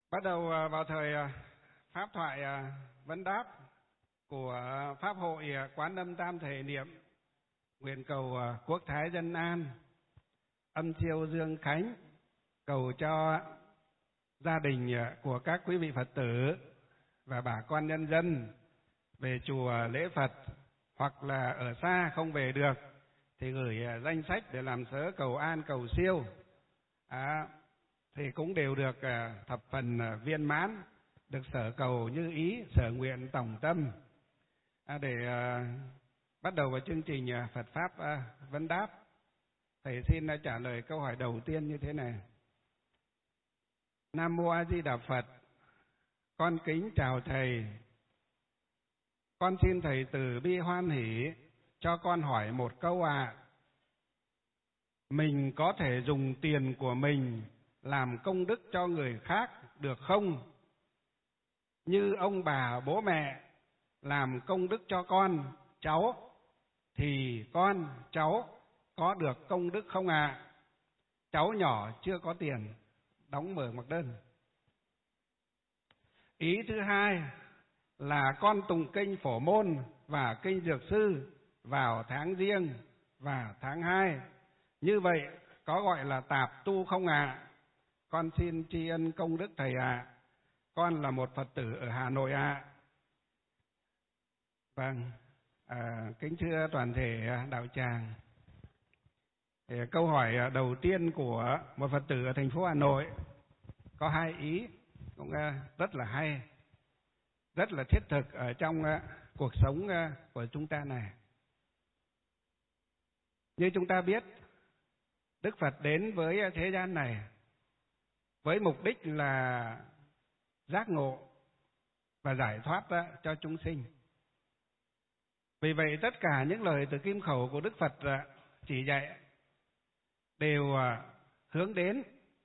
Bắt đầu vào thời pháp thoại vấn đáp của Pháp hội Quán Âm Tam Thể Niệm, nguyện cầu quốc thái dân an, âm siêu dương khánh, cầu cho gia đình của các quý vị Phật tử và bà con nhân dân về chùa lễ Phật hoặc là ở xa không về được thì gửi danh sách để làm sớ cầu an cầu siêu, thì cũng đều được thập phần viên mãn, được sở cầu như ý, sở nguyện tổng tâm. Để bắt đầu vào chương trình Phật Pháp vấn đáp, thầy xin trả lời câu hỏi đầu tiên như thế này. Nam Mô A Di Đà Phật. Con kính chào thầy. Con xin thầy từ bi hoan hỷ cho con hỏi một câu ạ. Mình có thể dùng tiền của mình làm công đức cho người khác được không? Như ông bà bố mẹ làm công đức cho con, cháu, thì con, cháu có được công đức không ạ? Cháu nhỏ chưa có tiền đóng mở mặc đơn. Ý thứ hai là con tụng kinh Phổ Môn và kinh Dược Sư vào tháng Giêng và tháng 2. Như vậy có gọi là tạp tu không ạ? Con xin tri ân công đức thầy ạ. Con là một Phật tử ở Hà Nội ạ. Vâng, kính thưa toàn thể đạo tràng. Câu hỏi đầu tiên của một Phật tử ở thành phố Hà Nội có hai ý cũng rất là hay, rất là thiết thực ở trong cuộc sống của chúng ta này. Như chúng ta biết, Đức Phật đến với thế gian này với mục đích là giác ngộ và giải thoát cho chúng sinh. Vì vậy tất cả những lời từ kim khẩu của Đức Phật chỉ dạy đều hướng đến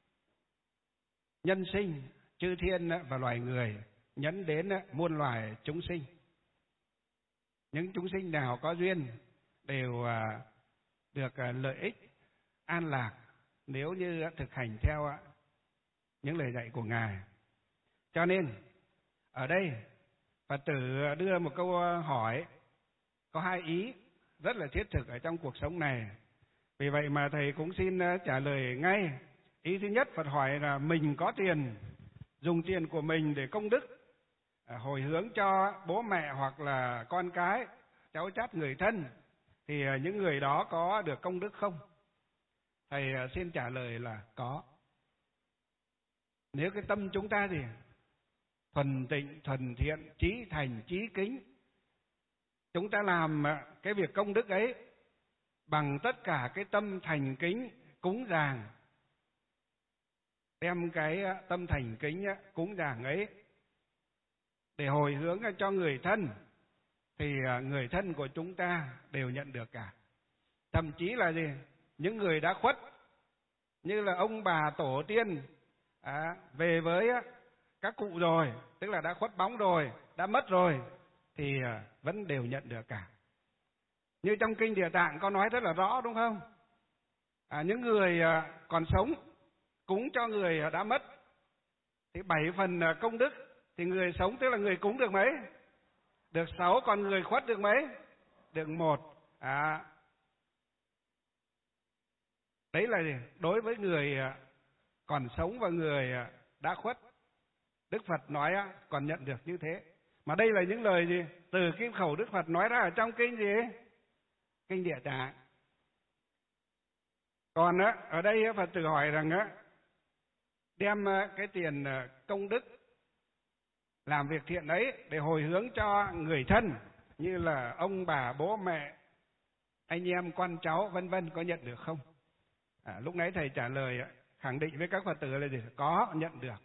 nhân sinh, chư thiên và loài người, nhấn đến muôn loài chúng sinh. Những chúng sinh nào có duyên đều được lợi ích, an lạc nếu như thực hành theo những lời dạy của Ngài. Cho nên ở đây Phật tử đưa một câu hỏi có hai ý rất là thiết thực ở trong cuộc sống này. Vì vậy mà thầy cũng xin trả lời ngay. Ý thứ nhất, Phật hỏi là mình có tiền, dùng tiền của mình để công đức, hồi hướng cho bố mẹ hoặc là con cái, cháu chắt người thân, thì những người đó có được công đức không? Thầy xin trả lời là có. Nếu cái tâm chúng ta thì thuần tịnh, thuần thiện, chí thành, chí kính, chúng ta làm cái việc công đức ấy bằng tất cả cái tâm thành kính cúng dường, đem cái tâm thành kính cúng dường ấy để hồi hướng cho người thân, thì người thân của chúng ta đều nhận được cả. Thậm chí là gì? Những người đã khuất như là ông bà tổ tiên về với các cụ rồi, tức là đã khuất bóng rồi, đã mất rồi, thì vẫn đều nhận được cả. Như trong kinh Địa Tạng có nói rất là rõ, đúng không? Những người còn sống cúng cho người đã mất thì 7 phần công đức, thì người sống tức là người cúng được mấy? Được 6, còn người khuất được mấy? Được 1. Đấy là gì? Đối với người còn sống và người đã khuất, Đức Phật nói còn nhận được như thế. Mà đây là những lời gì? Từ kim khẩu Đức Phật nói ra ở trong kinh gì? Kinh Địa Tạng. Còn ở đây Phật tử hỏi rằng đem cái tiền công đức làm việc thiện ấy để hồi hướng cho người thân như là ông bà bố mẹ, anh em con cháu vân vân, có nhận được không? Lúc nãy thầy trả lời khẳng định với các Phật tử là gì? Có nhận được.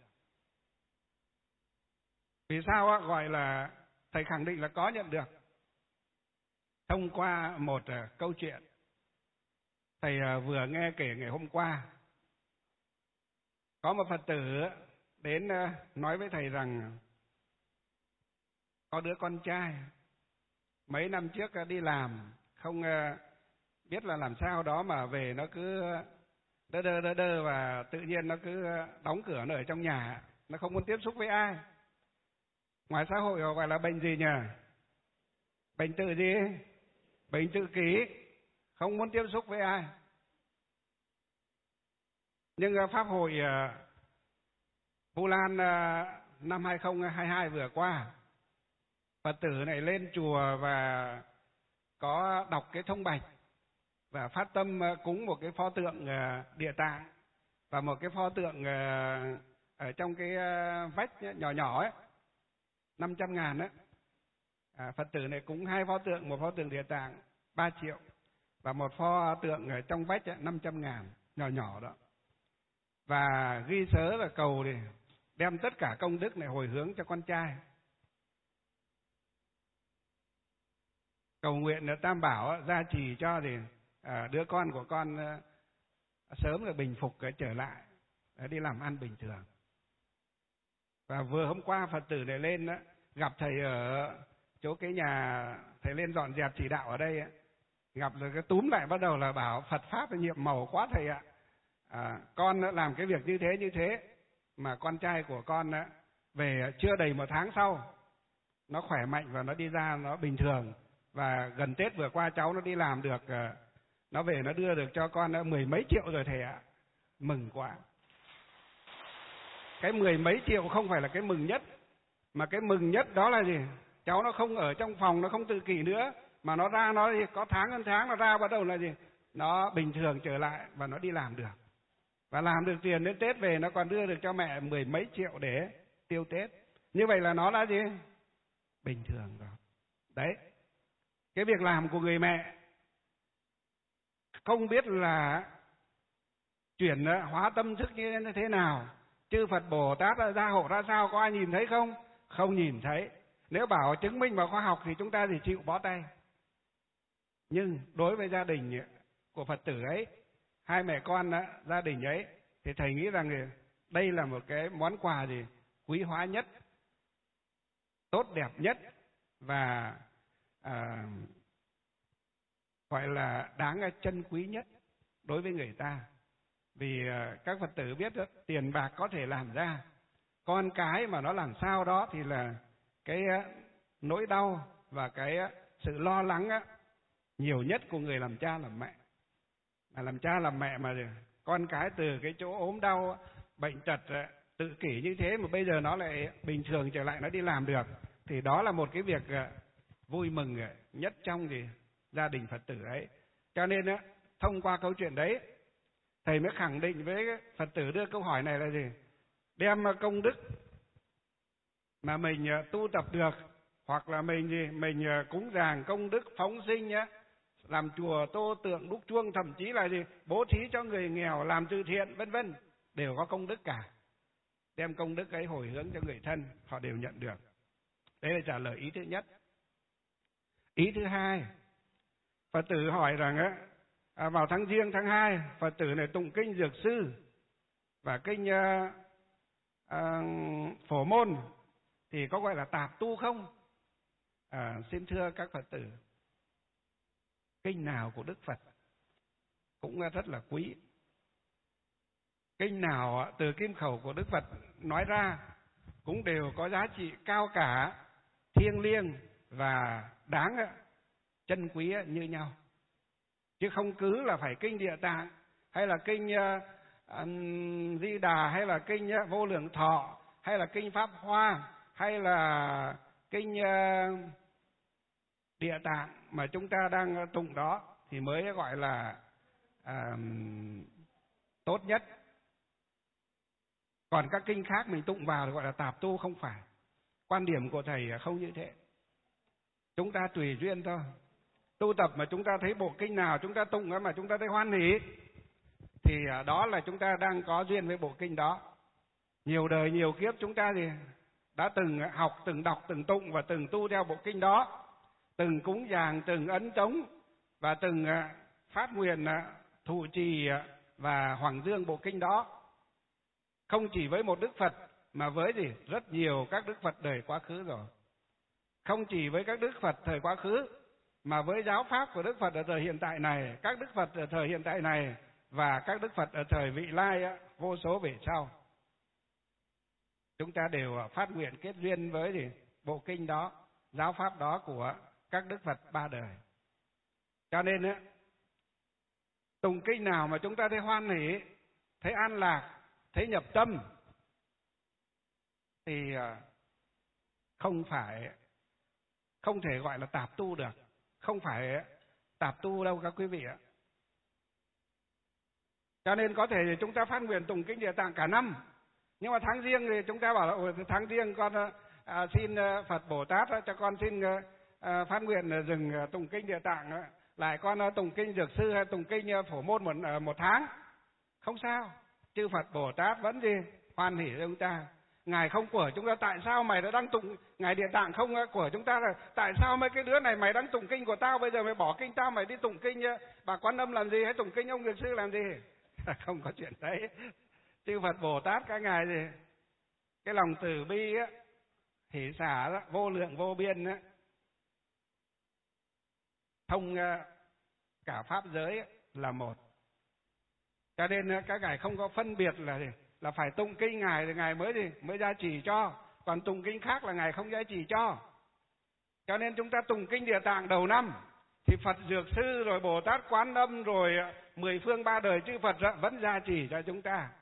Vì sao gọi là thầy khẳng định là có nhận được? Thông qua một câu chuyện thầy vừa nghe kể ngày hôm qua. Có một Phật tử đến nói với thầy rằng có đứa con trai mấy năm trước đi làm, không biết là làm sao đó mà về nó cứ đơ và tự nhiên nó cứ đóng cửa nó ở trong nhà. nó không muốn tiếp xúc với ai. Ngoài xã hội họ gọi là bệnh gì nhỉ? Bệnh tự gì? Bệnh tự kỷ, không muốn tiếp xúc với ai. Nhưng Pháp hội Vu Lan năm 2022 vừa qua, Phật tử này lên chùa và có đọc cái thông bạch và phát tâm cúng một cái pho tượng Địa Tạng và một cái pho tượng ở trong cái vách nhỏ nhỏ ấy, 500.000 đấy. Phật tử này cúng 2 pho tượng, một pho tượng Địa Tạng 3 triệu và một pho tượng ở trong vách 500.000 nhỏ nhỏ đó. Và ghi sớ là cầu thì đem tất cả công đức này hồi hướng cho con trai. Cầu nguyện Tam Bảo gia trì cho thì đứa con của con sớm được bình phục trở lại đi làm ăn bình thường. Và vừa hôm qua Phật tử này lên gặp thầy ở chỗ cái nhà thầy lên dọn dẹp chỉ đạo ở đây, gặp rồi cái túm lại bắt đầu là bảo Phật pháp nhiệm màu quá thầy ạ. Con làm cái việc như thế mà con trai của con về chưa đầy 1 tháng sau nó khỏe mạnh và nó đi ra nó bình thường. Và gần Tết vừa qua cháu nó đi làm được, nó về nó đưa được cho con 10 mấy triệu rồi thầy ạ. Mừng quá. Cái 10 mấy triệu không phải là cái mừng nhất, mà cái mừng nhất đó là gì? Cháu nó không ở trong phòng, nó không tự kỷ nữa, mà nó ra, nó có tháng nó ra bắt đầu là gì? Nó bình thường trở lại và nó đi làm được. Và làm được tiền đến Tết về nó còn đưa được cho mẹ 10 mấy triệu để tiêu Tết. Như vậy là nó là gì? Bình thường rồi. Đấy. Cái việc làm của người mẹ không biết là chuyển hóa tâm thức như thế nào. Chư Phật Bồ Tát gia hộ ra sao, có ai nhìn thấy không? Không nhìn thấy. Nếu bảo chứng minh bằng khoa học thì chúng ta thì chịu bó tay. Nhưng đối với gia đình của Phật tử ấy, 2 mẹ con gia đình ấy, thì thầy nghĩ rằng đây là một cái món quà gì quý hóa nhất, tốt đẹp nhất và gọi là đáng trân quý nhất đối với người ta. Vì các Phật tử biết đó, tiền bạc có thể làm ra, con cái mà nó làm sao đó thì là cái nỗi đau và cái sự lo lắng nhiều nhất của người làm cha làm mẹ. Mà làm cha làm mẹ mà con cái từ cái chỗ ốm đau, bệnh tật, tự kỷ như thế mà bây giờ nó lại bình thường trở lại, nó đi làm được, thì đó là một cái việc vui mừng nhất trong gia đình Phật tử ấy. Cho nên thông qua câu chuyện đấy, thầy mới khẳng định với Phật tử đưa câu hỏi này là gì? Đem công đức mà mình tu tập được, hoặc là mình cúng dường công đức phóng sinh làm chùa, tô tượng, đúc chuông, thậm chí là bố thí cho người nghèo, làm từ thiện vân vân, đều có công đức cả. Đem công đức ấy hồi hướng cho người thân, họ đều nhận được. Đấy là trả lời ý thứ nhất. Ý thứ hai, Phật tử hỏi rằng vào tháng Giêng tháng 2, Phật tử này tụng kinh Dược Sư và kinh Phổ Môn thì có gọi là tạp tu không? Xin thưa các Phật tử, kinh nào của Đức Phật cũng rất là quý. Kinh nào từ kim khẩu của Đức Phật nói ra cũng đều có giá trị cao cả, thiêng liêng và đáng trân quý như nhau. Chứ không cứ là phải kinh Địa Tạng, hay là kinh Di Đà, hay là kinh Vô Lượng Thọ, hay là kinh Pháp Hoa, hay là kinh Địa Tạng mà chúng ta đang tụng đó thì mới gọi là tốt nhất. Còn các kinh khác mình tụng vào thì gọi là tạp tu, không phải. Quan điểm của thầy không như thế. Chúng ta tùy duyên thôi. Tu tập mà chúng ta thấy bộ kinh nào chúng ta tụng mà chúng ta thấy hoan hỷ thì đó là chúng ta đang có duyên với bộ kinh đó. Nhiều đời nhiều kiếp chúng ta thì đã từng học, từng đọc, từng tụng và từng tu theo bộ kinh đó, từng cúng dường, từng ấn tống và từng phát nguyện thụ trì và hoằng dương bộ kinh đó. Không chỉ với một Đức Phật mà với rất nhiều các Đức Phật đời quá khứ rồi. Không chỉ với các Đức Phật thời quá khứ mà với giáo pháp của Đức Phật ở thời hiện tại này, các Đức Phật ở thời hiện tại này và các Đức Phật ở thời vị lai vô số về sau. chúng ta đều phát nguyện kết duyên với bộ kinh đó, giáo pháp đó của các Đức Phật ba đời. Cho nên á, tụng kinh nào mà chúng ta thấy hoan hỷ, thấy an lạc, thấy nhập tâm thì không thể gọi là tạp tu được, không phải tạp tu đâu các quý vị ạ. Cho nên có thể chúng ta phát nguyện tụng kinh Địa Tạng cả năm, nhưng mà tháng riêng thì chúng ta bảo là tháng riêng con xin Phật Bồ Tát cho con xin phát nguyện dừng tụng kinh Địa Tạng, lại con tụng kinh Dược Sư hay tụng kinh Phổ Môn một tháng, không sao. Chư Phật Bồ Tát vẫn hoan hỷ cho chúng ta. Ngài không của chúng ta, tại sao mày đã đang tụng, Ngài Địa Tạng không của chúng ta, là tại sao mấy cái đứa này mày đang tụng kinh của tao, bây giờ mày bỏ kinh tao, mày đi tụng kinh bà Quan Âm làm gì, hay tụng kinh ông Dược Sư làm gì? Không có chuyện đấy. Chư Phật Bồ Tát các ngài cái lòng từ bi á, hỷ xả vô lượng vô biên á, thông cả pháp giới là một. Cho nên các ngài không có phân biệt là phải tụng kinh ngài thì ngài mới gia trì cho, còn tụng kinh khác là ngài không gia trì cho. Cho nên chúng ta tụng kinh Địa Tạng đầu năm thì Phật Dược Sư rồi Bồ Tát Quán Âm rồi 10 phương ba đời chư Phật vẫn gia trì cho chúng ta.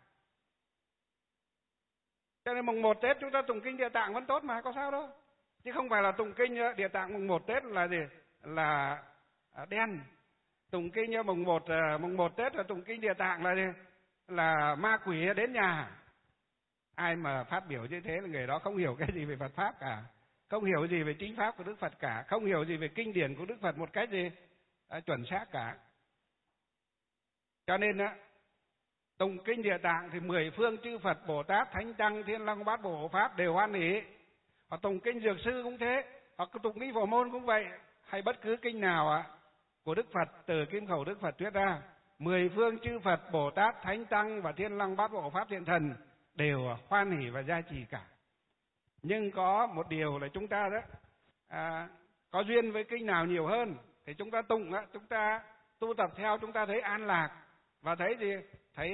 Cho nên mùng 1 Tết chúng ta tụng kinh Địa Tạng vẫn tốt mà, có sao đâu. Chứ không phải là tụng kinh Địa Tạng mùng 1 Tết là là đen. Tụng kinh mùng 1 Tết là tụng kinh Địa Tạng là ma quỷ đến nhà. Ai mà phát biểu như thế là người đó không hiểu cái gì về Phật pháp cả, không hiểu gì về chính pháp của Đức Phật cả, không hiểu gì về kinh điển của Đức Phật một cách chuẩn xác cả. Cho nên tụng kinh Địa Tạng thì 10 phương chư Phật Bồ Tát Thánh Tăng Thiên Long Bát Bộ Hộ Pháp đều hoan hỷ. Hoặc tụng kinh Dược Sư cũng thế, hoặc tụng kinh Phổ Môn cũng vậy, hay bất cứ kinh nào của Đức Phật từ kim khẩu Đức Phật thuyết ra, 10 phương chư Phật Bồ Tát Thánh Tăng và Thiên Long Bát Bộ Hộ Pháp Thiện Thần đều hoan hỷ và gia trì cả. Nhưng có một điều là chúng ta có duyên với kinh nào nhiều hơn thì chúng ta tụng, chúng ta tu tập theo, chúng ta thấy an lạc và thấy thấy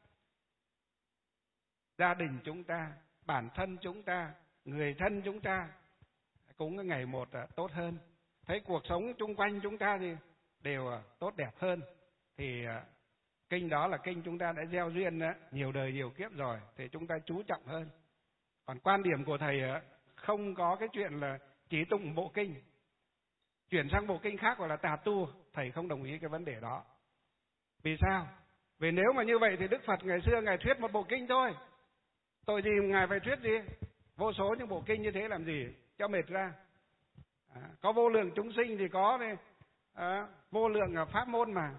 gia đình chúng ta, bản thân chúng ta, người thân chúng ta cũng ngày một tốt hơn, thấy cuộc sống chung quanh chúng ta thì đều tốt đẹp hơn, thì kinh đó là kinh chúng ta đã gieo duyên nhiều đời nhiều kiếp rồi thì chúng ta chú trọng hơn. Còn quan điểm của thầy không có cái chuyện là chỉ tụng bộ kinh chuyển sang bộ kinh khác gọi là tà tu, thầy không đồng ý cái vấn đề đó. Vì sao? Vì nếu mà như vậy thì Đức Phật ngày xưa ngài thuyết một bộ kinh thôi, tội gì ngài phải thuyết vô số những bộ kinh như thế làm gì cho mệt ra. Có vô lượng chúng sinh thì có vô lượng pháp môn mà.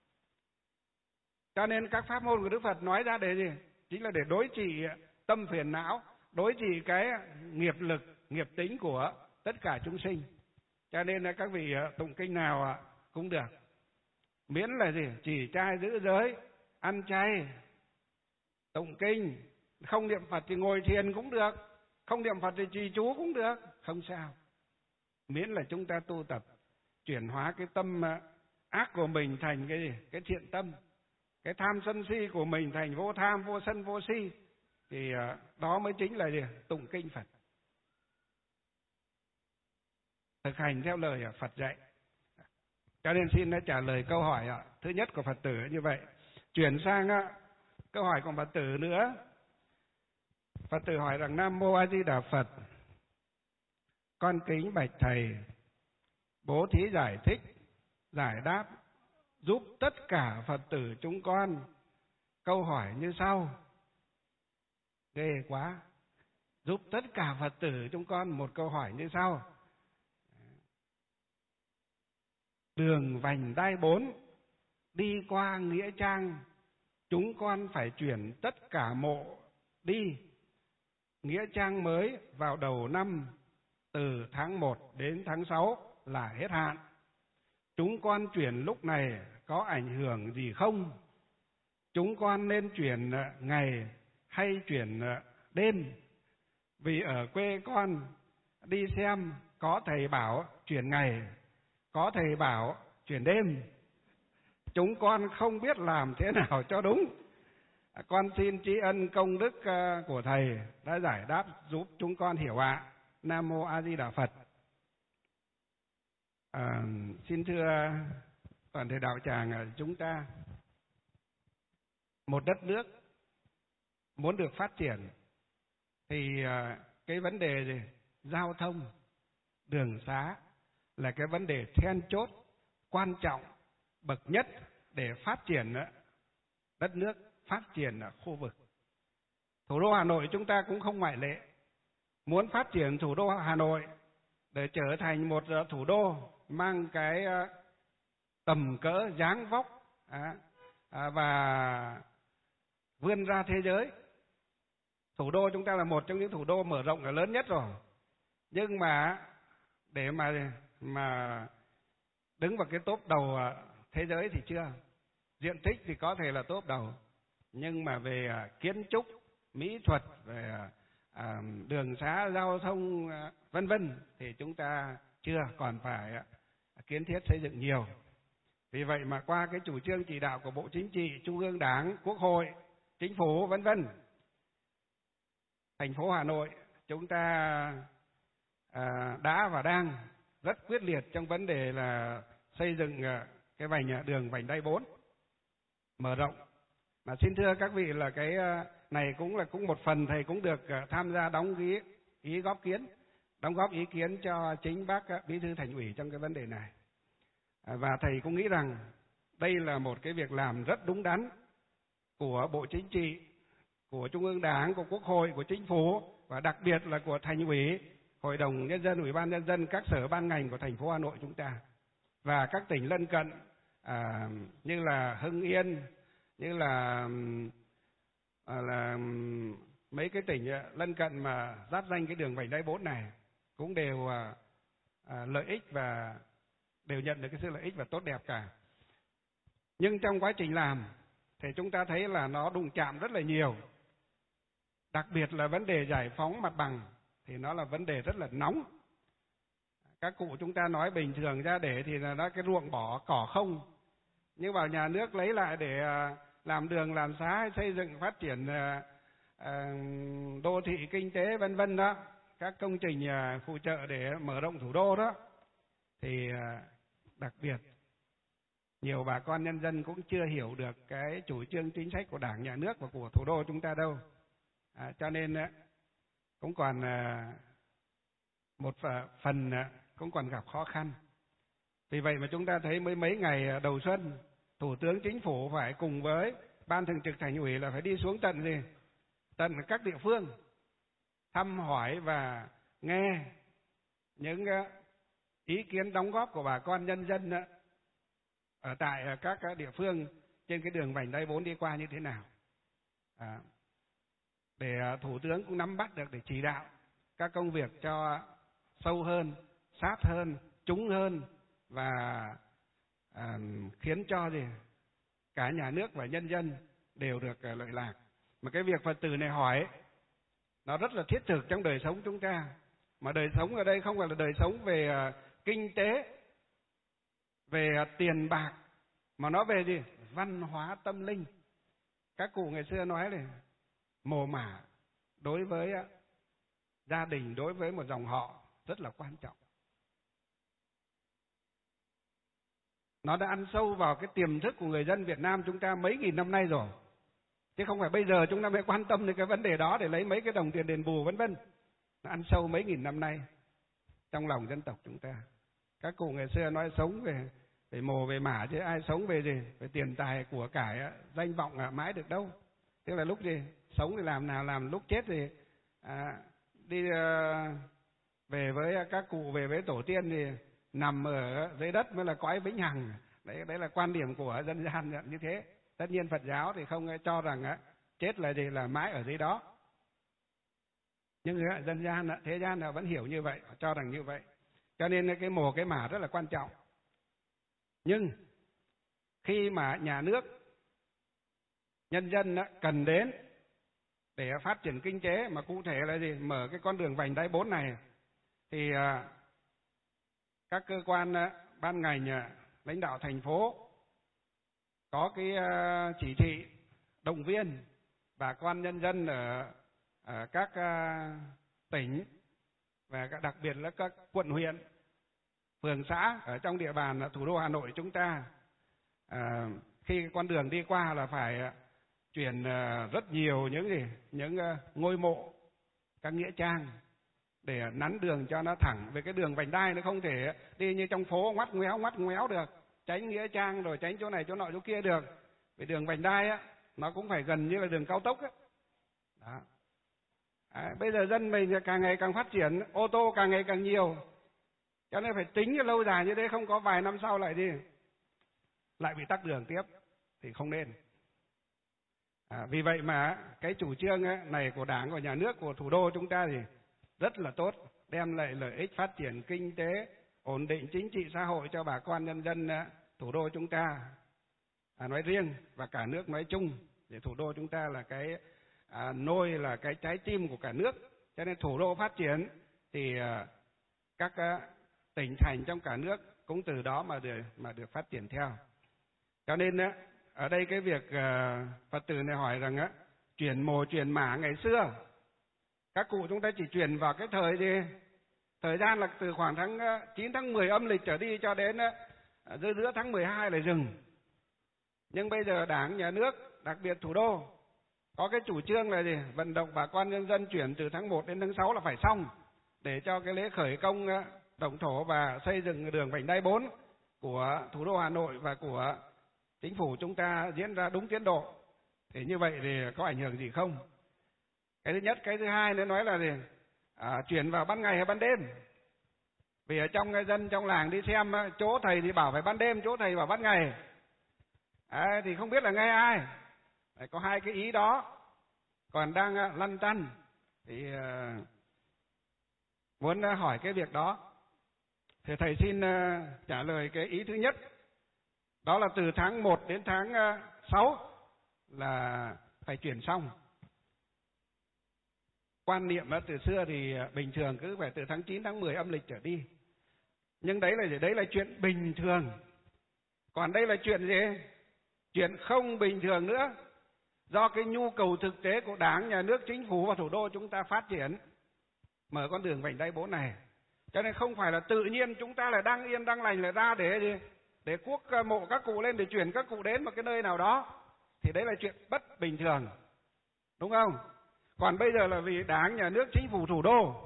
Cho nên các pháp môn của Đức Phật nói ra để gì? Chính là để đối trị tâm phiền não, đối trị cái nghiệp lực, nghiệp tính của tất cả chúng sinh. Cho nên là các vị tụng kinh nào cũng được, miễn là chỉ trai giữ giới, ăn chay, tụng kinh, không niệm Phật thì ngồi thiền cũng được, không niệm Phật thì trì chú cũng được, không sao. Miễn là chúng ta tu tập chuyển hóa cái tâm ác của mình thành cái thiện tâm, cái tham sân si của mình thành vô tham, vô sân, vô si, thì đó mới chính là tụng kinh Phật, thực hành theo lời Phật dạy. Cho nên xin trả lời câu hỏi thứ nhất của Phật tử như vậy. Chuyển sang câu hỏi của Phật tử nữa. Phật tử hỏi rằng: Nam Mô A Di Đà Phật, con kính bạch thầy bố thí giải thích, giải đáp giúp tất cả Phật tử chúng con câu hỏi như sau. Ghê quá! Giúp tất cả Phật tử chúng con một câu hỏi như sau. Đường vành đai 4 đi qua nghĩa trang, chúng con phải chuyển tất cả mộ đi nghĩa trang mới vào đầu năm, từ tháng 1 đến tháng 6 là hết hạn. Chúng con chuyển lúc này có ảnh hưởng gì không? Chúng con nên chuyển ngày hay chuyển đêm? Vì ở quê con đi xem có thầy bảo chuyển ngày, có thầy bảo chuyển đêm. Chúng con không biết làm thế nào cho đúng. Con xin tri ân công đức của Thầy đã giải đáp giúp chúng con hiểu ạ. Nam Mô A Di Đà Phật. Xin thưa toàn thể đạo tràng, chúng ta một đất nước muốn được phát triển thì cái vấn đề gì? Giao thông, đường xá là cái vấn đề then chốt, quan trọng, bậc nhất để phát triển đất nước, phát triển ở khu vực. Thủ đô Hà Nội chúng ta cũng không ngoại lệ. Muốn phát triển thủ đô Hà Nội để trở thành một thủ đô mang cái tầm cỡ, dáng vóc và vươn ra thế giới. Thủ đô chúng ta là một trong những thủ đô mở rộng là lớn nhất rồi. Nhưng mà để mà đứng vào cái top đầu thế giới thì chưa. Diện tích thì có thể là top đầu, nhưng mà về kiến trúc, mỹ thuật, về đường xá, giao thông vân vân thì chúng ta chưa, còn phải kiến thiết xây dựng nhiều. Vì vậy mà qua cái chủ trương chỉ đạo của Bộ Chính trị, Trung ương Đảng, Quốc hội, Chính phủ vân vân, thành phố Hà Nội chúng ta đã và đang rất quyết liệt trong vấn đề là xây dựng cái đường vành đai 4 mở rộng. Mà xin thưa các vị là cái này cũng một phần Thầy cũng được tham gia đóng góp ý kiến cho chính bác Bí thư Thành ủy trong cái vấn đề này. Và Thầy cũng nghĩ rằng đây là một cái việc làm rất đúng đắn của Bộ Chính trị, của Trung ương Đảng, của Quốc hội, của Chính phủ và đặc biệt là của Thành ủy, Hội đồng Nhân dân, Ủy ban Nhân dân, các sở ban ngành của thành phố Hà Nội chúng ta và các tỉnh lân cận như là Hưng Yên, như là mấy cái tỉnh lân cận mà giáp danh cái đường vành đai 4 này cũng đều lợi ích và đều nhận được cái sự lợi ích và tốt đẹp cả. Nhưng trong quá trình làm thì chúng ta thấy là nó đụng chạm rất là nhiều. Đặc biệt là vấn đề giải phóng mặt bằng thì nó là vấn đề rất là nóng. Các cụ chúng ta nói bình thường ra để thì là nó cái ruộng bỏ cỏ không, nhưng vào nhà nước lấy lại để làm đường làm xá, xây dựng phát triển đô thị kinh tế vân vân đó, các công trình phụ trợ để mở rộng thủ đô đó, thì đặc biệt nhiều bà con nhân dân cũng chưa hiểu được cái chủ trương chính sách của Đảng, Nhà nước và của thủ đô chúng ta đâu. Cho nên cũng còn một phần cũng còn gặp khó khăn. Vì vậy mà chúng ta thấy mấy ngày đầu xuân, Thủ tướng Chính phủ phải cùng với Ban Thường trực Thành ủy là phải đi xuống tận các địa phương thăm hỏi và nghe những ý kiến đóng góp của bà con nhân dân ở tại các địa phương trên cái đường vành đai 4 đi qua như thế nào, để Thủ tướng cũng nắm bắt được để chỉ đạo các công việc cho sâu hơn, sát hơn, trúng hơn và khiến cho cả nhà nước và nhân dân đều được lợi lạc. Mà cái việc Phật tử này hỏi nó rất là thiết thực trong đời sống chúng ta. Mà đời sống ở đây không phải là đời sống về kinh tế, về tiền bạc, mà nó về gì? Văn hóa tâm linh. Các cụ ngày xưa nói là mồ mả đối với gia đình, đối với một dòng họ rất là quan trọng. Nó đã ăn sâu vào cái tiềm thức của người dân Việt Nam chúng ta mấy nghìn năm nay rồi. Chứ không phải bây giờ chúng ta mới quan tâm đến cái vấn đề đó để lấy mấy cái đồng tiền đền bù vân vân. Nó ăn sâu mấy nghìn năm nay trong lòng dân tộc chúng ta. Các cụ ngày xưa nói sống về mồ về mả, chứ ai sống về gì? Về tiền tài của cải, danh vọng mãi được đâu. Tức là lúc gì sống thì làm nào làm, lúc chết thì đi về với các cụ, về với tổ tiên thì nằm ở dưới đất mới là cõi vĩnh hằng. Đấy là quan điểm của dân gian như thế. Tất nhiên Phật giáo thì không cho rằng chết là gì, là mãi ở dưới đó. Nhưng dân gian, thế gian vẫn hiểu như vậy, cho rằng như vậy. Cho nên cái mồ cái mả rất là quan trọng. Nhưng khi mà nhà nước, nhân dân cần đến để phát triển kinh tế, mà cụ thể là gì? Mở cái con đường vành đai 4 này, thì các cơ quan ban ngành, lãnh đạo thành phố có cái chỉ thị động viên bà con nhân dân ở các tỉnh và đặc biệt là các quận huyện, phường xã ở trong địa bàn thủ đô Hà Nội chúng ta, khi con đường đi qua là phải chuyển rất nhiều những ngôi mộ, các nghĩa trang để nắn đường cho nó thẳng. Về cái đường vành đai nó không thể đi như trong phố ngoắt ngoéo được, tránh nghĩa trang rồi tránh chỗ này chỗ nọ chỗ kia được. Vì đường vành đai á nó cũng phải gần như là đường cao tốc á. Đó. Bây giờ dân mình càng ngày càng phát triển, ô tô càng ngày càng nhiều, cho nên phải tính cái lâu dài như thế, không có vài năm sau lại bị tắc đường tiếp thì không nên. Vì vậy mà cái chủ trương này của Đảng, của nhà nước, của thủ đô chúng ta thì rất là tốt, đem lại lợi ích phát triển kinh tế, ổn định chính trị xã hội cho bà con nhân dân thủ đô chúng ta nói riêng và cả nước nói chung. Để thủ đô chúng ta là cái nôi, là cái trái tim của cả nước, cho nên thủ đô phát triển thì các tỉnh thành trong cả nước cũng từ đó mà được phát triển theo. Cho nên ở đây cái việc Phật tử này hỏi rằng chuyển mồ chuyển mả ngày xưa các cụ chúng ta chỉ chuyển vào cái thời gian là từ khoảng tháng 9 tháng 10 âm lịch trở đi cho đến giữa tháng 12 là dừng. Nhưng bây giờ Đảng, nhà nước, đặc biệt thủ đô có cái chủ trương là vận động bà con nhân dân chuyển từ tháng 1 đến tháng 6 là phải xong, để cho cái lễ khởi công động thổ và xây dựng đường vành đai 4 của thủ đô Hà Nội và của chính phủ chúng ta diễn ra đúng tiến độ. Thì như vậy thì có ảnh hưởng gì không? Cái thứ nhất. Cái thứ hai nữa nói là chuyển vào ban ngày hay ban đêm? Vì ở trong dân trong làng đi xem, chỗ thầy thì bảo phải ban đêm, chỗ thầy bảo ban ngày. Thì không biết là nghe ai. Có hai cái ý đó còn đang lăn tăn, thì muốn hỏi cái việc đó. Thì thầy xin trả lời cái ý thứ nhất, đó là từ tháng 1 đến tháng 6 là phải chuyển xong. Quan niệm từ xưa thì bình thường cứ phải từ tháng 9 tháng 10 âm lịch trở đi. Nhưng đấy là chuyện bình thường. Còn đây là chuyện gì? Chuyện không bình thường nữa. Do cái nhu cầu thực tế của Đảng, nhà nước, chính phủ và thủ đô chúng ta phát triển, mở con đường vành đai 4 này. Cho nên không phải là tự nhiên chúng ta là đang yên đang lành là ra để cuốc mộ các cụ lên, để chuyển các cụ đến một cái nơi nào đó. Thì đấy là chuyện bất bình thường, đúng không? Còn bây giờ là vì Đảng, nhà nước, chính phủ, thủ đô,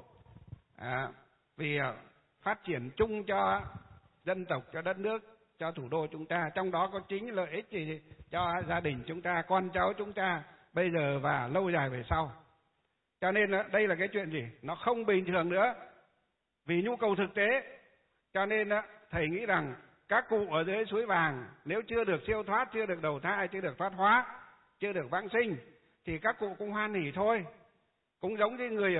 vì phát triển chung cho dân tộc, cho đất nước, cho thủ đô chúng ta, trong đó có chính lợi ích gì cho gia đình chúng ta, con cháu chúng ta bây giờ và lâu dài về sau. Cho nên đây là cái chuyện gì? Nó không bình thường nữa. Vì nhu cầu thực tế, cho nên thầy nghĩ rằng các cụ ở dưới suối vàng nếu chưa được siêu thoát, chưa được đầu thai, chưa được thoát hóa, chưa được vãng sinh, thì các cụ cũng hoan hỉ thôi. Cũng giống như người ở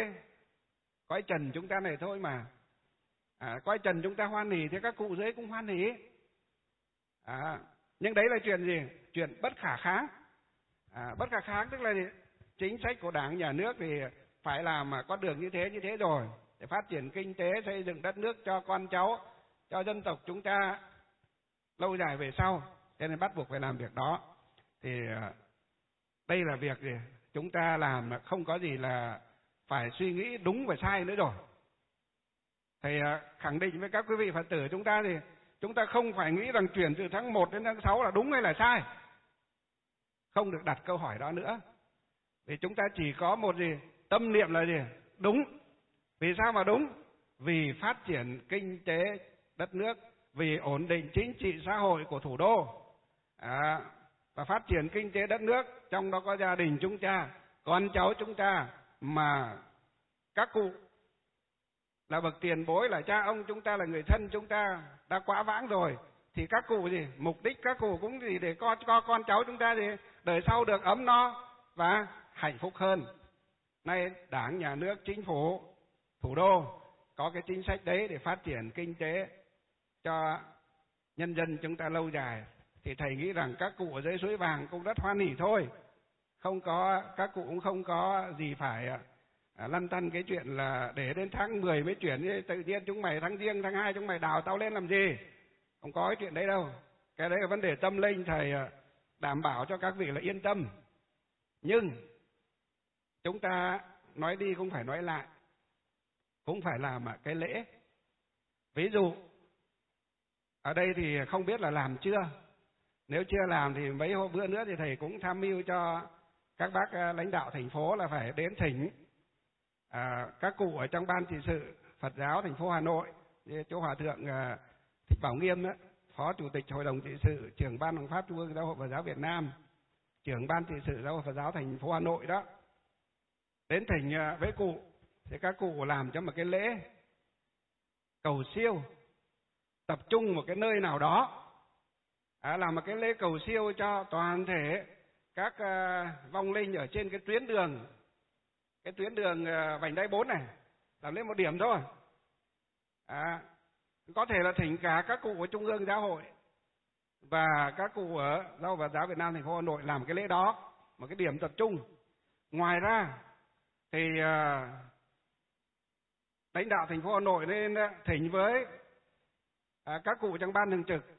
cõi trần chúng ta này thôi mà. Cõi trần chúng ta hoan hỉ thì các cụ dưới cũng hoan hỉ. Nhưng đấy là chuyện gì? Chuyện bất khả kháng. Bất khả kháng tức là chính sách của Đảng, nhà nước thì phải làm con đường như thế rồi, để phát triển kinh tế, xây dựng đất nước cho con cháu, cho dân tộc chúng ta lâu dài về sau. Cho nên bắt buộc phải làm việc đó. Thì đây là việc gì? Chúng ta làm không có gì là phải suy nghĩ đúng và sai nữa rồi. Thầy khẳng định với các quý vị Phật tử chúng ta thì chúng ta không phải nghĩ rằng chuyển từ tháng 1 đến tháng 6 là đúng hay là sai. Không được đặt câu hỏi đó nữa. Vì chúng ta chỉ có một tâm niệm là đúng. Vì sao mà đúng? Vì phát triển kinh tế đất nước, vì ổn định chính trị xã hội của thủ đô, và phát triển kinh tế đất nước, trong đó có gia đình chúng ta, con cháu chúng ta, mà các cụ là bậc tiền bối, là cha ông chúng ta, là người thân chúng ta đã quá vãng rồi, thì các cụ mục đích các cụ cũng để cho con cháu chúng ta đời sau được ấm no và hạnh phúc hơn. Nay Đảng, nhà nước, chính phủ, thủ đô có cái chính sách đấy để phát triển kinh tế cho nhân dân chúng ta lâu dài, thì thầy nghĩ rằng các cụ ở dưới suối vàng cũng rất hoan hỉ thôi. Các cụ cũng không có gì phải lăn tăn cái chuyện là để đến tháng 10 mới chuyển, tự nhiên chúng mày tháng riêng tháng 2 chúng mày đào tao lên làm gì. Không có cái chuyện đấy đâu. Cái đấy là vấn đề tâm linh, thầy đảm bảo cho các vị là yên tâm. Nhưng chúng ta nói đi cũng phải nói lại, cũng phải làm cái lễ. Ví dụ ở đây thì không biết là làm chưa. Nếu chưa làm thì mấy hôm bữa nữa thì thầy cũng tham mưu cho các bác lãnh đạo thành phố là phải đến thỉnh các cụ ở trong ban trị sự Phật giáo thành phố Hà Nội, như chỗ Hòa thượng Thích Bảo Nghiêm đó, Phó Chủ tịch Hội đồng trị sự, trưởng ban Hoàng pháp Trung ương Giáo hội Phật giáo Việt Nam, trưởng ban trị sự Giáo hội Phật giáo thành phố Hà Nội đó, đến thỉnh với cụ thì các cụ làm cho một cái lễ cầu siêu, tập trung một cái nơi nào đó, làm một cái lễ cầu siêu cho toàn thể các vong linh ở trên cái tuyến đường vành đai 4 này, làm lên một điểm thôi. Có thể là thỉnh cả các cụ của Trung ương Giáo hội và các cụ ở Giáo hội Phật giáo Việt Nam thành phố Hà Nội làm cái lễ đó, một cái điểm tập trung. Ngoài ra thì lãnh đạo thành phố Hà Nội nên thỉnh với các cụ trong ban thường trực,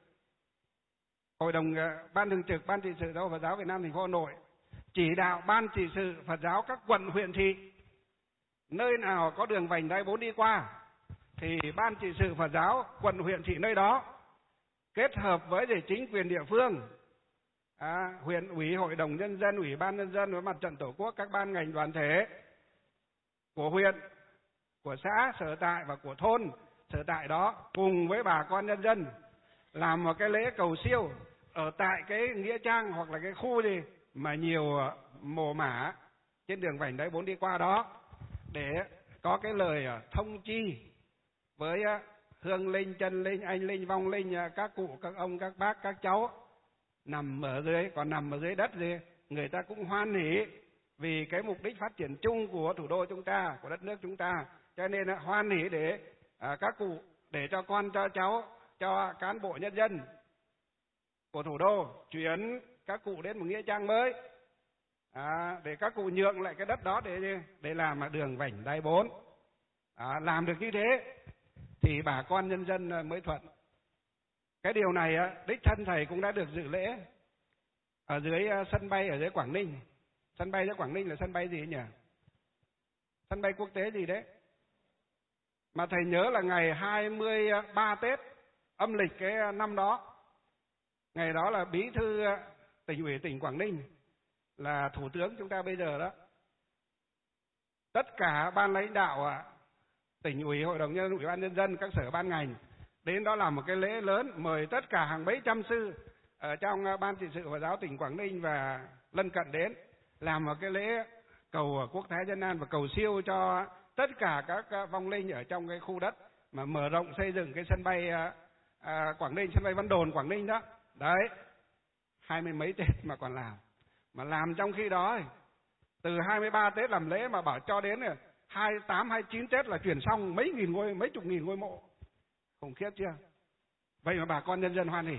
hội đồng ban thường trực ban trị sự Giáo hội Phật giáo Việt Nam thành phố Hà Nội chỉ đạo ban trị sự Phật giáo các quận huyện thị, nơi nào có đường vành đai 4 đi qua thì ban trị sự Phật giáo quận huyện thị nơi đó kết hợp với chính quyền địa phương, huyện ủy, hội đồng nhân dân, ủy ban nhân dân với mặt trận tổ quốc, các ban ngành đoàn thể của huyện, của xã sở tại và của thôn sở tại đó, cùng với bà con nhân dân làm một cái lễ cầu siêu ở tại cái nghĩa trang hoặc là cái khu gì mà nhiều mồ mả trên đường vành đai 4 đi qua đó, để có cái lời thông chi với hương linh, chân linh, anh linh, vong linh, các cụ, các ông, các bác, các cháu nằm ở dưới, còn nằm ở dưới đất gì, người ta cũng hoan hỉ vì cái mục đích phát triển chung của thủ đô chúng ta, của đất nước chúng ta, cho nên hoan hỉ để các cụ, để cho con, cho cháu, cho cán bộ nhân dân của thủ đô chuyển các cụ đến một nghĩa trang mới, để các cụ nhượng lại cái đất đó để làm đường vành đai 4. Làm được như thế thì bà con nhân dân mới thuận. Cái điều này đích thân thầy cũng đã được dự lễ ở dưới sân bay ở dưới Quảng Ninh. Sân bay dưới Quảng Ninh là sân bay gì nhỉ? Sân bay quốc tế gì đấy? Mà thầy nhớ là ngày 23 Tết âm lịch cái năm đó. Ngày đó là bí thư tỉnh ủy tỉnh Quảng Ninh, là thủ tướng chúng ta bây giờ đó, tất cả ban lãnh đạo tỉnh ủy, hội đồng nhân dân, ủy ban nhân dân, các sở ban ngành đến đó làm một cái lễ lớn, mời tất cả hàng mấy trăm sư ở trong ban trị sự Phật giáo tỉnh Quảng Ninh và lân cận đến làm một cái lễ cầu quốc thái dân an và cầu siêu cho tất cả các vong linh ở trong cái khu đất mà mở rộng xây dựng cái sân bay Quảng Ninh, sân bay Vân Đồn Quảng Ninh đó. Đấy, 20 mấy Tết mà còn làm. Mà làm trong khi đó từ 23 Tết làm lễ mà bảo cho đến 28, 29 Tết là chuyển xong mấy chục nghìn ngôi mộ. Khủng khiếp chưa? Vậy mà bà con nhân dân hoan hỉ.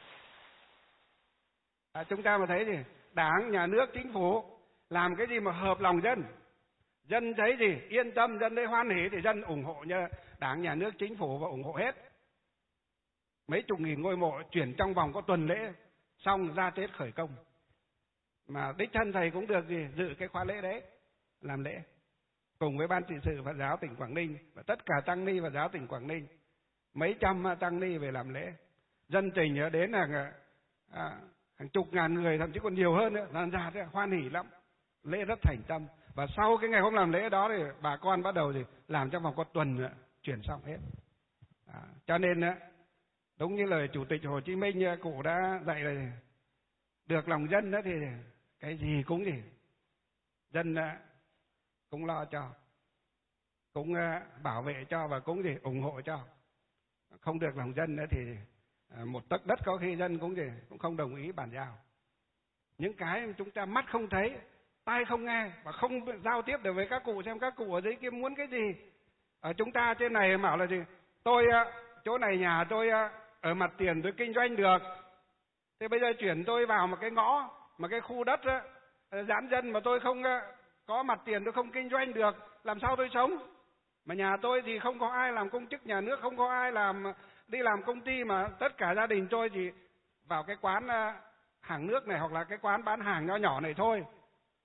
Chúng ta mà thấy gì? Đảng, nhà nước, chính phủ làm cái gì mà hợp lòng dân. Dân thấy gì? Yên tâm, dân thấy hoan hỉ thì dân ủng hộ như Đảng, nhà nước, chính phủ và ủng hộ hết. Mấy chục nghìn ngôi mộ chuyển trong vòng có tuần lễ, xong ra Tết khởi công. Mà đích thân thầy cũng được dự cái khóa lễ đấy, làm lễ cùng với ban trị sự Phật giáo tỉnh Quảng Ninh và tất cả tăng ni Phật giáo tỉnh Quảng Ninh, mấy trăm tăng ni về làm lễ. Dân tình đến là hàng chục ngàn người, thậm chí còn nhiều hơn nữa, ra hoan hỉ lắm, lễ rất thành tâm. Và sau cái ngày hôm làm lễ đó thì bà con bắt đầu làm trong vòng có tuần nữa, chuyển xong hết. Cho nên đúng như lời Chủ tịch Hồ Chí Minh cụ đã dạy là được lòng dân đó thì cái gì cũng dân cũng lo cho, cũng bảo vệ cho và cũng ủng hộ cho. Không được lòng dân nữa thì một tấc đất có khi dân cũng không đồng ý bàn giao. Những cái chúng ta mắt không thấy, tai không nghe và không giao tiếp được với các cụ, xem các cụ ở dưới kia muốn cái gì. Ở chúng ta trên này bảo là gì? Tôi chỗ này nhà tôi ở mặt tiền tôi kinh doanh được, thế bây giờ chuyển tôi vào một cái ngõ, một cái khu đất giãn dân mà tôi không có mặt tiền, tôi không kinh doanh được, làm sao tôi sống? Mà nhà tôi thì không có ai làm công chức nhà nước, không có ai đi làm công ty, mà tất cả gia đình tôi thì vào cái quán hàng nước này hoặc là cái quán bán hàng nho nhỏ này thôi.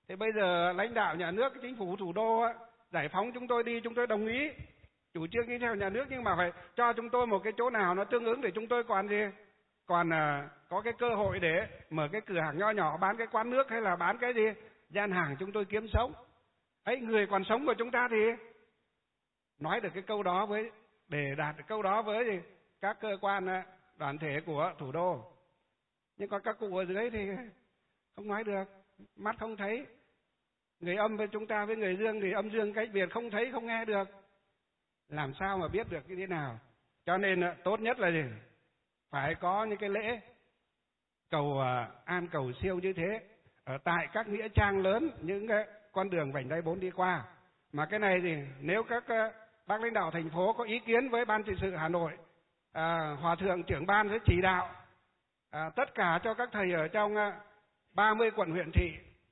Thế bây giờ lãnh đạo nhà nước, chính phủ thủ đô á, giải phóng chúng tôi đi, chúng tôi đồng ý chủ trương đi theo nhà nước, nhưng mà phải cho chúng tôi một cái chỗ nào nó tương ứng để chúng tôi còn gì, còn có cái cơ hội để mở cái cửa hàng nho nhỏ, bán cái quán nước hay là bán cái gì gian hàng chúng tôi kiếm sống. Ấy, người còn sống của chúng ta thì nói được cái câu đó với, để đạt được câu đó với gì các cơ quan đoàn thể của thủ đô. Nhưng còn các cụ ở dưới thì không nói được, mắt không thấy. Người âm với chúng ta với người dương thì âm dương cách biệt, không thấy không nghe được, làm sao mà biết được như thế nào. Cho nên tốt nhất là gì, phải có những cái lễ cầu an cầu siêu như thế ở tại các nghĩa trang lớn, những cái con đường vành đai 4 đi qua. Mà cái này thì nếu các bác lãnh đạo thành phố có ý kiến với ban trị sự Hà Nội, hòa thượng trưởng ban sẽ chỉ đạo tất cả cho các thầy ở trong 30 quận huyện thị,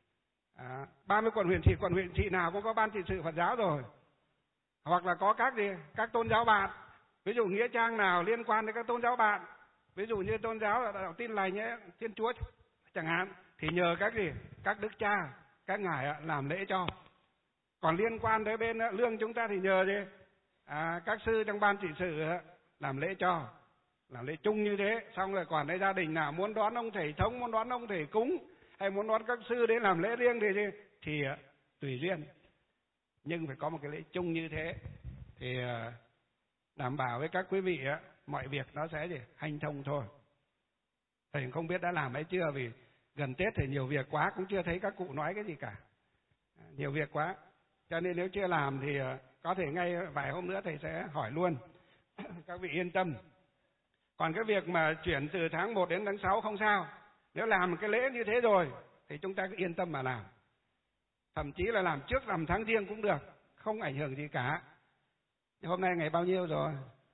30 quận huyện thị, quận huyện thị nào cũng có ban trị sự Phật giáo rồi, hoặc là có các tôn giáo bạn, ví dụ nghĩa trang nào liên quan đến các tôn giáo bạn, ví dụ như tôn giáo là đạo Tin Lành nhé, Thiên Chúa chẳng hạn, thì nhờ các đức cha, các ngài làm lễ cho. Còn liên quan tới bên lương chúng ta thì nhờ các sư trong ban trị sự làm lễ cho, làm lễ chung như thế. Xong rồi còn đây gia đình nào muốn đón ông thầy thống, muốn đón ông thầy cúng, hay muốn đón các sư đến làm lễ riêng thì tùy duyên, nhưng phải có một cái lễ chung như thế thì đảm bảo với các quý vị mọi việc nó sẽ hanh thông thôi. Thầy không biết đã làm hay chưa, vì gần Tết thì nhiều việc quá, cũng chưa thấy các cụ nói cái gì cả, nhiều việc quá, cho nên nếu chưa làm thì có thể ngay vài hôm nữa thầy sẽ hỏi luôn. Các vị yên tâm. Còn cái việc mà chuyển từ tháng 1 đến tháng 6 không sao, nếu làm cái lễ như thế rồi thì chúng ta cứ yên tâm mà làm, thậm chí là làm trước rằm tháng Giêng cũng được, không ảnh hưởng gì cả. Hôm nay ngày bao nhiêu rồi?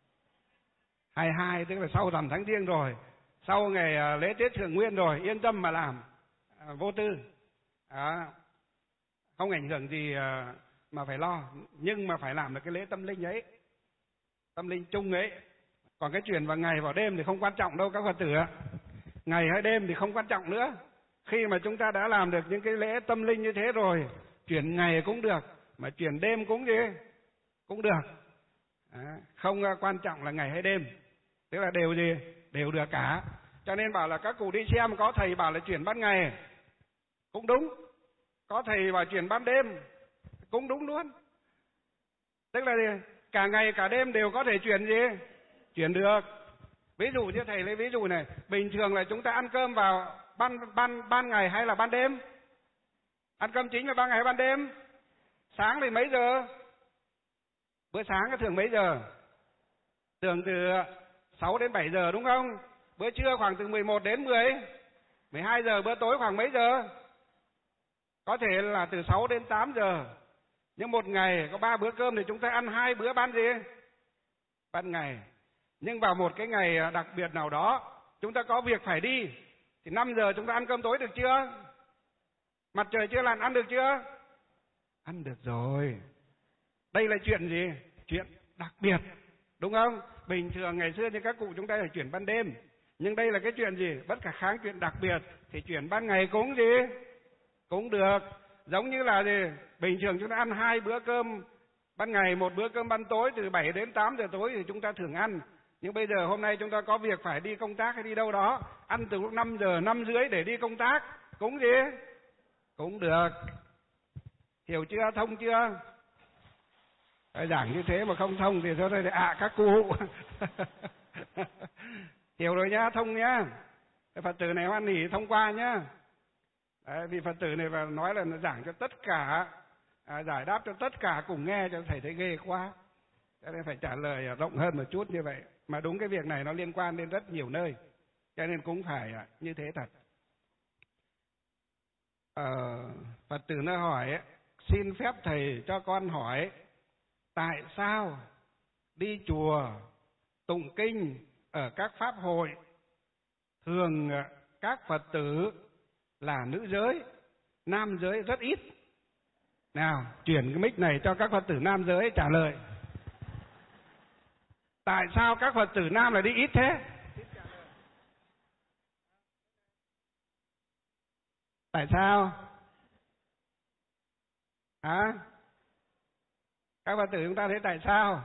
22, tức là sau rằm tháng Giêng rồi, sau ngày lễ Tết Thường Nguyên rồi, yên tâm mà làm, vô tư, không ảnh hưởng gì mà phải lo. Nhưng mà phải làm được cái lễ tâm linh ấy, tâm linh chung ấy. Còn cái chuyển vào ngày vào đêm thì không quan trọng đâu các Phật tử ạ. Ngày hay đêm thì không quan trọng nữa. Khi mà chúng ta đã làm được những cái lễ tâm linh như thế rồi, chuyển ngày cũng được, mà chuyển đêm cũng cũng được. Không quan trọng là ngày hay đêm, tức là đều được cả. Cho nên bảo là các cụ đi xem, có thầy bảo là chuyển ban ngày cũng đúng, có thầy bảo chuyển ban đêm cũng đúng luôn. Tức là cả ngày cả đêm đều có thể chuyển được. Ví dụ như thầy lấy ví dụ này, bình thường là chúng ta ăn cơm vào ban ngày hay là ban đêm? Ăn cơm chính là ban ngày hay ban đêm? Sáng thì mấy giờ? Bữa sáng thường mấy giờ? Thường từ 6 đến 7 giờ đúng không? Bữa trưa khoảng từ 11 đến 12 giờ. Bữa tối khoảng mấy giờ? Có thể là từ 6 đến 8 giờ. Nhưng một ngày có 3 bữa cơm thì chúng ta ăn 2 bữa ban gì? Ban ngày. Nhưng vào một cái ngày đặc biệt nào đó, chúng ta có việc phải đi, thì 5 giờ chúng ta ăn cơm tối được chưa? Mặt trời chưa lặn ăn được chưa? Ăn được rồi. Đây là chuyện gì? Chuyện đặc biệt, đúng không? Bình thường ngày xưa như các cụ chúng ta phải chuyển ban đêm, nhưng đây là cái chuyện gì? Bất khả kháng, chuyện đặc biệt, thì chuyển ban ngày cũng cũng được. Giống như là bình thường chúng ta ăn 2 bữa cơm ban ngày, 1 bữa cơm ban tối, từ 7 đến 8 giờ tối thì chúng ta thường ăn. Nhưng bây giờ hôm nay chúng ta có việc phải đi công tác hay đi đâu đó, ăn từ lúc 5 giờ, 5 rưỡi để đi công tác, cũng cũng được. Hiểu chưa? Thông chưa? Giảng như thế mà không thông thì thôi đây các cụ. Hiểu rồi nhá, thông nhá. Cái Phật tử này hoan hỉ thông qua nhá. Đấy, vì Phật tử này và nói là nó giảng cho tất cả, giải đáp cho tất cả cùng nghe, cho thầy thấy ghê quá. Cho nên phải trả lời rộng hơn một chút như vậy. Mà đúng cái việc này nó liên quan đến rất nhiều nơi, cho nên cũng phải như thế thật. Phật tử nó hỏi, xin phép thầy cho con hỏi, tại sao đi chùa tụng kinh ở các pháp hội thường các Phật tử là nữ giới, nam giới rất ít? Nào, chuyển cái mic này cho các Phật tử nam giới trả lời. Tại sao các Phật tử nam lại đi ít thế? Tại sao? Hả? Các Phật tử chúng ta thấy tại sao?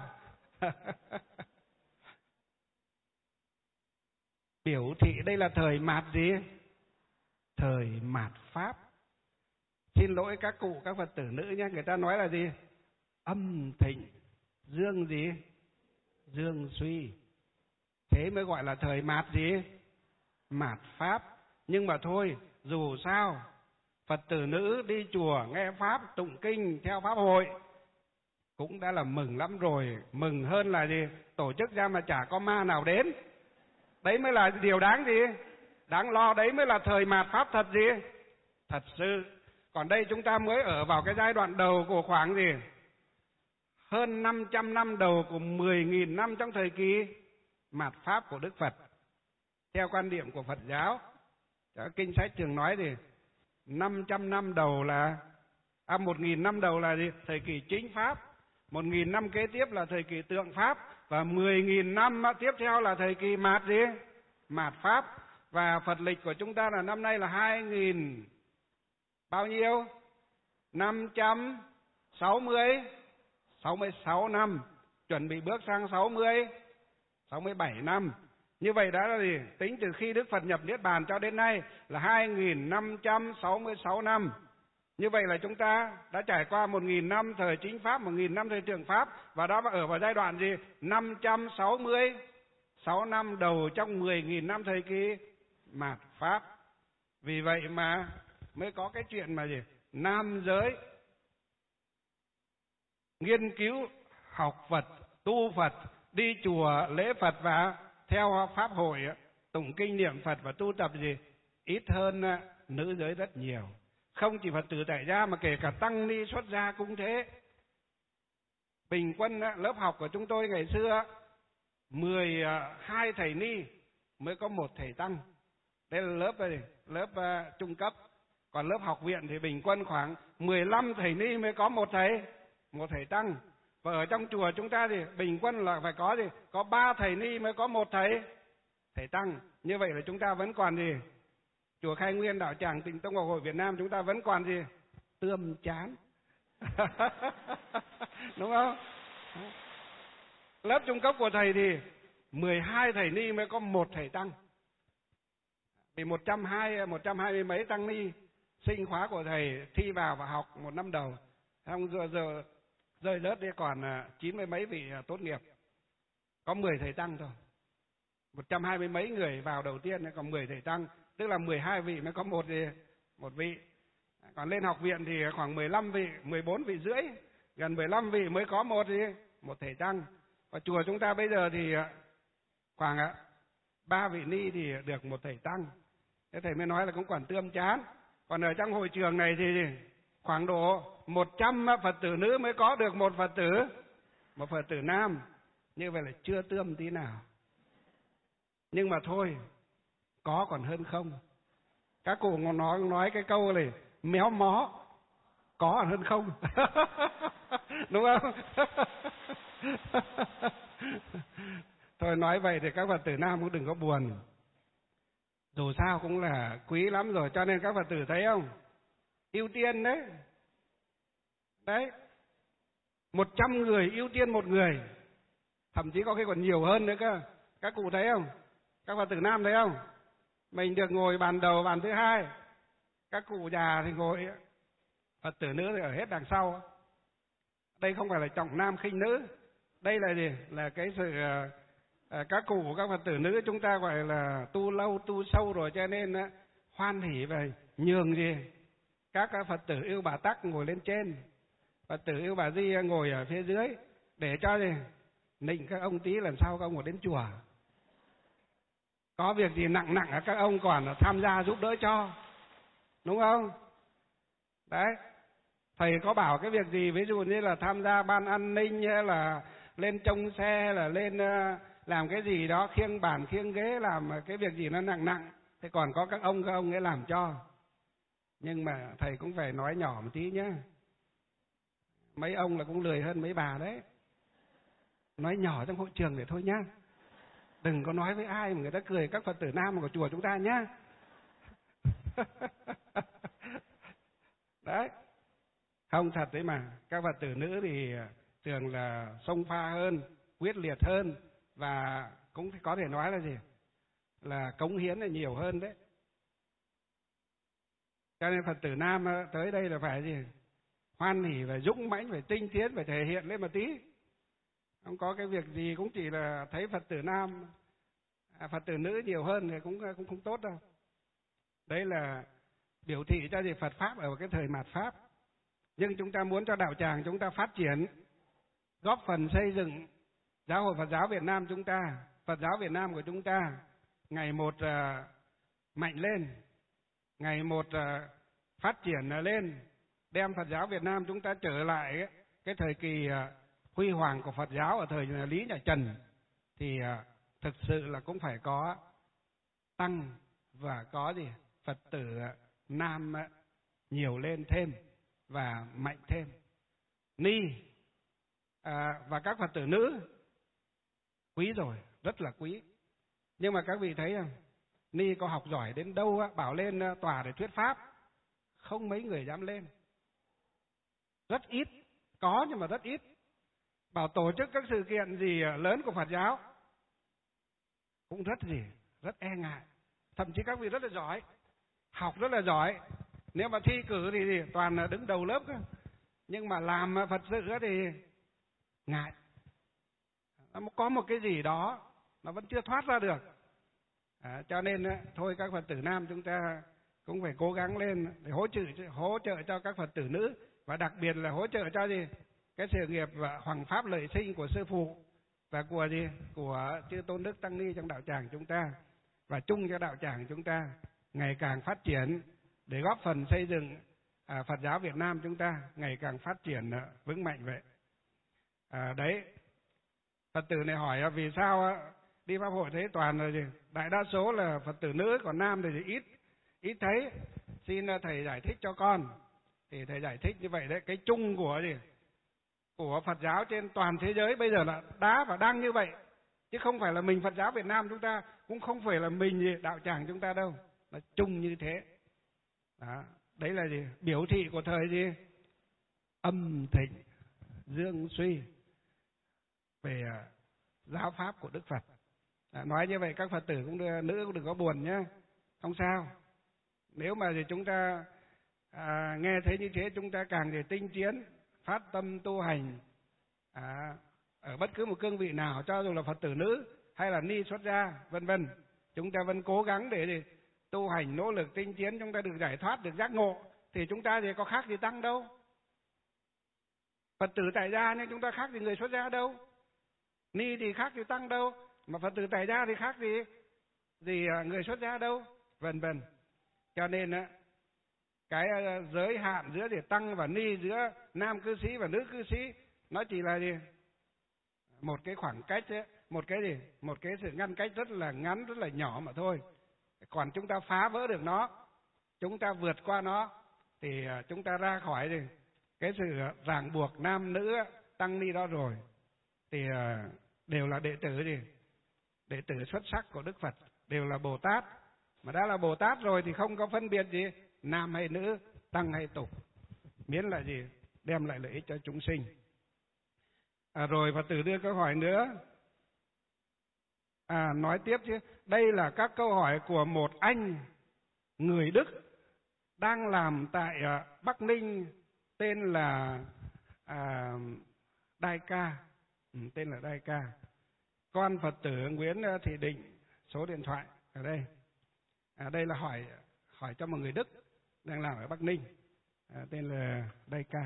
Biểu thị đây là thời mạt gì? Thời mạt Pháp. Xin lỗi các cụ, các Phật tử nữ nhé, người ta nói là gì? Âm thịnh, dương gì? Dương suy. Thế mới gọi là thời mạt gì? Mạt Pháp. Nhưng mà thôi, dù sao, Phật tử nữ đi chùa nghe Pháp, tụng kinh theo Pháp hội cũng đã là mừng lắm rồi. Mừng hơn là gì? Tổ chức ra mà chả có ma nào đến. Đấy mới là điều đáng gì? Đáng lo. Đấy mới là thời mạt Pháp thật gì? Thật sự. Còn đây chúng ta mới ở vào cái giai đoạn đầu của khoảng gì? Hơn 500 năm đầu của 10.000 năm trong thời kỳ mạt Pháp của Đức Phật. Theo quan điểm của Phật giáo, kinh sách thường nói thì 500 năm đầu là 1.000 năm đầu là gì? Thời kỳ chính Pháp. 1.000 năm kế tiếp là thời kỳ tượng Pháp. Và 10.000 năm tiếp theo là thời kỳ mạt gì? Mạt Pháp. Và Phật lịch của chúng ta là năm nay là 2.000 bao nhiêu? 566 năm. Chuẩn bị bước sang 67 năm. Như vậy đã là gì? Tính từ khi Đức Phật nhập Niết Bàn cho đến nay là 2.566 năm. Như vậy là chúng ta đã trải qua 1.000 năm thời chính Pháp, 1.000 năm thời tượng Pháp. Và đó ở vào giai đoạn gì? 566 năm đầu trong 10.000 năm thời kỳ mạt Pháp. Vì vậy mà mới có cái chuyện mà gì? Nam giới nghiên cứu, học Phật, tu Phật, đi chùa lễ Phật và theo Pháp hội, tụng kinh niệm Phật và tu tập gì? Ít hơn nữ giới rất nhiều. Không chỉ Phật tử tại gia mà kể cả tăng ni xuất gia cũng thế. Bình quân lớp học của chúng tôi ngày xưa 12 thầy ni mới có một thầy tăng. Đây là lớp trung cấp. Còn lớp học viện thì bình quân khoảng 15 thầy ni mới có một thầy tăng. Và ở trong chùa chúng ta thì bình quân là phải có gì? Có 3 thầy ni mới có một thầy tăng. Như vậy là chúng ta vẫn còn gì? Chùa Khai Nguyên, Đạo Tràng, Tịnh Tông Học Hội Việt Nam chúng ta vẫn còn gì? Tươm chán. Đúng không? Lớp trung cấp của thầy thì 12 thầy ni mới có một thầy tăng. Vì 120 mấy tăng ni sinh khóa của thầy thi vào và học một năm đầu. Xong giờ rơi lớp đi còn 90 mấy vị tốt nghiệp. Có 10 thầy tăng thôi. 120 mấy người vào đầu tiên còn 10 thầy tăng, tức là 12 vị mới có một vị. Còn lên học viện thì khoảng 15 vị, 14 vị rưỡi, gần 15 vị mới có một thầy tăng. Và chùa chúng ta bây giờ thì khoảng 3 vị ni thì được một thầy tăng. Thế thầy mới nói là cũng còn tươm chán. Còn ở trong hội trường này thì khoảng độ 100 Phật tử nữ mới có được một Phật tử nam. Như vậy là chưa tươm tí nào. Nhưng mà thôi, có còn hơn không. Các cụ nói cái câu này méo mó, có còn hơn không. Đúng không? Thôi nói vậy thì các Phật tử nam cũng đừng có buồn. Dù sao cũng là quý lắm rồi, cho nên các Phật tử thấy không? Ưu tiên đấy. Đấy. 100 người ưu tiên một người. Thậm chí có khi còn nhiều hơn nữa cơ. Các cụ thấy không? Các Phật tử nam thấy không? Mình được ngồi bàn đầu, bàn thứ hai. Các cụ già thì ngồi, Phật tử nữ thì ở hết đằng sau. Đây không phải là trọng nam khinh nữ. Đây là gì? Là cái sự các cụ, các Phật tử nữ chúng ta gọi là tu lâu, tu sâu rồi, cho nên hoan hỉ về nhường gì? Các Phật tử Yêu Bà Tắc ngồi lên trên, Phật tử Yêu Bà Di ngồi ở phía dưới, để cho gì? Nịnh các ông tí lần sau các ông có đến chùa. Có việc gì nặng các ông còn tham gia giúp đỡ cho. Đúng không? Đấy. Thầy có bảo cái việc gì, ví dụ như là tham gia ban an ninh, hay là lên trông xe, hay là lên làm cái gì đó, khiêng bàn, khiêng ghế, làm cái việc gì nó nặng. Thế còn có các ông ấy làm cho. Nhưng mà thầy cũng phải nói nhỏ một tí nhé. Mấy ông là cũng lười hơn mấy bà đấy. Nói nhỏ trong hội trường để thôi nhá. Đừng có nói với ai mà người ta cười các Phật tử nam của chùa chúng ta nhá. Đấy. Không, thật đấy mà, các Phật tử nữ thì thường là xông pha hơn, quyết liệt hơn, và cũng có thể nói là gì? Là cống hiến là nhiều hơn đấy. Cho nên Phật tử nam tới đây là phải gì? Hoan hỉ, phải dũng mãnh, phải tinh tiến, phải thể hiện lên một tí. Không có cái việc gì cũng chỉ là thấy Phật tử nam, Phật tử nữ nhiều hơn thì cũng không tốt đâu. Đấy là biểu thị cho gì? Phật Pháp ở cái thời mạt Pháp. Nhưng chúng ta muốn cho đạo tràng chúng ta phát triển, góp phần xây dựng Giáo hội Phật giáo Việt Nam chúng ta, Phật giáo Việt Nam của chúng ta ngày một mạnh lên, ngày một phát triển lên, đem Phật giáo Việt Nam chúng ta trở lại cái thời kỳ huy hoàng của Phật giáo ở thời Lý Nhà Trần, thì thực sự là cũng phải có tăng và có gì? Phật tử nam nhiều lên thêm và mạnh thêm. Ni và các Phật tử nữ quý rồi, rất là quý. Nhưng mà các vị thấy không? Ni có học giỏi đến đâu bảo lên tòa để thuyết pháp, không mấy người dám lên. Rất ít, có nhưng mà rất ít. Bảo tổ chức các sự kiện gì lớn của Phật giáo cũng rất e ngại. Thậm chí các vị rất là giỏi, học rất là giỏi, nếu mà thi cử thì toàn là đứng đầu lớp cơ. Nhưng mà làm Phật sự thì ngại. Nó có một cái gì đó nó vẫn chưa thoát ra được. Cho nên thôi các Phật tử nam chúng ta cũng phải cố gắng lên để hỗ trợ cho các Phật tử nữ, và đặc biệt là hỗ trợ cho gì? Cái sự nghiệp hoằng pháp lợi sinh của sư phụ và của chư tôn đức tăng ni trong đạo tràng chúng ta, và chung cho đạo tràng chúng ta ngày càng phát triển, để góp phần xây dựng Phật giáo Việt Nam chúng ta ngày càng phát triển vững mạnh vậy. Đấy, Phật tử này hỏi vì sao đi pháp hội thấy toàn là gì? Đại đa số là Phật tử nữ, còn nam thì ít thấy. Xin thầy giải thích cho con. Thì thầy giải thích như vậy đấy, cái chung của Phật giáo trên toàn thế giới bây giờ là đã và đang như vậy, chứ không phải là mình Phật giáo Việt Nam chúng ta, cũng không phải là mình đạo tràng chúng ta đâu, là chung như thế. Đó, đấy là gì? Biểu thị của thời gì? Âm thịnh dương suy về giáo pháp của Đức Phật. Nói như vậy các Phật tử nữ cũng đừng có buồn nhé, không sao. Nếu mà thì chúng ta nghe thấy như thế, chúng ta càng để tinh tiến, phát tâm tu hành ở bất cứ một cương vị nào, cho dù là Phật tử nữ hay là ni xuất gia vân vân, chúng ta vẫn cố gắng để tu hành, nỗ lực tinh tiến, chúng ta được giải thoát, được giác ngộ, thì chúng ta thì có khác gì tăng đâu. Phật tử tại gia nên chúng ta khác gì người xuất gia đâu, ni thì khác gì tăng đâu, mà Phật tử tại gia thì khác gì người xuất gia đâu, vân vân. Cho nên cái giới hạn giữa tăng và ni, giữa nam cư sĩ và nữ cư sĩ, nó chỉ là gì? Một cái khoảng cách ấy, một cái sự ngăn cách rất là ngắn, rất là nhỏ mà thôi. Còn chúng ta phá vỡ được nó, chúng ta vượt qua nó, thì chúng ta ra khỏi cái sự ràng buộc nam nữ tăng ni đó rồi, thì đều là đệ tử xuất sắc của Đức Phật, đều là Bồ Tát. Mà đã là Bồ Tát rồi thì không có phân biệt gì nam hay nữ, tăng hay tục, miễn là đem lại lợi ích cho chúng sinh. Rồi Phật tử đưa câu hỏi nữa. Nói tiếp chứ, đây là các câu hỏi của một anh người Đức đang làm tại Bắc Ninh, tên là Đai Ca, tên là Đai Ca. Con Phật tử Nguyễn Thị Định, số điện thoại ở đây. Đây là hỏi cho một người Đức đang làm ở Bắc Ninh, tên là Đai Ca.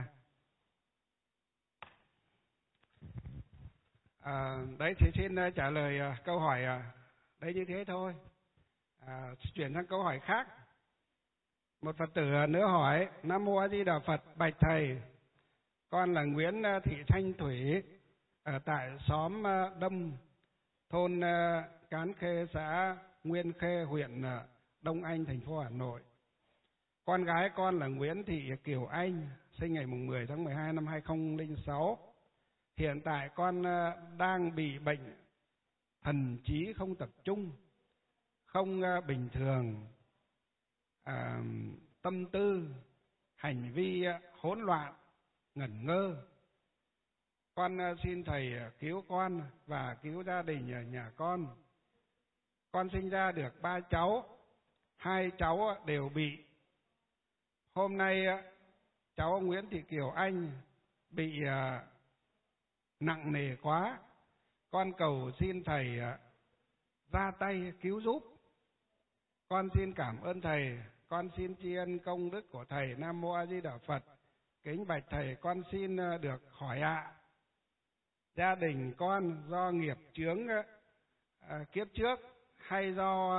Đấy thì xin trả lời câu hỏi đấy như thế thôi. Chuyển sang câu hỏi khác. Một Phật tử nữa hỏi: Nam Mô A Di Đà Phật, bạch thầy, con là Nguyễn Thị Thanh Thủy, ở tại xóm Đông, thôn Cán Khê, xã Nguyên Khê, huyện Đông Anh, thành phố Hà Nội. Con gái con là Nguyễn Thị Kiều Anh, sinh ngày 10 tháng 12 năm 2006. Hiện tại con đang bị bệnh thần trí không tập trung, không bình thường, tâm tư, hành vi hỗn loạn, ngẩn ngơ. Con xin thầy cứu con và cứu gia đình ở nhà con. Con sinh ra được 3 cháu, 2 cháu đều bị. Hôm nay cháu Nguyễn Thị Kiều Anh bị nặng nề quá. Con cầu xin thầy ra tay cứu giúp. Con xin cảm ơn thầy, con xin tri ân công đức của thầy. Nam Mô A Di Đà Phật. Kính bạch thầy, con xin được hỏi ạ. Gia đình con do nghiệp chướng kiếp trước hay do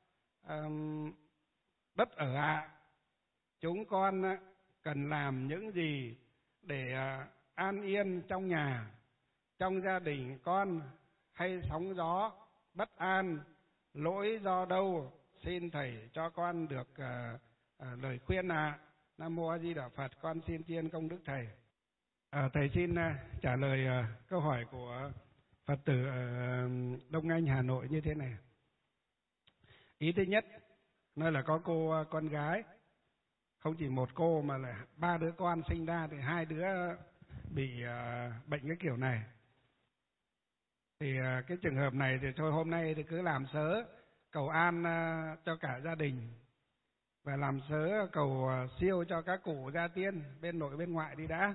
đất ở ạ? Chúng con cần làm những gì để an yên trong nhà, trong gia đình con hay sóng gió bất an, lỗi do đâu? Xin thầy cho con được lời khuyên ạ. Nam Mô A Di Đà Phật. Con xin tri ân công đức thầy. Thầy xin trả lời câu hỏi của Phật tử ở Đông Anh, Hà Nội như thế này. Ý thứ nhất, nói là có cô con gái, không chỉ một cô mà là 3 đứa con sinh ra thì 2 đứa bị bệnh cái kiểu này. Thì cái trường hợp này thì thôi hôm nay thì cứ làm sớ cầu an cho cả gia đình, và làm sớ cầu siêu cho các cụ gia tiên bên nội bên ngoại đi đã.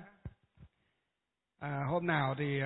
Hôm nào thì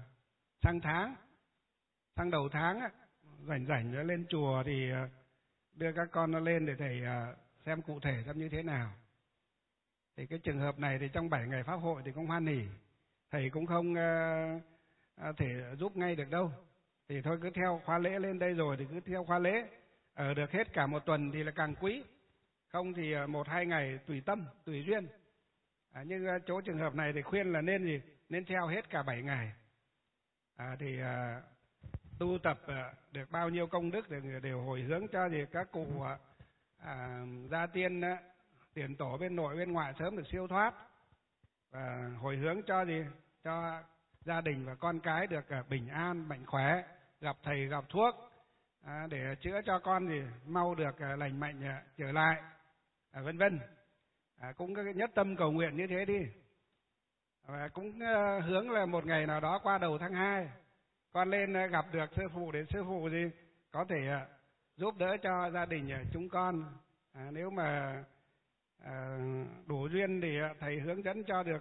sang đầu tháng rảnh lên chùa thì đưa các con nó lên để thầy xem cụ thể xem như thế nào. Thì cái trường hợp này thì trong 7 ngày pháp hội thì cũng hoan hỉ, thầy cũng không thể giúp ngay được đâu. Thì thôi cứ theo khóa lễ lên đây rồi thì cứ theo khóa lễ, ở được hết cả một tuần thì là càng quý, không thì 1-2 ngày tùy tâm tùy duyên. Nhưng chỗ trường hợp này thì khuyên là nên theo hết cả 7 ngày. Thì tu tập được bao nhiêu công đức thì đều hồi hướng cho các cụ gia tiên tiền tổ bên nội bên ngoại sớm được siêu thoát, và hồi hướng cho gia đình và con cái được bình an mạnh khỏe, gặp thầy gặp thuốc để chữa cho con thì mau được lành mạnh trở lại, vân vân. Cũng nhất tâm cầu nguyện như thế đi. Và cũng hướng là một ngày nào đó qua đầu tháng 2 con lên gặp được sư phụ, để sư phụ gì có thể giúp đỡ cho gia đình chúng con. Nếu mà đủ duyên thì thầy hướng dẫn cho được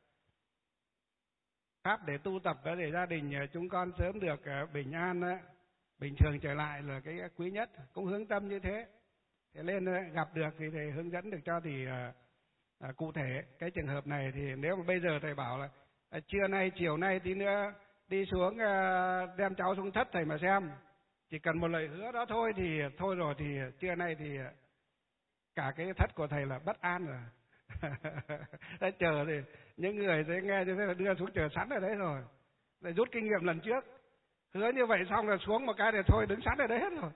pháp để tu tập để gia đình chúng con sớm được bình an, bình thường trở lại là cái quý nhất. Cũng hướng tâm như thế. Thì lên gặp được thì thầy hướng dẫn được cho thì cụ thể. Cái trường hợp này thì nếu mà bây giờ thầy bảo là trưa nay chiều nay tí nữa đi xuống đem cháu xuống thất thầy mà xem, chỉ cần một lời hứa đó thôi thì thôi rồi, thì trưa nay thì cả cái thất của thầy là bất an rồi. Đã chờ thì những người sẽ nghe như thế là đưa xuống chờ sẵn ở đấy rồi. Để rút kinh nghiệm lần trước, hứa như vậy xong là xuống một cái thì thôi đứng sẵn ở đấy hết rồi.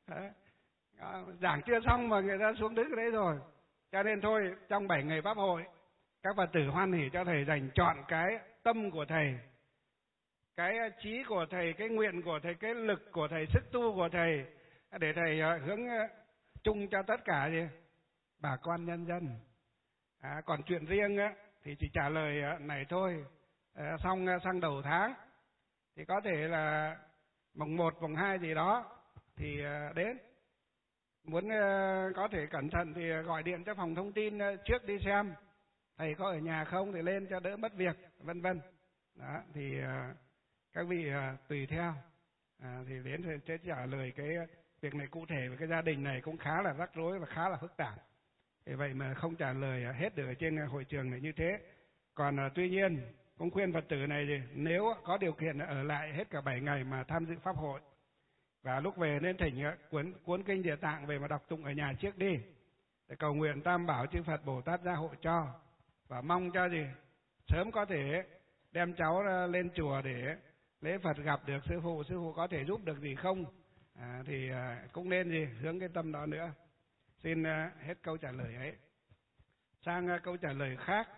Giảng chưa xong mà người ta xuống đứng ở đấy rồi. Cho nên thôi trong 7 ngày pháp hội, các Phật tử hoan hỉ cho thầy dành chọn cái tâm của thầy, cái trí của thầy, cái nguyện của thầy, cái lực của thầy, sức tu của thầy, để thầy hướng chung cho tất cả bà con nhân dân. Còn chuyện riêng thì chỉ trả lời này thôi. Xong sang đầu tháng thì có thể là mùng 1, mùng 2 gì đó thì đến. Muốn có thể cẩn thận thì gọi điện cho phòng thông tin trước đi xem thầy có ở nhà không thì lên cho đỡ mất việc, vân vân. Đó thì các vị tùy theo. Thì đến sẽ trả lời cái việc này cụ thể. Và cái gia đình này cũng khá là rắc rối và khá là phức tạp. Vì vậy mà không trả lời hết được ở trên hội trường này như thế. Còn tuy nhiên cũng khuyên Phật tử này thì nếu có điều kiện ở lại hết cả 7 ngày mà tham dự pháp hội, và lúc về nên thỉnh cuốn kinh Địa Tạng về mà đọc tụng ở nhà trước đi, để cầu nguyện Tam Bảo chư Phật Bồ Tát gia hộ cho, và mong cho sớm có thể đem cháu lên chùa để lễ Phật gặp được sư phụ có thể giúp được gì không, thì cũng nên hướng cái tâm đó nữa. Xin hết câu trả lời ấy. Sang câu trả lời khác.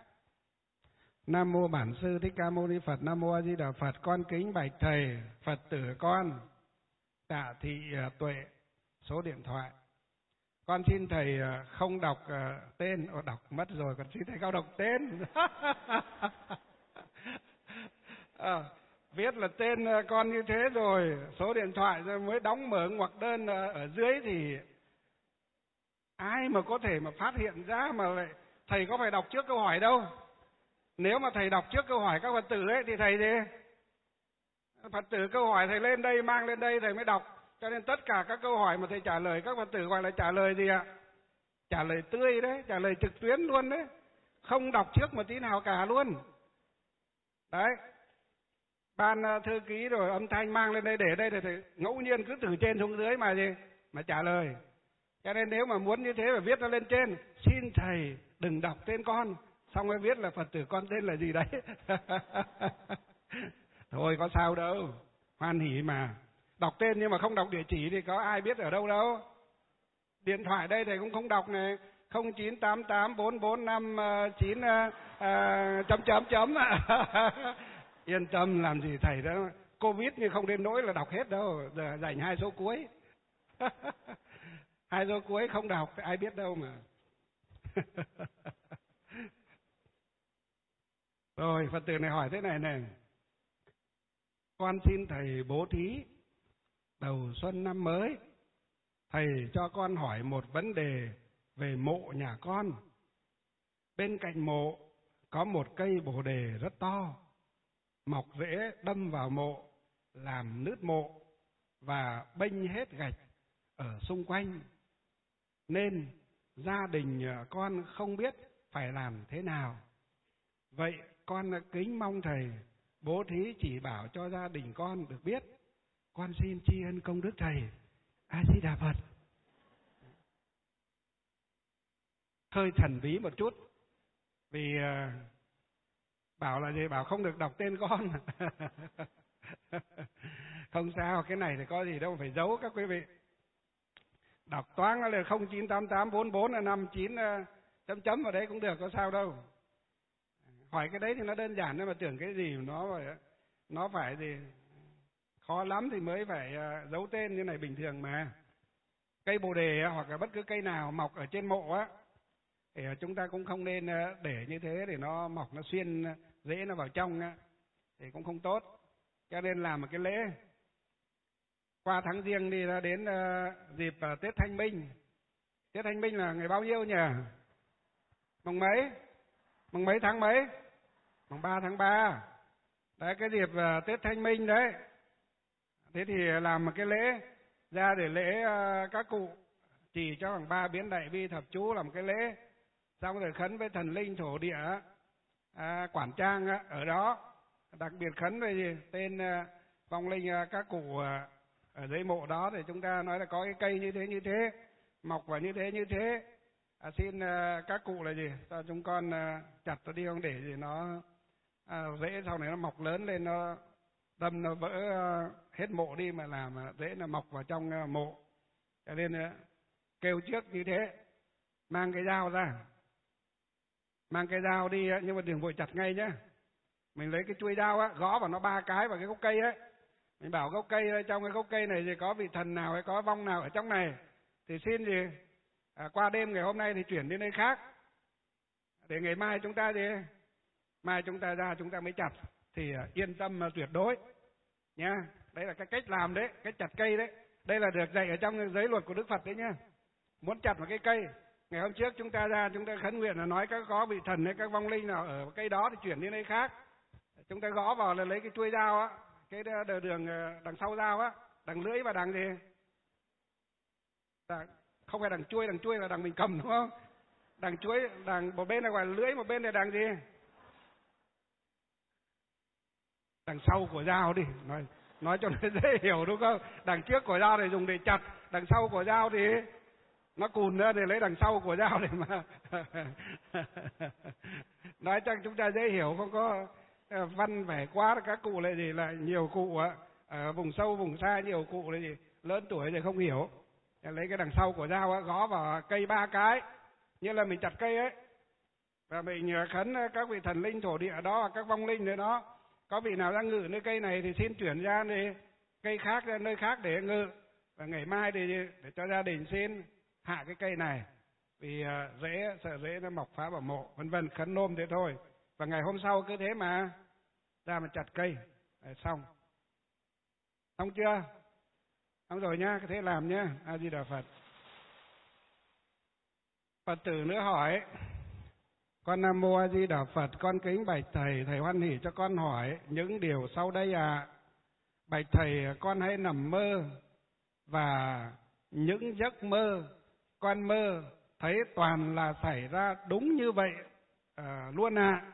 Nam mô Bản Sư Thích Ca Mâu Ni Phật. Nam mô A Di Đà Phật. Con kính bạch thầy, Phật tử con Tạ Thị Tuệ, số điện thoại Con xin thầy không đọc tên, đọc mất rồi, con xin thầy không đọc tên. Viết là tên con như thế rồi, số điện thoại rồi mới đóng mở ngoặc đơn ở dưới thì ai mà có thể mà phát hiện ra mà lại thầy có phải đọc trước câu hỏi đâu. Nếu mà thầy đọc trước câu hỏi các Phật tử ấy thì thầy gì? Phật tử câu hỏi thầy lên đây, mang lên đây thầy mới đọc. Cho nên tất cả các câu hỏi mà thầy trả lời các Phật tử gọi là trả lời gì ạ? Trả lời tươi đấy, trả lời trực tuyến luôn đấy. Không đọc trước một tí nào cả luôn. Đấy. Ban thư ký rồi âm thanh mang lên đây để đây thì thầy ngẫu nhiên cứ từ trên xuống dưới mà gì? Mà trả lời. Cho nên nếu mà muốn như thế phải viết nó lên trên. Xin thầy đừng đọc tên con. Xong rồi viết là Phật tử con tên là gì đấy. Thôi có sao đâu. Hoan hỉ mà. Đọc tên nhưng mà không đọc địa chỉ thì có ai biết ở đâu đâu. Điện thoại đây thầy cũng không đọc này. 09884459 . Yên tâm làm gì thầy đó. Covid nhưng không đến nỗi là đọc hết đâu. Giờ dành 2 số cuối. 2 số cuối không đọc ai biết đâu mà. Rồi Phật tử này hỏi thế này này. Con xin thầy bố thí đầu xuân năm mới. Thầy cho con hỏi một vấn đề về mộ nhà con. Bên cạnh mộ có một cây bồ đề rất to, mọc rễ đâm vào mộ, làm nứt mộ và bênh hết gạch ở xung quanh. Nên gia đình con không biết phải làm thế nào. Vậy con kính mong thầy bố thí chỉ bảo cho gia đình con được biết. Con xin tri ân công đức thầy. A Di Đà Phật. Hơi thần bí một chút. Vì bảo là gì? Bảo không được đọc tên con. Không sao, cái này thì có gì đâu phải giấu các quý vị. Đọc toán là 09884459 chấm vào đấy cũng được, có sao đâu. Hỏi cái đấy thì nó đơn giản, nhưng mà tưởng cái gì nó phải gì khó lắm thì mới phải giấu tên như này bình thường mà. Cây bồ đề hoặc là bất cứ cây nào mọc ở trên mộ á thì chúng ta cũng không nên để như thế để nó mọc nó xuyên rễ nó vào trong á, thì cũng không tốt. Cho nên làm một cái lễ qua tháng Giêng đi ra đến dịp Tết Thanh Minh. Tết Thanh Minh là ngày bao nhiêu nhỉ? Mùng mấy? Mùng mấy tháng mấy? Mùng 3 tháng 3. Đấy cái dịp Tết Thanh Minh đấy. Thế thì làm một cái lễ ra để lễ các cụ chỉ cho khoảng 3 biến đại bi thập chú, làm cái lễ xong rồi khấn với thần linh thổ địa quản trang ở đó, đặc biệt khấn về gì? Tên vong linh các cụ ở dưới mộ đó, thì chúng ta nói là có cái cây như thế mọc vào như thế. Xin các cụ là gì? Cho chúng con chặt nó đi không để gì nó rễ sau này nó mọc lớn lên, nó đâm nó vỡ hết mộ đi mà làm rễ nó mọc vào trong mộ. Cho nên kêu trước như thế, mang cái dao ra, mang cái dao đi nhưng mà đừng vội chặt ngay nhá. Mình lấy cái chuôi dao gõ vào nó 3 cái vào cái gốc cây ấy. Mình bảo gốc cây trong cái gốc cây này thì có vị thần nào hay có vong nào ở trong này thì xin gì qua đêm ngày hôm nay thì chuyển đến nơi khác, để ngày mai chúng ta gì mai chúng ta ra chúng ta mới chặt thì yên tâm tuyệt đối nhá. Đấy là cái cách làm đấy, cách chặt cây đấy. Đây là được dạy ở trong giới luật của Đức Phật đấy nhá. Muốn chặt một cái cây, ngày hôm trước chúng ta ra chúng ta khấn nguyện là nói các có vị thần hay các vong linh nào ở cây đó thì chuyển đến nơi khác. Chúng ta gõ vào là lấy cái chuôi dao cái đường đằng sau dao đằng lưỡi và đằng gì? Không phải đằng chuôi là đằng mình cầm đúng không? Đằng chuôi, đằng một bên là gọi là lưỡi, một bên là đằng gì? Đằng sau của dao đi, nói cho nó dễ hiểu đúng không? Đằng trước của dao để dùng để chặt, đằng sau của dao thì nó cùn nữa thì lấy đằng sau của dao để mà nói cho chúng ta dễ hiểu, không có văn vẻ quá. Các cụ lại gì là nhiều cụ ở vùng sâu vùng xa, nhiều cụ là gì lớn tuổi thì không hiểu. Lấy cái đằng sau của dao gõ vào cây 3 cái như là mình chặt cây ấy, và mình khấn các vị thần linh thổ địa đó, các vong linh nữa đó, có vị nào đang ngự nơi cây này thì xin chuyển ra đi cây khác, ra nơi khác để ngự, và ngày mai thì để cho gia đình xin hạ cái cây này vì sợ rễ nó mọc phá vào mộ, vân vân, khấn nôm thế thôi. Và ngày hôm sau cứ thế mà ra mà chặt cây. Xong chưa? Xong rồi nhá, cứ thế làm nhá. A Di Đà Phật. Phật tử nữa hỏi: con Nam Mô A Di Đà Phật, con kính bạch thầy, thầy hoan hỷ cho con hỏi những điều sau đây ạ. Bạch thầy, con hay nằm mơ và những giấc mơ con mơ thấy toàn là xảy ra đúng như vậy luôn ạ.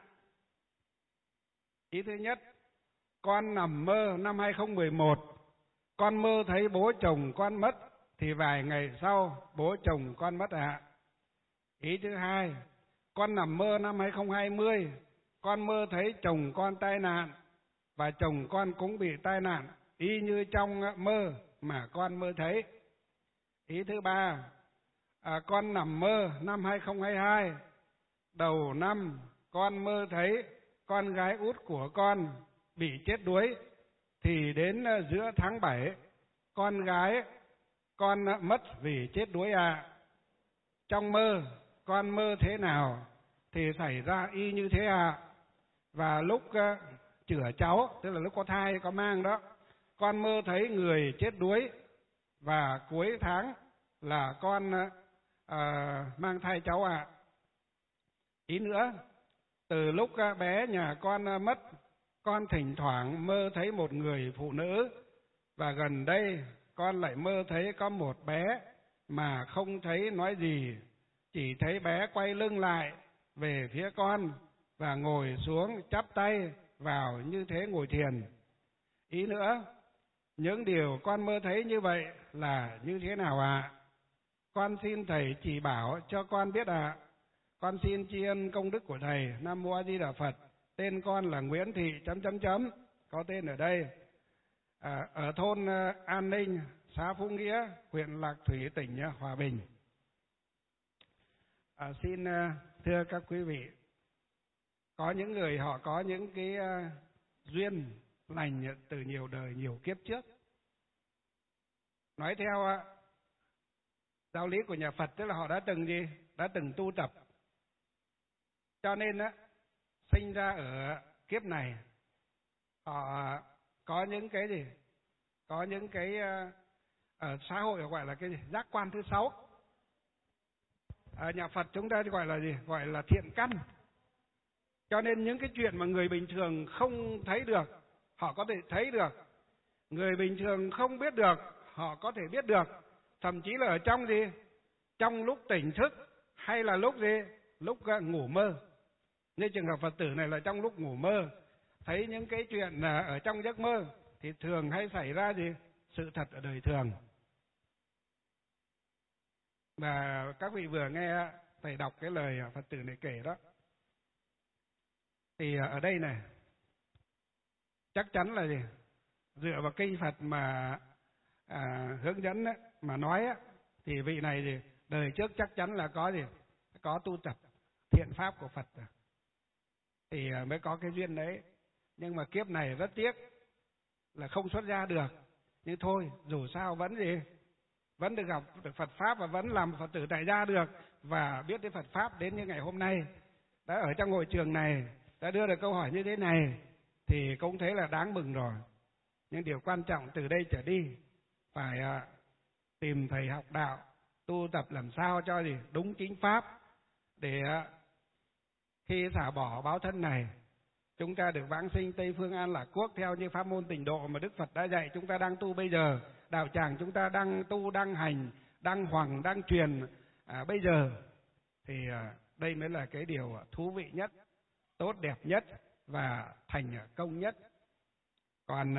Ý thứ nhất, con nằm mơ năm 2011, con mơ thấy bố chồng con mất, thì vài ngày sau bố chồng con mất ạ. Ý thứ hai, con nằm mơ năm 2020, con mơ thấy chồng con tai nạn và chồng con cũng bị tai nạn y như trong mơ mà con mơ thấy. Ý thứ ba, con nằm mơ năm 2022, đầu năm con mơ thấy con gái út của con bị chết đuối, thì đến giữa tháng 7 con gái con mất vì chết đuối ạ. Trong mơ con mơ thế nào thì xảy ra y như thế ạ. Và lúc chữa cháu, tức là lúc có thai có mang đó, con mơ thấy người chết đuối, và cuối tháng là con mang thai cháu ạ. Ý nữa, từ lúc bé nhà con mất, con thỉnh thoảng mơ thấy một người phụ nữ, và gần đây con lại mơ thấy có một bé mà không thấy nói gì, chỉ thấy bé quay lưng lại về phía con và ngồi xuống chắp tay vào như thế ngồi thiền. Ý nữa, những điều con mơ thấy như vậy là như thế nào ạ? Con xin thầy chỉ bảo cho con biết ạ. Con xin tri ân công đức của thầy. Nam Mô A Di Đà Phật. Tên con là Nguyễn Thị ... có tên ở đây, ở thôn An Ninh, xã Phú Nghĩa, huyện Lạc Thủy, tỉnh Hòa Bình. Xin thưa các quý vị, có những người họ có những cái duyên lành từ nhiều đời nhiều kiếp trước. Nói theo giáo lý của nhà Phật, tức là họ đã từng gì? Đã từng tu tập. Cho nên sinh ra ở kiếp này, họ có những cái gì? Có những cái ở xã hội gọi là cái gì? Giác quan thứ 6. Ở nhà Phật chúng ta gọi là gì? Gọi là thiện căn. Cho nên những cái chuyện mà người bình thường không thấy được, họ có thể thấy được. Người bình thường không biết được, họ có thể biết được. Thậm chí là ở trong gì? Trong lúc tỉnh thức, hay là lúc gì? Lúc ngủ mơ. Như trường hợp Phật tử này là trong lúc ngủ mơ, thấy những cái chuyện ở trong giấc mơ, thì thường hay xảy ra gì? Sự thật ở đời thường. Và các vị vừa nghe thầy đọc cái lời Phật tử này kể đó, thì ở đây này, chắc chắn là gì? Dựa vào kinh Phật mà hướng dẫn mà nói thì vị này thì đời trước chắc chắn là có gì? Có tu tập thiện pháp của Phật thì mới có cái duyên đấy. Nhưng mà kiếp này rất tiếc là không xuất gia được. Nhưng thôi, dù sao vẫn gì? Vẫn được gặp được Phật Pháp và vẫn làm Phật tử tại gia được, và biết đến Phật Pháp đến như ngày hôm nay, đã ở trong hội trường này, đã đưa được câu hỏi như thế này, thì cũng thấy là đáng mừng rồi. Nhưng điều quan trọng từ đây trở đi, phải tìm thầy học đạo, tu tập làm sao cho gì đúng chính Pháp, để khi xả bỏ báo thân này, chúng ta được vãng sinh Tây Phương An Lạc Quốc theo như pháp môn tịnh độ mà Đức Phật đã dạy chúng ta đang tu bây giờ. Đạo tràng chúng ta đang tu, đang hành, đang hoằng, đang truyền bây giờ. Thì đây mới là cái điều thú vị nhất, tốt đẹp nhất và thành công nhất. Còn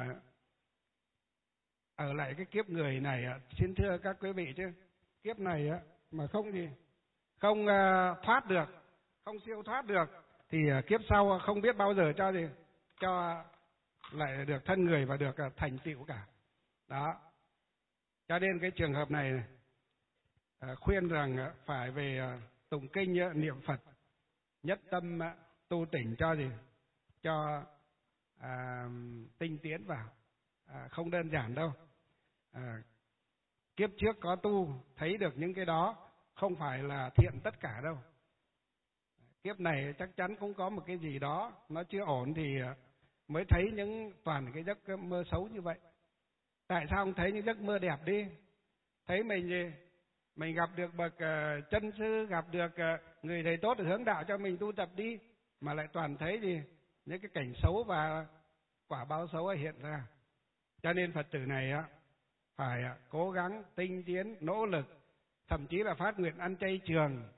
ở lại cái kiếp người này, xin thưa các quý vị chứ, kiếp này mà không gì, không thoát được, không siêu thoát được, thì kiếp sau không biết bao giờ cho gì, cho lại được thân người và được thành tựu cả. Đó. Cho nên cái trường hợp này khuyên rằng phải về tụng kinh niệm Phật, nhất tâm tu tỉnh cho gì, cho tinh tiến vào, không đơn giản đâu. kiếp trước có tu thấy được những cái đó, không phải là thiện tất cả đâu. Kiếp này chắc chắn cũng có một cái gì đó nó chưa ổn thì mới thấy toàn cái giấc mơ xấu như vậy. Tại sao không thấy những giấc mơ đẹp đi? Thấy mình gặp được bậc chân sư, gặp được người thầy tốt để hướng đạo cho mình tu tập đi, mà lại toàn thấy những cái cảnh xấu và quả báo xấu hiện ra. Cho nên Phật tử này phải cố gắng tinh tiến, nỗ lực, thậm chí là phát nguyện ăn chay trường,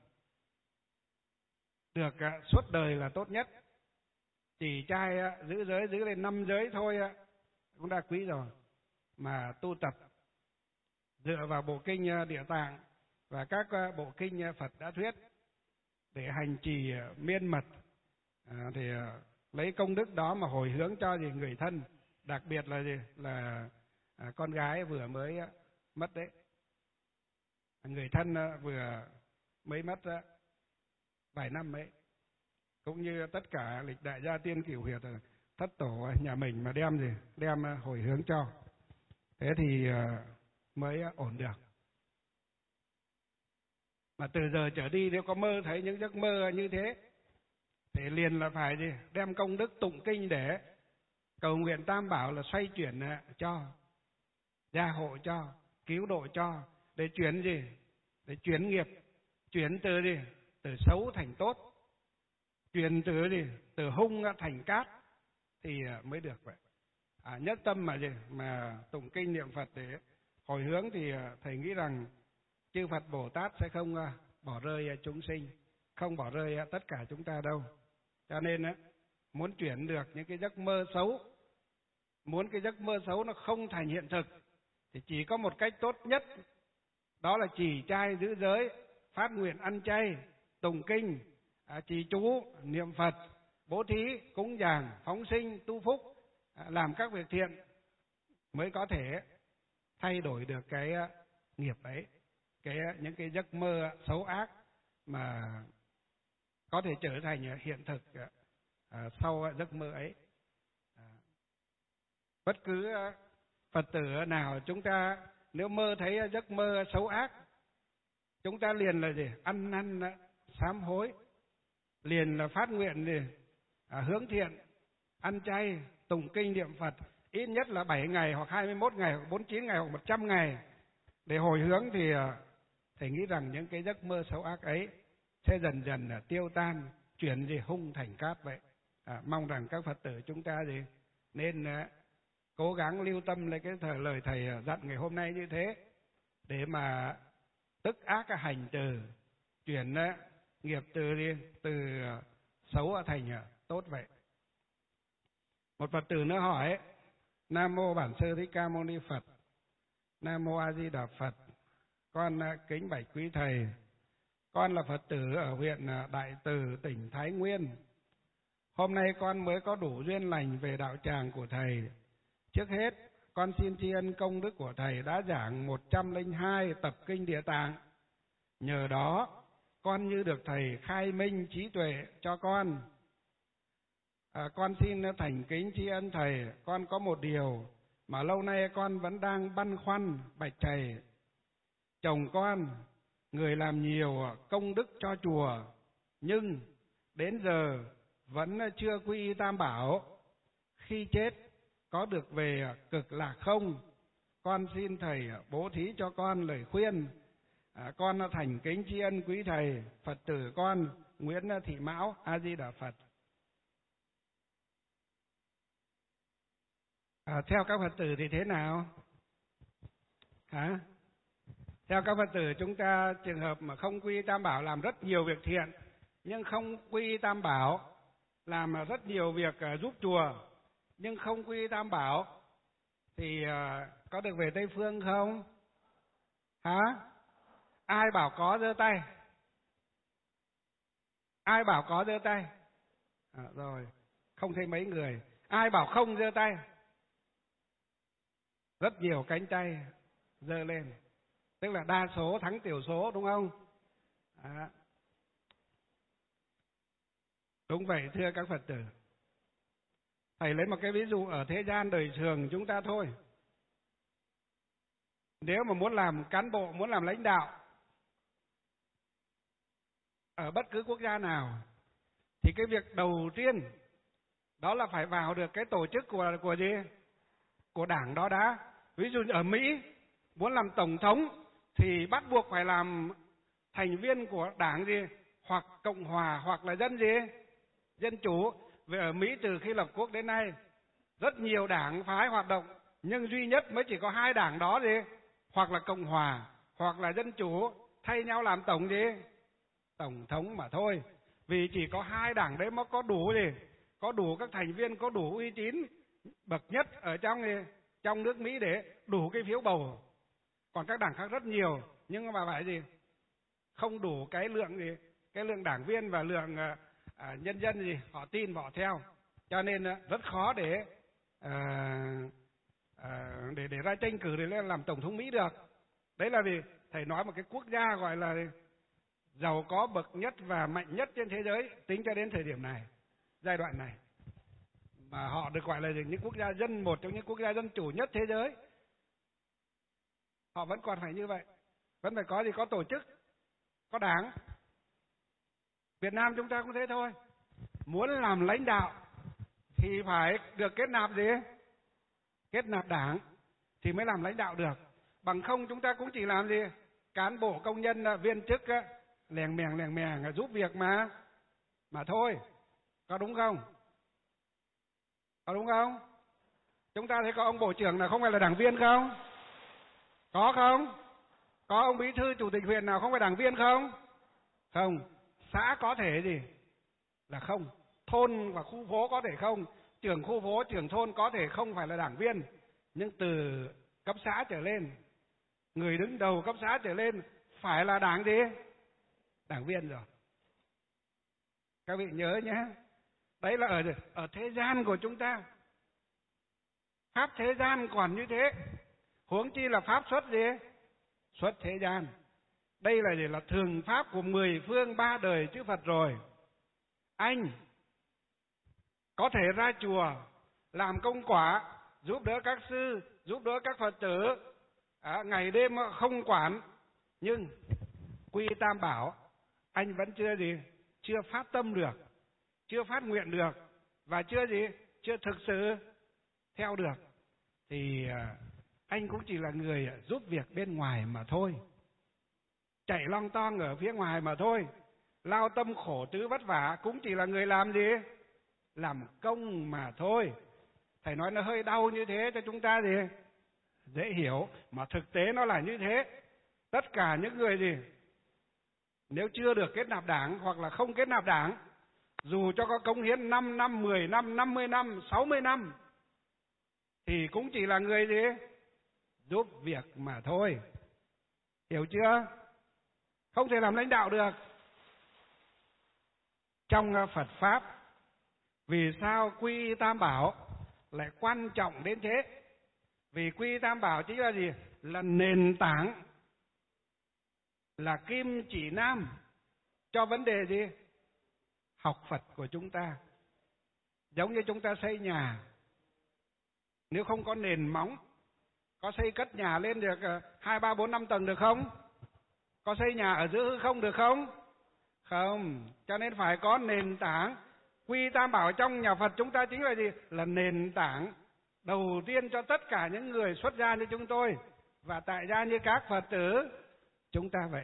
được suốt đời là tốt nhất. Chỉ trai giữ giới giữ lên 5 giới thôi cũng đã quý rồi. Mà tu tập dựa vào bộ kinh Địa Tạng và các bộ kinh Phật đã thuyết để hành trì miên mật, thì lấy công đức đó mà hồi hướng cho người thân, đặc biệt là là con gái vừa mới mất đấy, người thân vừa mới mất vài năm ấy, cũng như tất cả lịch đại gia tiên cửu huyệt thất tổ nhà mình mà đem hồi hướng cho, thế thì mới ổn được. Mà từ giờ trở đi nếu có mơ thấy những giấc mơ như thế thì liền là phải đem công đức tụng kinh để cầu nguyện Tam Bảo là xoay chuyển cho, gia hộ cho, cứu độ cho, để chuyển để chuyển nghiệp, chuyển từ xấu thành tốt, chuyển từ hung thành cát thì mới được vậy. Nhất tâm mà tụng kinh niệm Phật để hồi hướng thì thầy nghĩ rằng chư Phật Bồ Tát sẽ không bỏ rơi chúng sinh, không bỏ rơi tất cả chúng ta đâu. Cho nên muốn chuyển được những cái giấc mơ xấu, muốn cái giấc mơ xấu nó không thành hiện thực thì chỉ có một cách tốt nhất, đó là trì trai giữ giới, phát nguyện ăn chay, tụng kinh, trì chú, niệm Phật, bố thí, cúng dường, phóng sinh, tu phúc, làm các việc thiện mới có thể thay đổi được cái nghiệp ấy, những cái giấc mơ xấu ác mà có thể trở thành hiện thực sau giấc mơ ấy. Bất cứ Phật tử nào chúng ta nếu mơ thấy giấc mơ xấu ác, chúng ta liền là ăn năn sám hối, liền là phát nguyện hướng thiện, ăn chay, tụng kinh niệm Phật ít nhất là 7 ngày hoặc 21 ngày hoặc 49 ngày hoặc 100 ngày để hồi hướng, thì thầy nghĩ rằng những cái giấc mơ xấu ác ấy sẽ dần dần tiêu tan, chuyển hung thành cát vậy. Mong rằng các Phật tử chúng ta nên cố gắng lưu tâm lấy cái lời thầy dặn ngày hôm nay như thế, để mà tức ác hành trừ, chuyển nghiệp từ xấu thành tốt vậy. Một Phật tử nữa hỏi: Nam mô Bản Sư Thích Ca Mâu Ni Phật. Nam mô A Di Đà Phật. Con kính bạch quý thầy, con là Phật tử ở huyện Đại Từ, tỉnh Thái Nguyên. Hôm nay con mới có đủ duyên lành về đạo tràng của thầy. Trước hết, con xin tri ân công đức của thầy đã giảng 102 tập kinh Địa Tạng. Nhờ đó, con như được thầy khai minh trí tuệ cho con. Con xin thành kính tri ân thầy, con có một điều mà lâu nay con vẫn đang băn khoăn bạch thầy. Chồng con, người làm nhiều công đức cho chùa, nhưng đến giờ vẫn chưa quy y Tam Bảo. Khi chết có được về Cực Lạc không? Con xin thầy bố thí cho con lời khuyên. Con thành kính tri ân quý thầy. Phật tử con Nguyễn Thị Mão. A Di Đà Phật. Theo các Phật tử thì thế nào? Theo các Phật tử chúng ta, trường hợp mà không quy y Tam Bảo làm rất nhiều việc thiện, nhưng không quy y Tam Bảo, làm rất nhiều việc giúp chùa, nhưng không quy y Tam Bảo, thì có được về Tây Phương không? Ai bảo có giơ tay? Ai bảo có giơ tay? Rồi, không thấy mấy người. Ai bảo không giơ tay? Rất nhiều cánh tay giơ lên, tức là đa số thắng tiểu số, đúng không? Đúng vậy thưa các Phật tử. Thầy lấy một cái ví dụ ở thế gian đời thường chúng ta thôi. Nếu mà muốn làm cán bộ, muốn làm lãnh đạo ở bất cứ quốc gia nào, thì cái việc đầu tiên đó là phải vào được cái tổ chức của gì? Của đảng đó đã. Ví dụ như ở Mỹ, muốn làm tổng thống thì bắt buộc phải làm thành viên của đảng gì? Hoặc Cộng hòa hoặc là dân gì? Dân chủ. Vì ở Mỹ từ khi lập quốc đến nay, rất nhiều đảng phái hoạt động, nhưng duy nhất mới chỉ có 2 đảng đó gì? Hoặc là Cộng hòa hoặc là dân chủ, thay nhau làm tổng thống mà thôi. Vì chỉ có 2 đảng đấy mới có đủ gì? Có đủ các thành viên, có đủ uy tín bậc nhất ở trong nước Mỹ để đủ cái phiếu bầu. Còn các đảng khác rất nhiều, nhưng mà phải gì? Không đủ cái lượng gì? Cái lượng đảng viên và lượng nhân dân gì họ tin và họ theo. Cho nên rất khó để ra tranh cử để làm tổng thống Mỹ được. Đấy là vì thầy nói một cái quốc gia gọi là giàu có bậc nhất và mạnh nhất trên thế giới tính cho đến thời điểm này, giai đoạn này, mà họ được gọi là những quốc gia một trong những quốc gia dân chủ nhất thế giới. Họ vẫn còn phải như vậy, vẫn phải có gì? Có tổ chức, có đảng. Việt Nam chúng ta cũng thế thôi. Muốn làm lãnh đạo thì phải được kết nạp gì? Kết nạp đảng thì mới làm lãnh đạo được. Bằng không chúng ta cũng chỉ làm gì? Cán bộ, công nhân, viên chức lèng mèng giúp việc mà thôi. Có đúng không? Có đúng không? Chúng ta thấy có ông bộ trưởng nào không phải là đảng viên không? Có không? Có ông bí thư chủ tịch huyện nào không phải đảng viên không? Không. Xã có thể gì? Là không. Thôn và khu phố có thể không. Trưởng khu phố, trưởng thôn có thể không phải là đảng viên. Nhưng từ cấp xã trở lên, người đứng đầu cấp xã trở lên phải là đảng gì? Đảng viên rồi. Các vị nhớ nhé. Đấy là ở thế gian của chúng ta. Pháp thế gian còn như thế, huống chi là pháp xuất gì? Xuất thế gian. Đây là thường pháp của 10 phương 3 đời chư Phật rồi. Anh có thể ra chùa làm công quả, giúp đỡ các sư, giúp đỡ các Phật tử, ngày đêm không quản, nhưng quy Tam Bảo anh vẫn chưa phát tâm được, chưa phát nguyện được, và chưa thực sự theo được, thì anh cũng chỉ là người giúp việc bên ngoài mà thôi, chạy long toong ở phía ngoài mà thôi, lao tâm khổ tứ vất vả, cũng chỉ là người làm gì? Làm công mà thôi. Thầy nói nó hơi đau như thế cho chúng ta dễ hiểu, mà thực tế nó là như thế. Tất cả những người nếu chưa được kết nạp đảng hoặc là không kết nạp đảng, dù cho có cống hiến 5 năm, 10 năm, 50 năm, 60 năm, thì cũng chỉ là người giúp việc mà thôi. Hiểu chưa? Không thể làm lãnh đạo được. Trong Phật Pháp, vì sao quy Tam Bảo lại quan trọng đến thế? Vì quy Tam Bảo chính là gì? Là nền tảng, là kim chỉ nam cho vấn đề gì? Học Phật của chúng ta. Giống như chúng ta xây nhà, nếu không có nền móng, có xây cất nhà lên được 2, 3, 4, 5 tầng được không? Có xây nhà ở giữa hư không được không? Không. Cho nên phải có nền tảng. Quy Tam Bảo trong nhà Phật chúng ta chính là gì? Là nền tảng đầu tiên cho tất cả những người xuất gia như chúng tôi và tại gia như các Phật tử chúng ta vậy.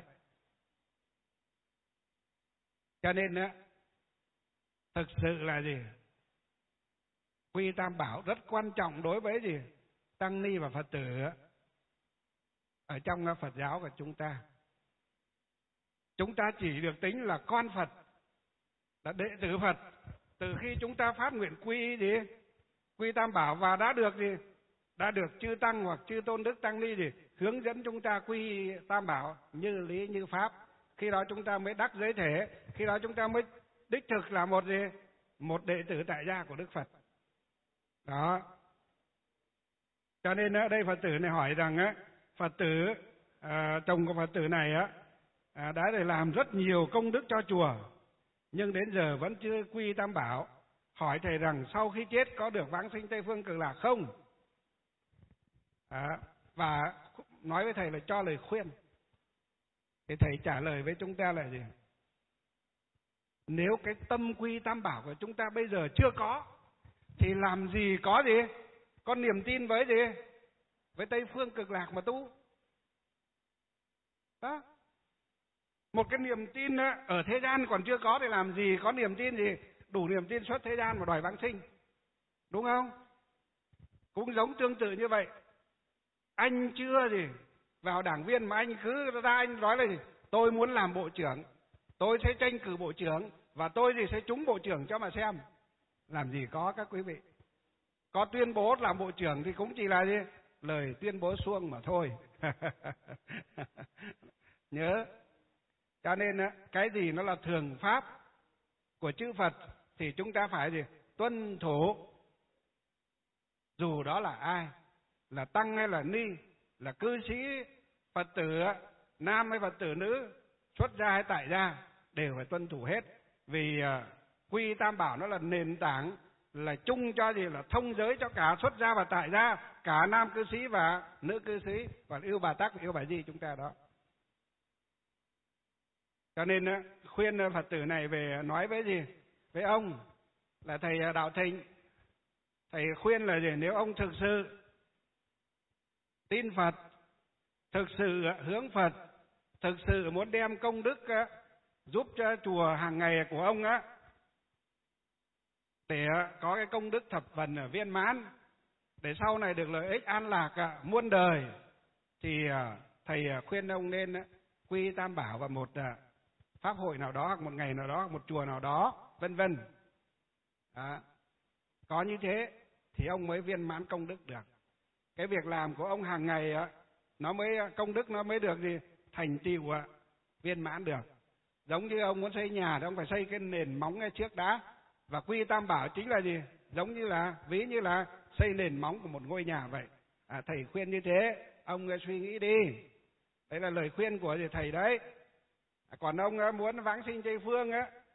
Cho nên thực sự là gì? Quy Tam Bảo rất quan trọng đối với gì? Tăng ni và Phật tử ở trong Phật giáo của chúng ta. Chúng ta chỉ được tính là con Phật, là đệ tử Phật từ khi chúng ta phát nguyện quy Tam Bảo, và đã được chư tăng hoặc chư tôn đức tăng ni hướng dẫn chúng ta quy Tam Bảo như lý như pháp. Khi đó chúng ta mới đắc giới thể, khi đó chúng ta mới đích thực là một đệ tử tại gia của Đức Phật. Đó. Cho nên ở đây Phật tử này hỏi rằng Phật tử chồng của Phật tử này đã để làm rất nhiều công đức cho chùa, nhưng đến giờ vẫn chưa quy Tam Bảo. Hỏi thầy rằng sau khi chết có được vãng sinh Tây Phương Cực Lạc không? Và nói với thầy là cho lời khuyên. Thì thầy trả lời với chúng ta là gì? Nếu cái tâm quy tam bảo của chúng ta bây giờ chưa có, thì làm gì có gì? Có niềm tin với gì? Với Tây Phương Cực Lạc mà tu. Đó. Một cái niềm tin ở thế gian còn chưa có thì làm gì có niềm tin gì? Đủ niềm tin xuất thế gian mà đòi vãng sinh. Đúng không? Cũng giống tương tự như vậy. Anh chưa gì vào đảng viên mà anh cứ ra anh nói là gì? Tôi muốn làm bộ trưởng, tôi sẽ tranh cử bộ trưởng và tôi gì sẽ trúng bộ trưởng cho mà xem. Làm gì có các quý vị. Có tuyên bố làm bộ trưởng thì cũng chỉ là gì? Lời tuyên bố suông mà thôi. Nhớ. Cho nên cái gì nó là thường pháp của chư Phật thì chúng ta phải gì? Tuân thủ. Dù đó là ai, là tăng hay là ni, là cư sĩ, Phật tử nam hay Phật tử nữ, xuất gia hay tại gia, đều phải tuân thủ hết. Vì quy tam bảo nó là nền tảng, là chung cho gì? Là thông giới cho cả xuất gia và tại gia, cả nam cư sĩ và nữ cư sĩ, và yêu bà tắc và yêu bà di chúng ta đó. Cho nên khuyên Phật tử này về nói với gì? Với ông là thầy Đạo Thịnh. Thầy khuyên là gì? Nếu ông thực sự tin Phật, thực sự hướng Phật, thực sự muốn đem công đức giúp cho chùa hàng ngày của ông để có cái công đức thập phần viên mãn, để sau này được lợi ích an lạc muôn đời, thì thầy khuyên ông nên quy tam bảo vào một pháp hội nào đó, hoặc một ngày nào đó, hoặc một chùa nào đó, vân vân. Có như thế thì ông mới viên mãn công đức được. Cái việc làm của ông hàng ngày nó mới công đức nó mới được gì? Thành tựu viên mãn được. Giống như ông muốn xây nhà thì ông phải xây cái nền móng ngay trước đã. Và quy tam bảo chính là gì? Giống như là ví như là xây nền móng của một ngôi nhà vậy. Thầy khuyên như thế, ông suy nghĩ đi. Đấy là lời khuyên của thầy đấy. Còn ông muốn vãng sinh Tây Phương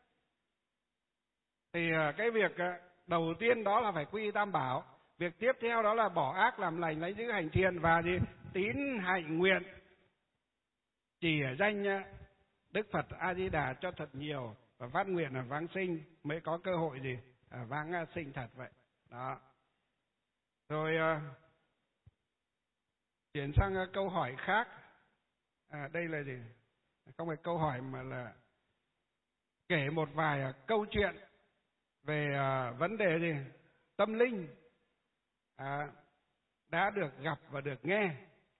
thì cái việc đầu tiên đó là phải quy tam bảo. Việc tiếp theo đó là bỏ ác làm lành, lấy giữ hành thiện, và gì? Tín hạnh nguyện. Chỉ danh Đức Phật A Di Đà cho thật nhiều và phát nguyện là vãng sinh mới có cơ hội gì? Vãng sinh thật vậy. Đó. Rồi chuyển sang câu hỏi khác. Đây là gì? Không phải câu hỏi mà là kể một vài câu chuyện về vấn đề gì? Tâm linh đã được gặp và được nghe.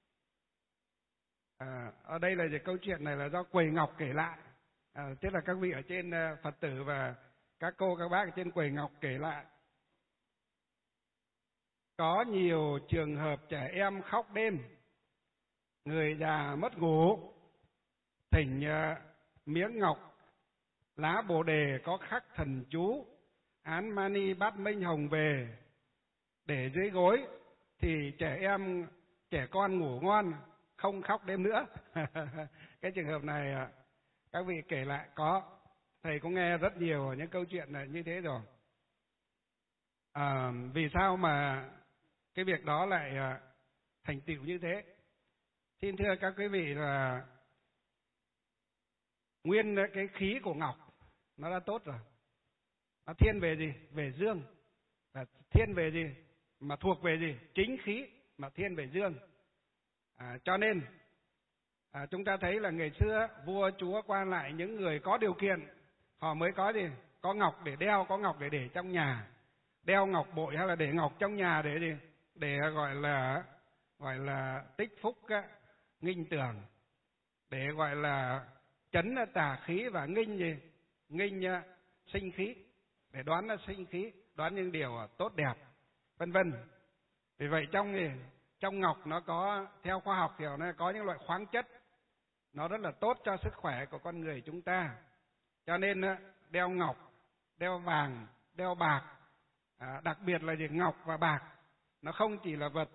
Ở đây là gì? Câu chuyện này là do Quầy Ngọc kể lại. Tức là các vị ở trên Phật tử và các cô các bác ở trên Quầy Ngọc kể lại. Có nhiều trường hợp trẻ em khóc đêm, người già mất ngủ, thỉnh miếng ngọc, lá bồ đề có khắc thần chú Án Mani Bát Minh Hồng về để dưới gối, thì trẻ con ngủ ngon, không khóc đêm nữa. Cái trường hợp này các vị kể lại có. Thầy cũng nghe rất nhiều những câu chuyện này như thế rồi. Vì sao mà cái việc đó lại thành tựu như thế? Xin thưa các quý vị là nguyên cái khí của ngọc nó đã tốt rồi. Nó thiên về gì? Về dương. Và thiên về gì? Mà thuộc về gì? Chính khí mà thiên về dương. Cho nên chúng ta thấy là ngày xưa vua chúa quan lại những người có điều kiện, họ mới có gì? Có ngọc để đeo, có ngọc để trong nhà. Đeo ngọc bội hay là để ngọc trong nhà để gì? Để gọi là tích phúc nghinh tường, để gọi là chấn tà khí và nghinh gì? Nghinh sinh khí, để đoán sinh khí, đoán những điều tốt đẹp, vân vân. Vì vậy trong ngọc nó có, theo khoa học thì nó có những loại khoáng chất nó rất là tốt cho sức khỏe của con người chúng ta. Cho nên đeo ngọc, đeo vàng, đeo bạc, đặc biệt là gì? Ngọc và bạc nó không chỉ là vật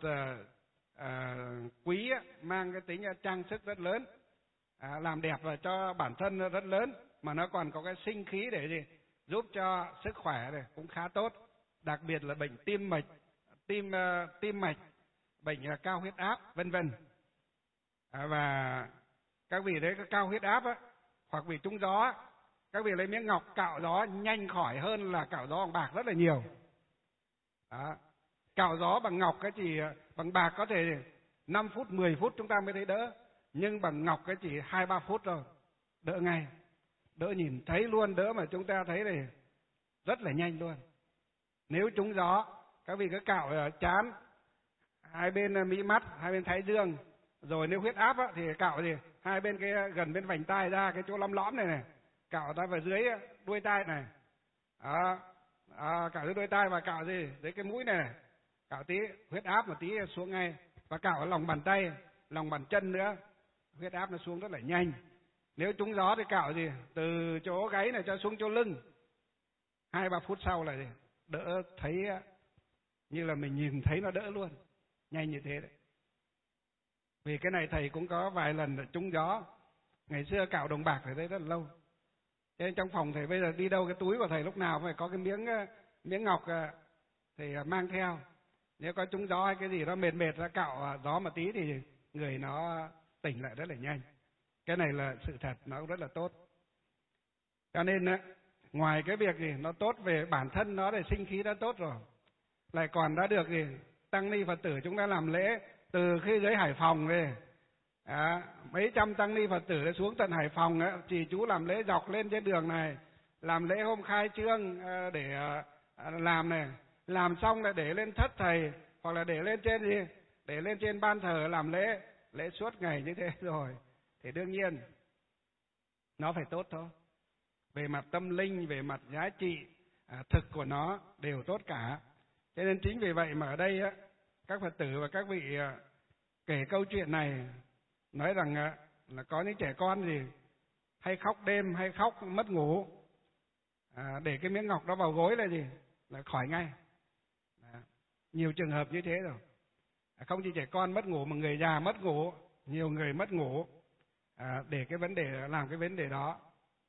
quý, mang cái tính trang sức rất lớn, làm đẹp và cho bản thân rất lớn, mà nó còn có cái sinh khí để gì? Giúp cho sức khỏe này cũng khá tốt, đặc biệt là bệnh tim mạch, bệnh cao huyết áp, vân vân. Và các vị đấy có cao huyết áp á, hoặc bị trúng gió á, các vị lấy miếng ngọc cạo gió nhanh khỏi hơn là cạo gió bằng bạc rất là nhiều. Đó. Cạo gió bằng ngọc cái chỉ bằng bạc có thể 5 phút 10 phút chúng ta mới thấy đỡ, nhưng bằng ngọc cái chỉ 2-3 phút rồi đỡ ngay, đỡ nhìn thấy luôn, đỡ mà chúng ta thấy này rất là nhanh luôn. Nếu trúng gió các vị cứ cạo trán, hai bên mí mắt, hai bên thái dương, rồi nếu huyết áp á, thì cạo gì hai bên cái gần bên vành tai ra cái chỗ lõm lõm này này, cạo ra vào dưới đuôi tai này, cạo dưới đuôi tai và cạo gì dưới cái mũi này, cạo tí huyết áp một tí xuống ngay, và cạo ở lòng bàn tay, lòng bàn chân nữa, huyết áp nó xuống rất là nhanh. Nếu trúng gió thì cạo gì từ chỗ gáy này cho xuống chỗ lưng, 2-3 phút sau là gì đỡ, thấy như là mình nhìn thấy nó đỡ luôn, nhanh như thế đấy. Vì cái này thầy cũng có vài lần trúng gió, ngày xưa cạo đồng bạc thầy thấy rất là lâu. Cho nên trong phòng thầy bây giờ đi đâu cái túi của thầy lúc nào phải có cái miếng ngọc thì mang theo. Nếu có trúng gió hay cái gì đó mệt ra cạo gió một tí thì người nó tỉnh lại rất là nhanh. Cái này là sự thật, nó cũng rất là tốt. Cho nên ngoài cái việc gì nó tốt về bản thân nó để sinh khí đã tốt rồi, lại còn đã được gì tăng ni Phật tử chúng ta làm lễ từ khi dưới Hải Phòng về, mấy trăm tăng ni Phật tử đã xuống tận Hải Phòng ấy, chỉ chú làm lễ dọc lên trên đường này, làm lễ hôm khai trương để làm này, làm xong lại để lên thất thầy, hoặc là để lên trên gì, để lên trên ban thờ làm lễ suốt ngày như thế rồi, thì đương nhiên nó phải tốt thôi. Về mặt tâm linh, về mặt giá trị thực của nó đều tốt cả. Cho nên chính vì vậy mà ở đây các Phật tử và các vị kể câu chuyện này, nói rằng là có những trẻ con gì hay khóc đêm, hay khóc mất ngủ, để cái miếng ngọc đó vào gối là gì là khỏi ngay. Nhiều trường hợp như thế rồi. Không chỉ trẻ con mất ngủ mà người già mất ngủ, nhiều người mất ngủ để cái vấn đề, làm cái vấn đề đó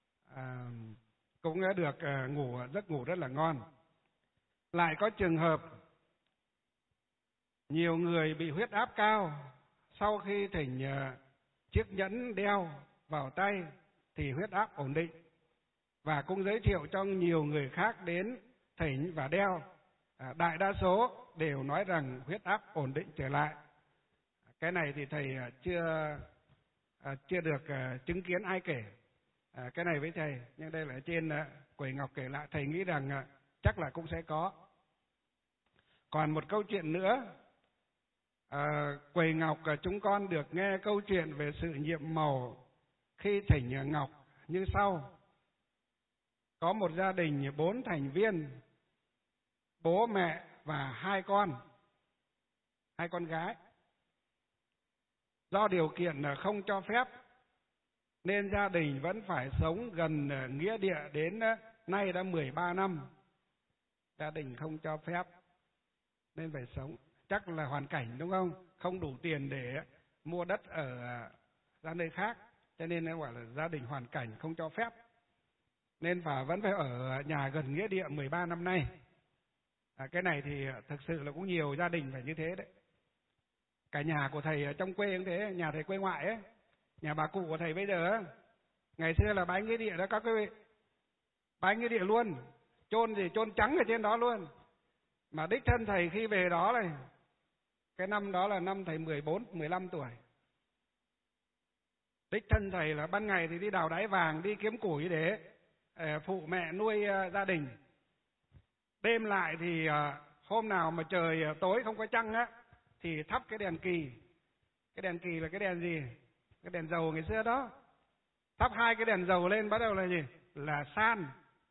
cũng được giấc ngủ rất là ngon. Lại có trường hợp nhiều người bị huyết áp cao, sau khi thỉnh chiếc nhẫn đeo vào tay thì huyết áp ổn định, và cũng giới thiệu cho nhiều người khác đến thỉnh và đeo. Đại đa số đều nói rằng huyết áp ổn định trở lại. Cái này thì thầy chưa được chứng kiến ai kể cái này với thầy, nhưng đây là trên Quầy Ngọc kể lại, thầy nghĩ rằng chắc là cũng sẽ có. Còn một câu chuyện nữa, Quầy Ngọc chúng con được nghe câu chuyện về sự nhiệm màu khi thỉnh ngọc như sau. Có một gia đình 4 thành viên, bố mẹ và 2 con gái. Do điều kiện không cho phép nên gia đình vẫn phải sống gần nghĩa địa đến nay đã 13 năm. Gia đình không cho phép nên phải sống, chắc là hoàn cảnh đúng không? Không đủ tiền để mua đất ở ra nơi khác, cho nên nó gọi là gia đình hoàn cảnh không cho phép, nên vẫn phải ở nhà gần nghĩa địa 13 năm nay. Cái này thì thực sự là cũng nhiều gia đình phải như thế đấy. Cả nhà của thầy ở trong quê cũng thế, nhà thầy quê ngoại ấy, nhà bà cụ của thầy bây giờ, ngày xưa là bái nghĩa địa đó các quý vị, bái nghĩa địa luôn, chôn gì chôn trắng ở trên đó luôn. Mà đích thân thầy khi về đó này, cái năm đó là năm thầy 14-15 tuổi. Đích thân thầy là ban ngày thì đi đào đáy vàng, đi kiếm củi để phụ mẹ nuôi gia đình. Đêm lại thì hôm nào mà trời tối không có trăng á, thì thắp cái đèn kỳ. Cái đèn kỳ là cái đèn gì? Cái đèn dầu ngày xưa đó. Thắp 2 cái đèn dầu lên bắt đầu là gì? Là san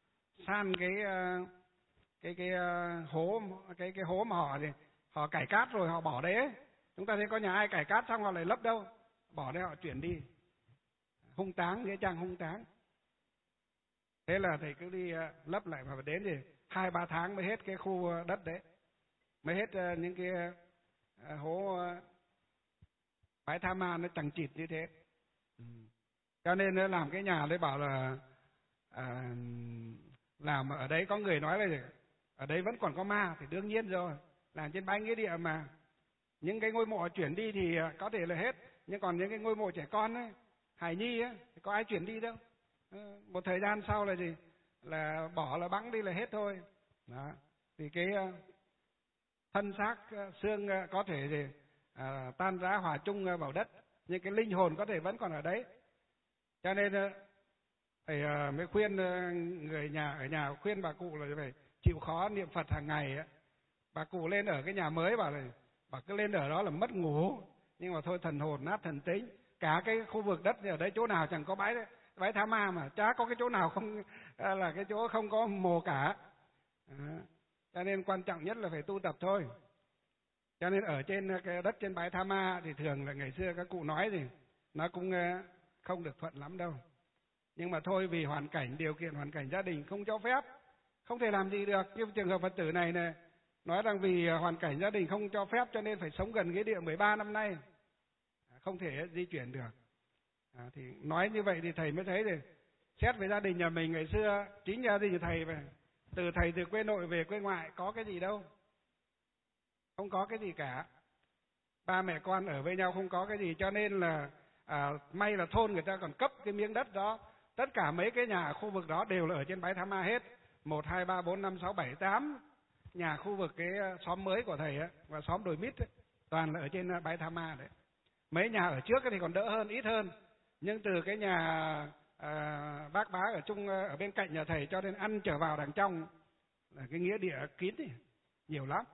cái hố mà họ cải cát rồi họ bỏ đấy ấy. Chúng ta thấy có nhà ai cải cát xong họ lại lấp đâu, bỏ đấy họ chuyển đi. Hung táng, nghĩa trang hung táng. Thế là thầy cứ đi lấp lại, mà đến thì 2-3 tháng mới hết cái khu đất đấy, mới hết những cái hố bãi tha ma nó chằng chịt như thế. Cho nên nó làm cái nhà đấy bảo là làm ở đấy, có người nói là ở đấy vẫn còn có ma, thì đương nhiên rồi, làm trên bãi nghĩa địa mà. Những cái ngôi mộ chuyển đi thì có thể là hết Nhưng còn những cái ngôi mộ trẻ con ấy, hài nhi ấy, thì có ai chuyển đi đâu. Một thời gian sau là gì? Là bỏ, là bẵng đi là hết thôi. Đó. Thì cái thân xác xương có thể thì tan rã hòa chung vào đất, nhưng cái linh hồn có thể vẫn còn ở đấy. Cho nên thầy mới khuyên người nhà ở nhà, khuyên bà cụ là phải chịu khó niệm Phật hàng ngày. Bà cụ lên ở cái nhà mới bảo cứ lên ở đó là mất ngủ, nhưng mà thôi thần hồn nát thần tính. Cả cái khu vực đất ở đấy chỗ nào chẳng có bãi tha ma, mà chả có cái chỗ nào không là cái chỗ không có mồ cả. Cho nên quan trọng nhất là phải tu tập thôi. Cho nên ở trên cái đất trên bãi tha ma thì thường là ngày xưa các cụ nói thì nó cũng không được thuận lắm đâu. Nhưng mà thôi, vì hoàn cảnh, điều kiện hoàn cảnh gia đình không cho phép, không thể làm gì được. Như trường hợp Phật tử này này, nói rằng vì hoàn cảnh gia đình không cho phép cho nên phải sống gần nghĩa địa 13 năm nay, không thể di chuyển được. Thì nói như vậy thì thầy mới thấy thì xét về gia đình nhà mình ngày xưa, chính gia đình thầy về, thầy từ quê nội về quê ngoại có cái gì đâu, không có cái gì cả. Ba mẹ con ở với nhau không có cái gì, cho nên là may là thôn người ta còn cấp cái miếng đất đó. Tất cả mấy cái nhà ở khu vực đó đều là ở trên bãi tha ma hết. 1, 2, 3, 4, 5, 6, 7, 8 nhà khu vực cái xóm mới của thầy ấy, và xóm đồi mít ấy, toàn là ở trên bãi tha ma đấy. Mấy nhà ở trước thì còn đỡ hơn, ít hơn. Nhưng từ cái nhà bác bá ở chung ở bên cạnh nhà thầy cho nên ăn trở vào đằng trong là cái nghĩa địa kín thì nhiều lắm.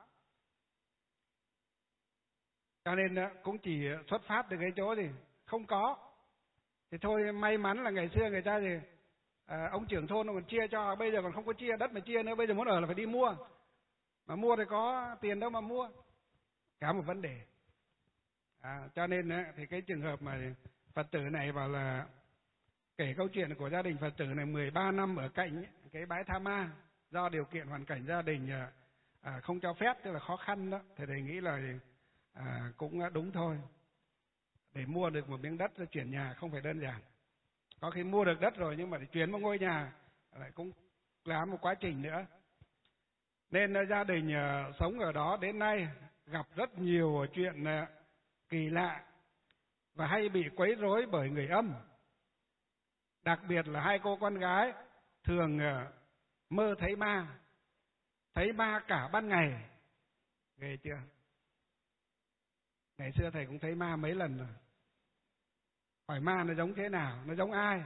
Cho nên cũng chỉ xuất phát từ cái chỗ thì không có. Thì thôi, may mắn là ngày xưa người ta thì ông trưởng thôn còn chia cho, bây giờ còn không có chia đất mà chia nữa, bây giờ muốn ở là phải đi mua. Mà mua thì có tiền đâu mà mua. Cả một vấn đề. Cho nên thì cái trường hợp mà Phật tử này bảo là kể câu chuyện của gia đình Phật tử này 13 năm ở cạnh cái bãi tha ma, do điều kiện hoàn cảnh gia đình không cho phép, tức là khó khăn đó, thì thầy nghĩ là cũng đúng thôi. Để mua được một miếng đất chuyển nhà không phải đơn giản. Có khi mua được đất rồi nhưng mà để chuyển một ngôi nhà lại cũng là một quá trình nữa. Nên gia đình sống ở đó đến nay gặp rất nhiều chuyện kỳ lạ và hay bị quấy rối bởi người âm. Đặc biệt là hai cô con gái thường mơ thấy ma cả ban ngày. Ghê chưa? Ngày xưa thầy cũng thấy ma mấy lần rồi. Hỏi ma nó giống thế nào, nó giống ai?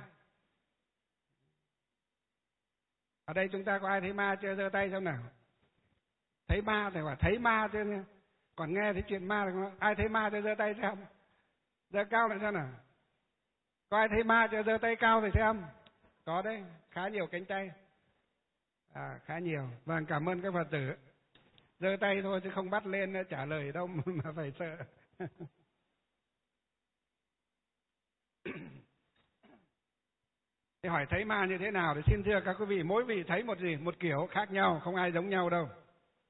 Ở đây chúng ta có ai thấy ma chưa? Giơ tay xem nào. Thấy ma thì phải thấy ma chứ. Còn nghe thấy chuyện ma thì ai thấy ma chưa? Giơ tay xem. Giơ cao lại xem nào. Có ai thấy ma chưa? Giơ tay cao thì xem. Có đấy, khá nhiều cánh tay. Khá nhiều. Vâng, cảm ơn các Phật tử. Giơ tay thôi chứ không bắt lên trả lời đâu mà phải sợ. Thì hỏi thấy ma như thế nào thì xin thưa các quý vị, mỗi vị thấy một kiểu khác nhau, không ai giống nhau đâu.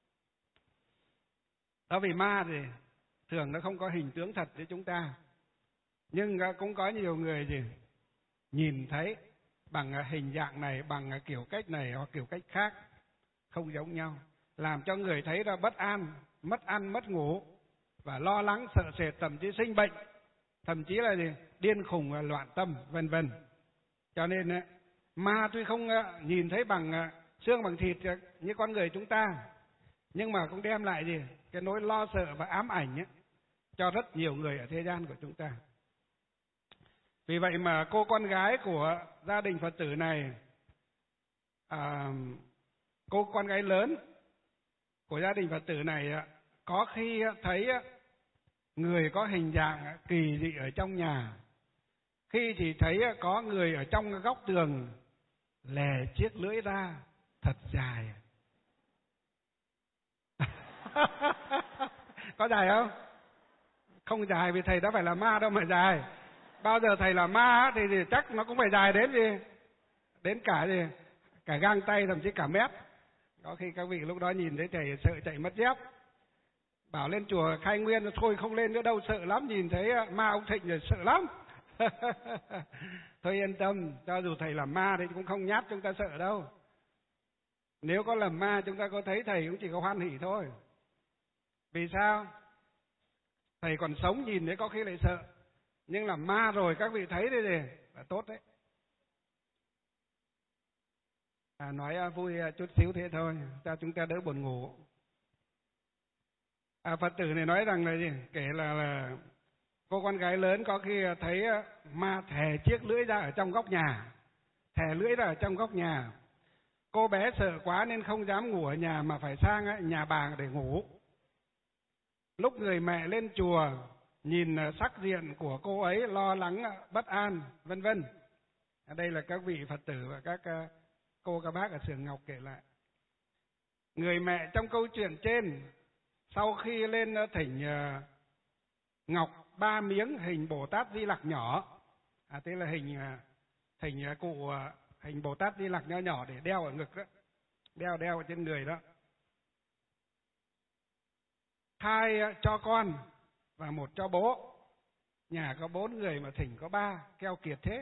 Đó vì ma thì thường nó không có hình tướng thật với chúng ta. Nhưng cũng có nhiều người nhìn thấy bằng hình dạng này, bằng kiểu cách này hoặc kiểu cách khác, không giống nhau, làm cho người thấy ra bất an, mất ăn, mất ngủ và lo lắng, sợ sệt, thậm chí sinh bệnh, thậm chí là điên khùng, loạn tâm, vân vân. Cho nên ma tuy không nhìn thấy bằng xương bằng thịt như con người chúng ta, nhưng mà cũng đem lại cái nỗi lo sợ và ám ảnh cho rất nhiều người ở thế gian của chúng ta. Vì vậy mà cô con gái của gia đình Phật tử này, cô con gái lớn của gia đình Phật tử này có khi thấy người có hình dạng kỳ dị ở trong nhà, khi thì thấy có người ở trong góc tường lè chiếc lưỡi ra thật dài. Có dài không? Không dài, vì thầy đã phải là ma đâu mà dài. Bao giờ thầy là ma thì chắc nó cũng phải dài đến cả gang tay, thậm chí cả mét. Có khi các vị lúc đó nhìn thấy thầy sợ chạy mất dép, bảo lên chùa Khai Nguyên thôi không lên nữa đâu, sợ lắm, nhìn thấy ma ông Thịnh rồi sợ lắm. Thôi yên tâm, cho dù thầy làm ma thì cũng không nhát chúng ta sợ đâu. Nếu có làm ma chúng ta có thấy thầy cũng chỉ có hoan hỉ thôi. Vì sao? Thầy còn sống nhìn thấy có khi lại sợ. Nhưng là ma rồi các vị thấy đây thì là tốt đấy. Nói vui chút xíu thế thôi, cho chúng ta đỡ buồn ngủ. Phật tử này nói rằng là gì? Kể là cô con gái lớn có khi thấy ma thè chiếc lưỡi ra ở trong góc nhà, thè lưỡi ra ở trong góc nhà. Cô bé sợ quá nên không dám ngủ ở nhà mà phải sang nhà bà để ngủ. Lúc người mẹ lên chùa nhìn sắc diện của cô ấy lo lắng bất an vân vân. Đây là các vị Phật tử và các cô các bác ở xưởng Ngọc kể lại. Người mẹ trong câu chuyện trên sau khi lên thỉnh ngọc 3 miếng hình Bồ Tát Di Lặc nhỏ, thế là thỉnh cụ hình Bồ Tát Di Lặc nhỏ nhỏ để đeo ở ngực đó, đeo ở trên người đó. 2 cho con và 1 cho bố. Nhà có 4 người mà thỉnh có 3, keo kiệt thế.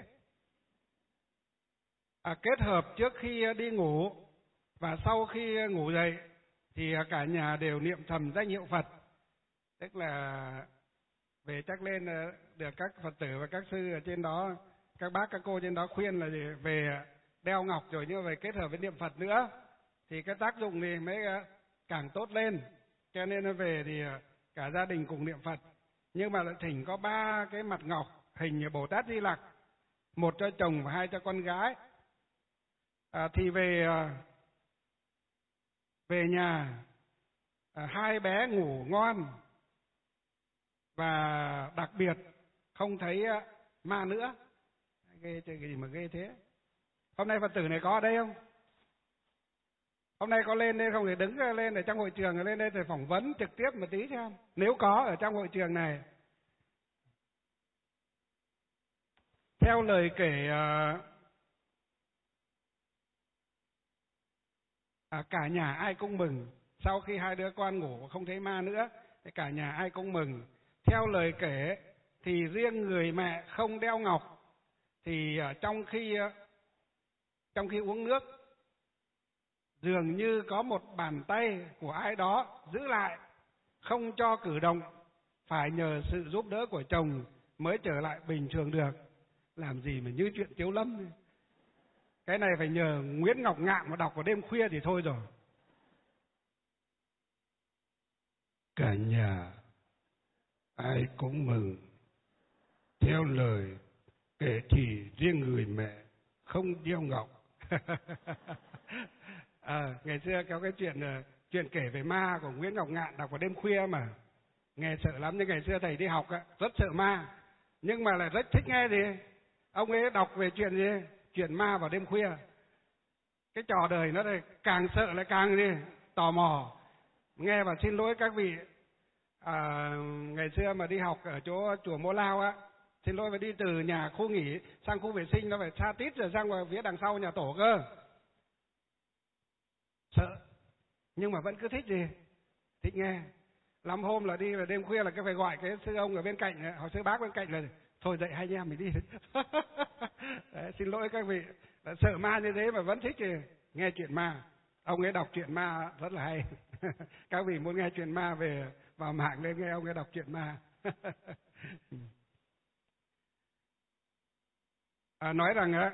Kết hợp trước khi đi ngủ và sau khi ngủ dậy thì cả nhà đều niệm thầm danh hiệu Phật. Tức là về chắc lên được các Phật tử và các sư ở trên đó, các bác các cô trên đó khuyên là về đeo ngọc rồi nhưng mà về kết hợp với niệm Phật nữa thì cái tác dụng thì mới càng tốt lên. Cho nên nó về thì cả gia đình cùng niệm Phật. Nhưng mà lại thỉnh có 3 cái mặt ngọc hình Bồ Tát Di Lặc, 1 cho chồng và 2 cho con gái. Thì về nhà 2 bé ngủ ngon và đặc biệt không thấy ma nữa. Ghê chơi cái gì mà ghê thế. Hôm nay Phật tử này có ở đây không? Hôm nay có lên đây không thì đứng lên ở trong hội trường, lên đây thì phỏng vấn trực tiếp một tí xem. Nếu có ở trong hội trường này. Theo lời kể cả nhà ai cũng mừng. Sau khi 2 đứa con ngủ không thấy ma nữa thì cả nhà ai cũng mừng. Theo lời kể thì riêng người mẹ không đeo ngọc thì trong khi uống nước dường như có một bàn tay của ai đó giữ lại, không cho cử động, phải nhờ sự giúp đỡ của chồng mới trở lại bình thường được. Làm gì mà như chuyện Tiếu Lâm. Cái này phải nhờ Nguyễn Ngọc Ngạn mà đọc vào đêm khuya thì thôi rồi. Cả nhà ai cũng mừng. Theo lời kể thì riêng người mẹ không đeo ngọc. Ngày xưa có cái chuyện kể về ma của Nguyễn Ngọc Ngạn đọc vào đêm khuya mà nghe sợ lắm. Nhưng ngày xưa thầy đi học rất sợ ma, nhưng mà lại rất thích nghe gì ông ấy đọc về chuyện gì, chuyện ma vào đêm khuya. Cái trò đời nó này càng sợ lại càng gì tò mò nghe. Và xin lỗi các vị ngày xưa mà đi học ở chỗ chùa Mô Lao xin lỗi, phải đi từ nhà khu nghỉ sang khu vệ sinh nó phải xa tít rồi sang vào phía đằng sau nhà tổ cơ. Sợ nhưng mà vẫn cứ thích gì, thích nghe. Lắm hôm là đi vào đêm khuya là phải gọi cái sư ông ở bên cạnh hoặc sư bác bên cạnh là thôi dậy hai anh em mình đi. Đấy, xin lỗi các vị đã sợ ma như thế mà vẫn thích gì nghe chuyện ma. Ông ấy đọc chuyện ma rất là hay. Các vị muốn nghe chuyện ma về vào mạng lên nghe ông ấy đọc chuyện ma. Nói rằng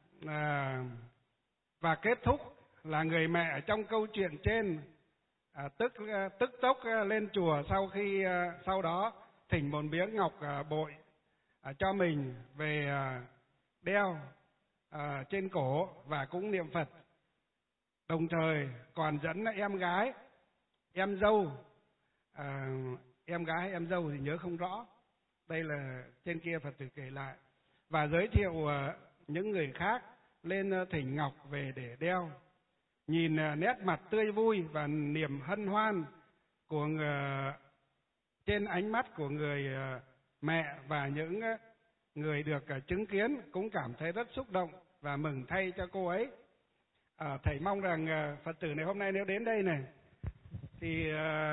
và kết thúc là người mẹ ở trong câu chuyện trên tức tốc lên chùa sau đó thỉnh một miếng ngọc bội cho mình về đeo trên cổ và cũng niệm Phật, đồng thời còn dẫn em gái, em dâu, em gái em dâu thì nhớ không rõ, đây là trên kia Phật tử kể lại, và giới thiệu những người khác lên thỉnh ngọc về để đeo. Nhìn nét mặt tươi vui và niềm hân hoan của trên ánh mắt của người mẹ và những người được chứng kiến cũng cảm thấy rất xúc động và mừng thay cho cô ấy. Thầy mong rằng Phật tử này hôm nay nếu đến đây này thì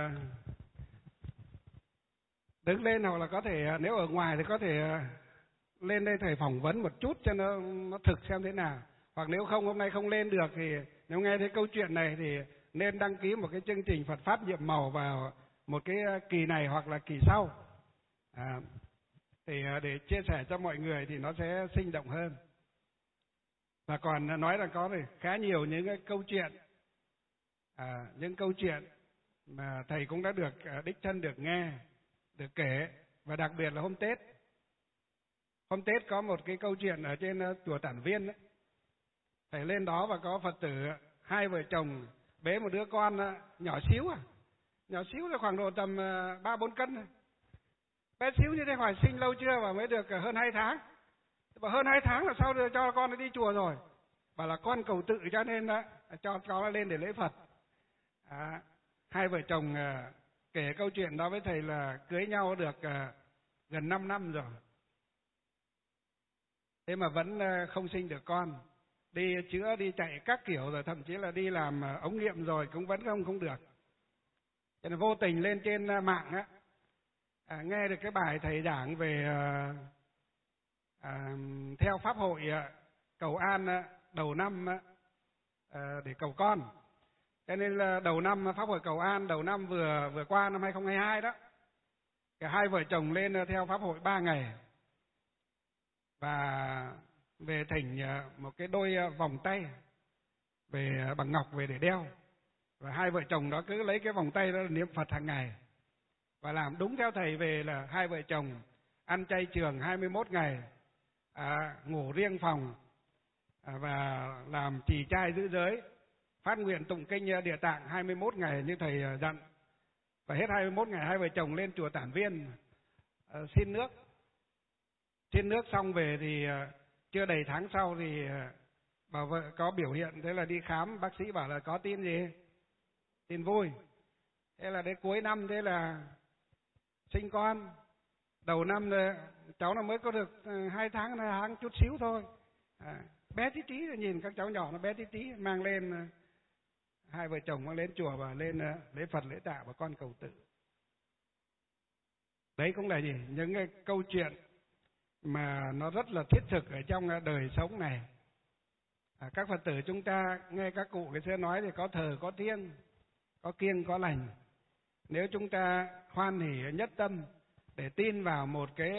đứng lên, hoặc là có thể nếu ở ngoài thì có thể lên đây thầy phỏng vấn một chút cho nó thực xem thế nào. Hoặc nếu không hôm nay không lên được thì nếu nghe thấy câu chuyện này thì nên đăng ký một cái chương trình Phật Pháp nhiệm màu vào một cái kỳ này hoặc là kỳ sau. thì để chia sẻ cho mọi người thì nó sẽ sinh động hơn. Và còn nói là có thì khá nhiều những cái câu chuyện, những câu chuyện mà thầy cũng đã được đích thân được nghe, được kể, và đặc biệt là hôm Tết. Hôm Tết có một cái câu chuyện ở trên chùa Tản Viên ấy. Thầy lên đó và có Phật tử hai vợ chồng bế một đứa con nhỏ xíu là khoảng độ tầm 3-4 cân này. Bé xíu như thế, hỏi sinh lâu chưa, và mới được hơn 2 tháng. Và hơn 2 tháng là sao được cho con đi chùa rồi. Và là con cầu tự cho nên cho nó lên để lễ Phật. Hai vợ chồng kể câu chuyện đó với thầy là cưới nhau được gần 5 năm rồi. Thế mà vẫn không sinh được con. Đi chữa, đi chạy các kiểu rồi, thậm chí là đi làm ống nghiệm rồi cũng vẫn không được. Cho nên vô tình lên trên mạng nghe được cái bài thầy giảng về theo pháp hội cầu an đầu năm để cầu con. Cho nên là đầu năm pháp hội cầu an đầu năm vừa qua năm 2022 đó, cả hai vợ chồng lên theo pháp hội 3 ngày và về thỉnh một cái đôi vòng tay về bằng ngọc về để đeo. Và hai vợ chồng đó cứ lấy cái vòng tay đó niệm Phật hàng ngày và làm đúng theo thầy về, là hai vợ chồng ăn chay trường 21 ngày, ngủ riêng phòng, và làm trì trai giữ giới, phát nguyện tụng kinh Địa Tạng 21 ngày như thầy dặn. Và hết 21 ngày hai vợ chồng lên chùa Tản Viên xin nước. Xin nước xong về thì chưa đầy tháng sau thì bà vợ có biểu hiện, thế là đi khám, bác sĩ bảo là có tin gì? Tin vui. Thế là đến cuối năm thế là sinh con. Đầu năm cháu nó mới có được 2 tháng chút xíu thôi. Bé tí tí, nhìn các cháu nhỏ nó bé tí tí, mang lên, hai vợ chồng mang lên chùa và lên lễ Phật lễ Tạ và con cầu tự. Đấy cũng là gì? Những cái câu chuyện mà nó rất là thiết thực ở trong đời sống này. Các Phật tử chúng ta nghe các cụ ngày xưa nói thì có thờ có thiêng, có kiêng có lành. Nếu chúng ta hoan hỉ nhất tâm để tin vào một cái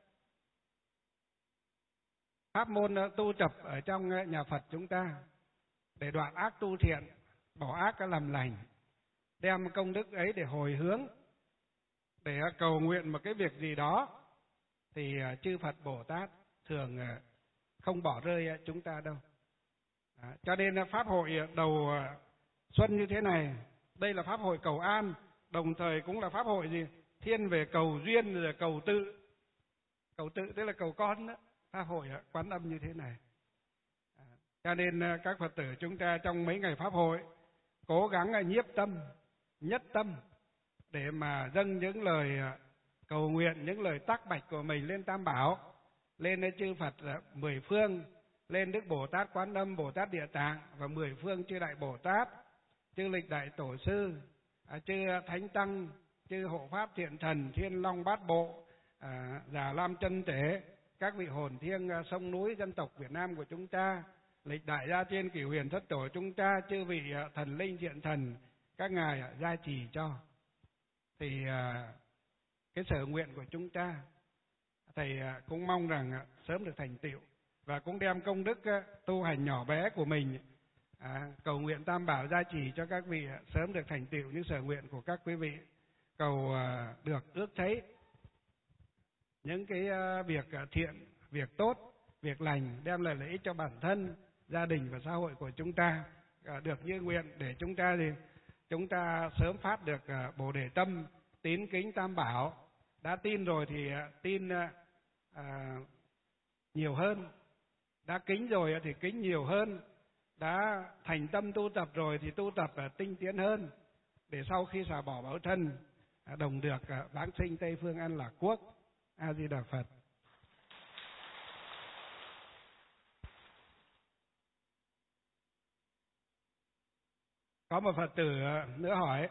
pháp môn tu tập ở trong nhà Phật chúng ta, để đoạn ác tu thiện, bỏ ác làm lành, đem công đức ấy để hồi hướng, để cầu nguyện một cái việc gì đó, thì chư Phật Bồ Tát thường không bỏ rơi chúng ta đâu. Cho nên pháp hội đầu xuân như thế này, đây là pháp hội cầu an, đồng thời cũng là pháp hội gì? Thiên về cầu duyên rồi cầu tự. Cầu tự tức là cầu con đó, pháp hội Quán Âm như thế này. Cho nên các Phật tử chúng ta trong mấy ngày pháp hội cố gắng nhiếp tâm, nhất tâm để mà dâng những lời cầu nguyện, những lời tác bạch của mình lên Tam Bảo, lên chư Phật 10 phương, lên Đức Bồ Tát Quán Âm, Bồ Tát Địa Tạng và 10 phương chư Đại Bồ Tát, chư Lịch Đại Tổ Sư, chư Thánh Tăng, chư Hộ Pháp Thiện Thần, Thiên Long Bát Bộ, Già Lam Chân Tế, các vị hồn thiêng sông núi dân tộc Việt Nam của chúng ta, Lịch Đại Gia Tiên Cửu Huyền Thất Tổ chúng ta, chư vị thần linh thiện thần, các ngài gia trì cho. Thì cái sở nguyện của chúng ta, thầy cũng mong rằng sớm được thành tựu, và cũng đem công đức tu hành nhỏ bé của mình cầu nguyện Tam Bảo gia trì cho các vị sớm được thành tựu những sở nguyện của các quý vị, cầu được ước thấy những cái việc thiện, việc tốt, việc lành đem lại lợi ích cho bản thân, gia đình và xã hội của chúng ta được như nguyện, để chúng ta sớm phát được Bồ Đề tâm, tín kính Tam Bảo. Đã tin rồi thì tin nhiều hơn, đã kính rồi thì kính nhiều hơn, đã thành tâm tu tập rồi thì tu tập tinh tiến hơn, để sau khi xả bỏ báo thân đồng được vãng sinh Tây Phương An Lạc Quốc. A Di Đà Phật. Có một Phật tử nữa hỏi: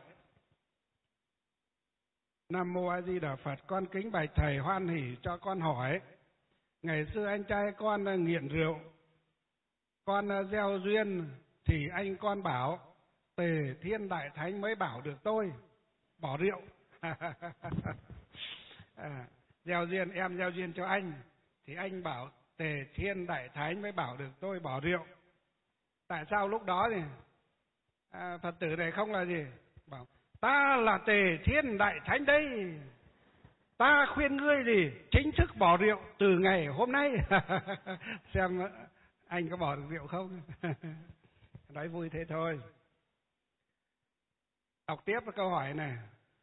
Nam Mô A Di Đà Phật, con kính bạch thầy hoan hỷ cho con hỏi. Ngày xưa anh trai con nghiện rượu, con gieo duyên thì anh con bảo Tề Thiên Đại Thánh mới bảo được tôi bỏ rượu. gieo duyên, em gieo duyên cho anh, thì anh bảo Tề Thiên Đại Thánh mới bảo được tôi bỏ rượu. Tại sao lúc đó thì Phật tử này không là gì? Bảo ta là Tề Thiên Đại Thánh đây, ta khuyên ngươi gì chính thức bỏ rượu từ ngày hôm nay. Xem anh có bỏ được rượu không? Nói vui thế thôi. Đọc tiếp câu hỏi này.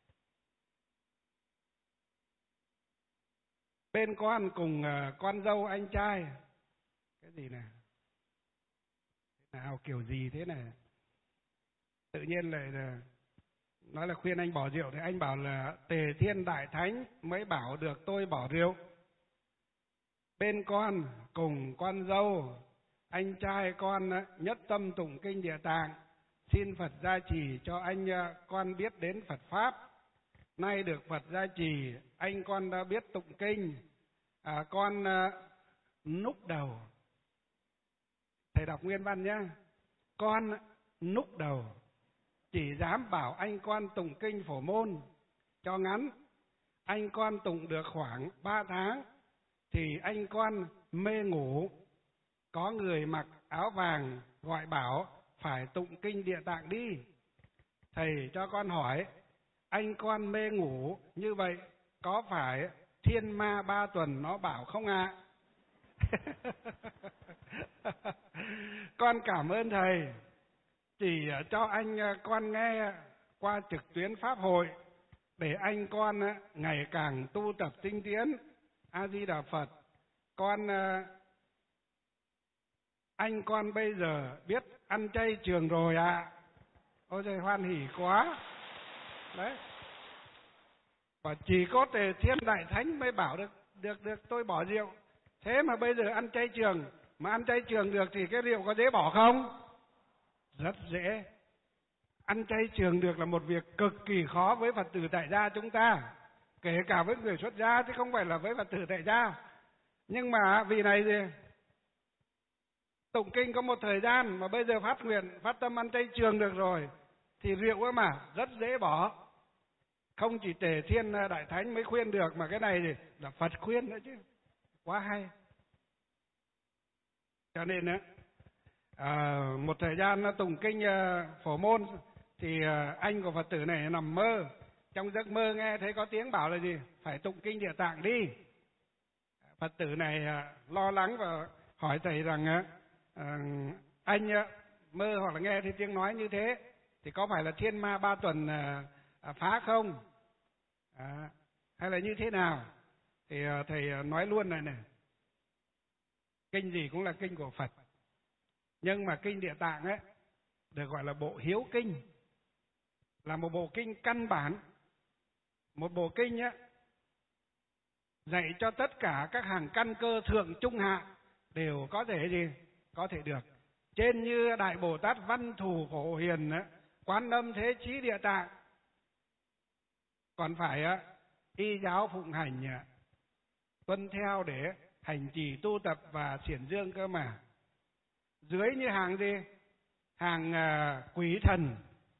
Bên con cùng con dâu anh trai. Cái gì này? Thế nào, kiểu gì thế này? Tự nhiên lại là nói là khuyên anh bỏ rượu, thì anh bảo là Tề Thiên Đại Thánh mới bảo được tôi bỏ rượu. Bên con cùng con dâu anh trai con nhất tâm tụng kinh Địa Tạng, xin Phật gia trì cho anh con biết đến Phật Pháp. Nay được Phật gia trì, anh con đã biết tụng kinh. Con núc đầu. Thầy đọc nguyên văn nhé. Con núc đầu, chỉ dám bảo anh con tụng kinh Phổ Môn cho ngắn. Anh con tụng được khoảng 3 tháng, thì anh con mê ngủ. Có người mặc áo vàng gọi bảo phải tụng kinh Địa Tạng đi. Thầy cho con hỏi, anh con mê ngủ như vậy có phải thiên ma 3 tuần nó bảo không ạ? Con cảm ơn thầy, chỉ cho anh con nghe qua trực tuyến pháp hội để anh con ngày càng tu tập tinh tiến. A Di Đà Phật. Anh con bây giờ biết ăn chay trường rồi ạ. Ôi trời, hoan hỉ quá. Đấy. Và chỉ có Tề Thiên Đại Thánh mới bảo được tôi bỏ rượu. Thế mà bây giờ ăn chay trường, mà ăn chay trường được thì cái rượu có dễ bỏ không? Rất dễ. Ăn chay trường được là một việc cực kỳ khó với Phật tử tại gia chúng ta, kể cả với người xuất gia chứ không phải là với Phật tử tại gia. Nhưng mà vì này gì? Tụng kinh có một thời gian mà bây giờ phát nguyện, phát tâm ăn chay trường được rồi, thì rượu ấy mà rất dễ bỏ. Không chỉ Tề Thiên Đại Thánh mới khuyên được, mà cái này thì là Phật khuyên nữa chứ. Quá hay. Cho nên một thời gian tụng kinh Phổ Môn, thì anh của Phật tử này nằm mơ. Trong giấc mơ nghe thấy có tiếng bảo là gì? Phải tụng kinh Địa Tạng đi. Phật tử này lo lắng và hỏi thầy rằng anh mơ hoặc là nghe thấy tiếng nói như thế thì có phải là thiên ma 3 tuần phá không? Hay là như thế nào? Thì thầy nói luôn này này. Kinh gì cũng là kinh của Phật. Nhưng mà kinh Địa Tạng ấy được gọi là bộ hiếu kinh, là một bộ kinh căn bản. Một bộ kinh ấy dạy cho tất cả các hàng căn cơ thượng trung hạ đều có thể gì? Có thể được. Trên như Đại Bồ Tát Văn Thù Phổ Hiền, Quán Âm Thế Chí Địa Tạng, còn phải y giáo phụng hành, tuân theo để hành trì tu tập và xiển dương cơ mà. Dưới như hàng gì? Hàng quỷ thần.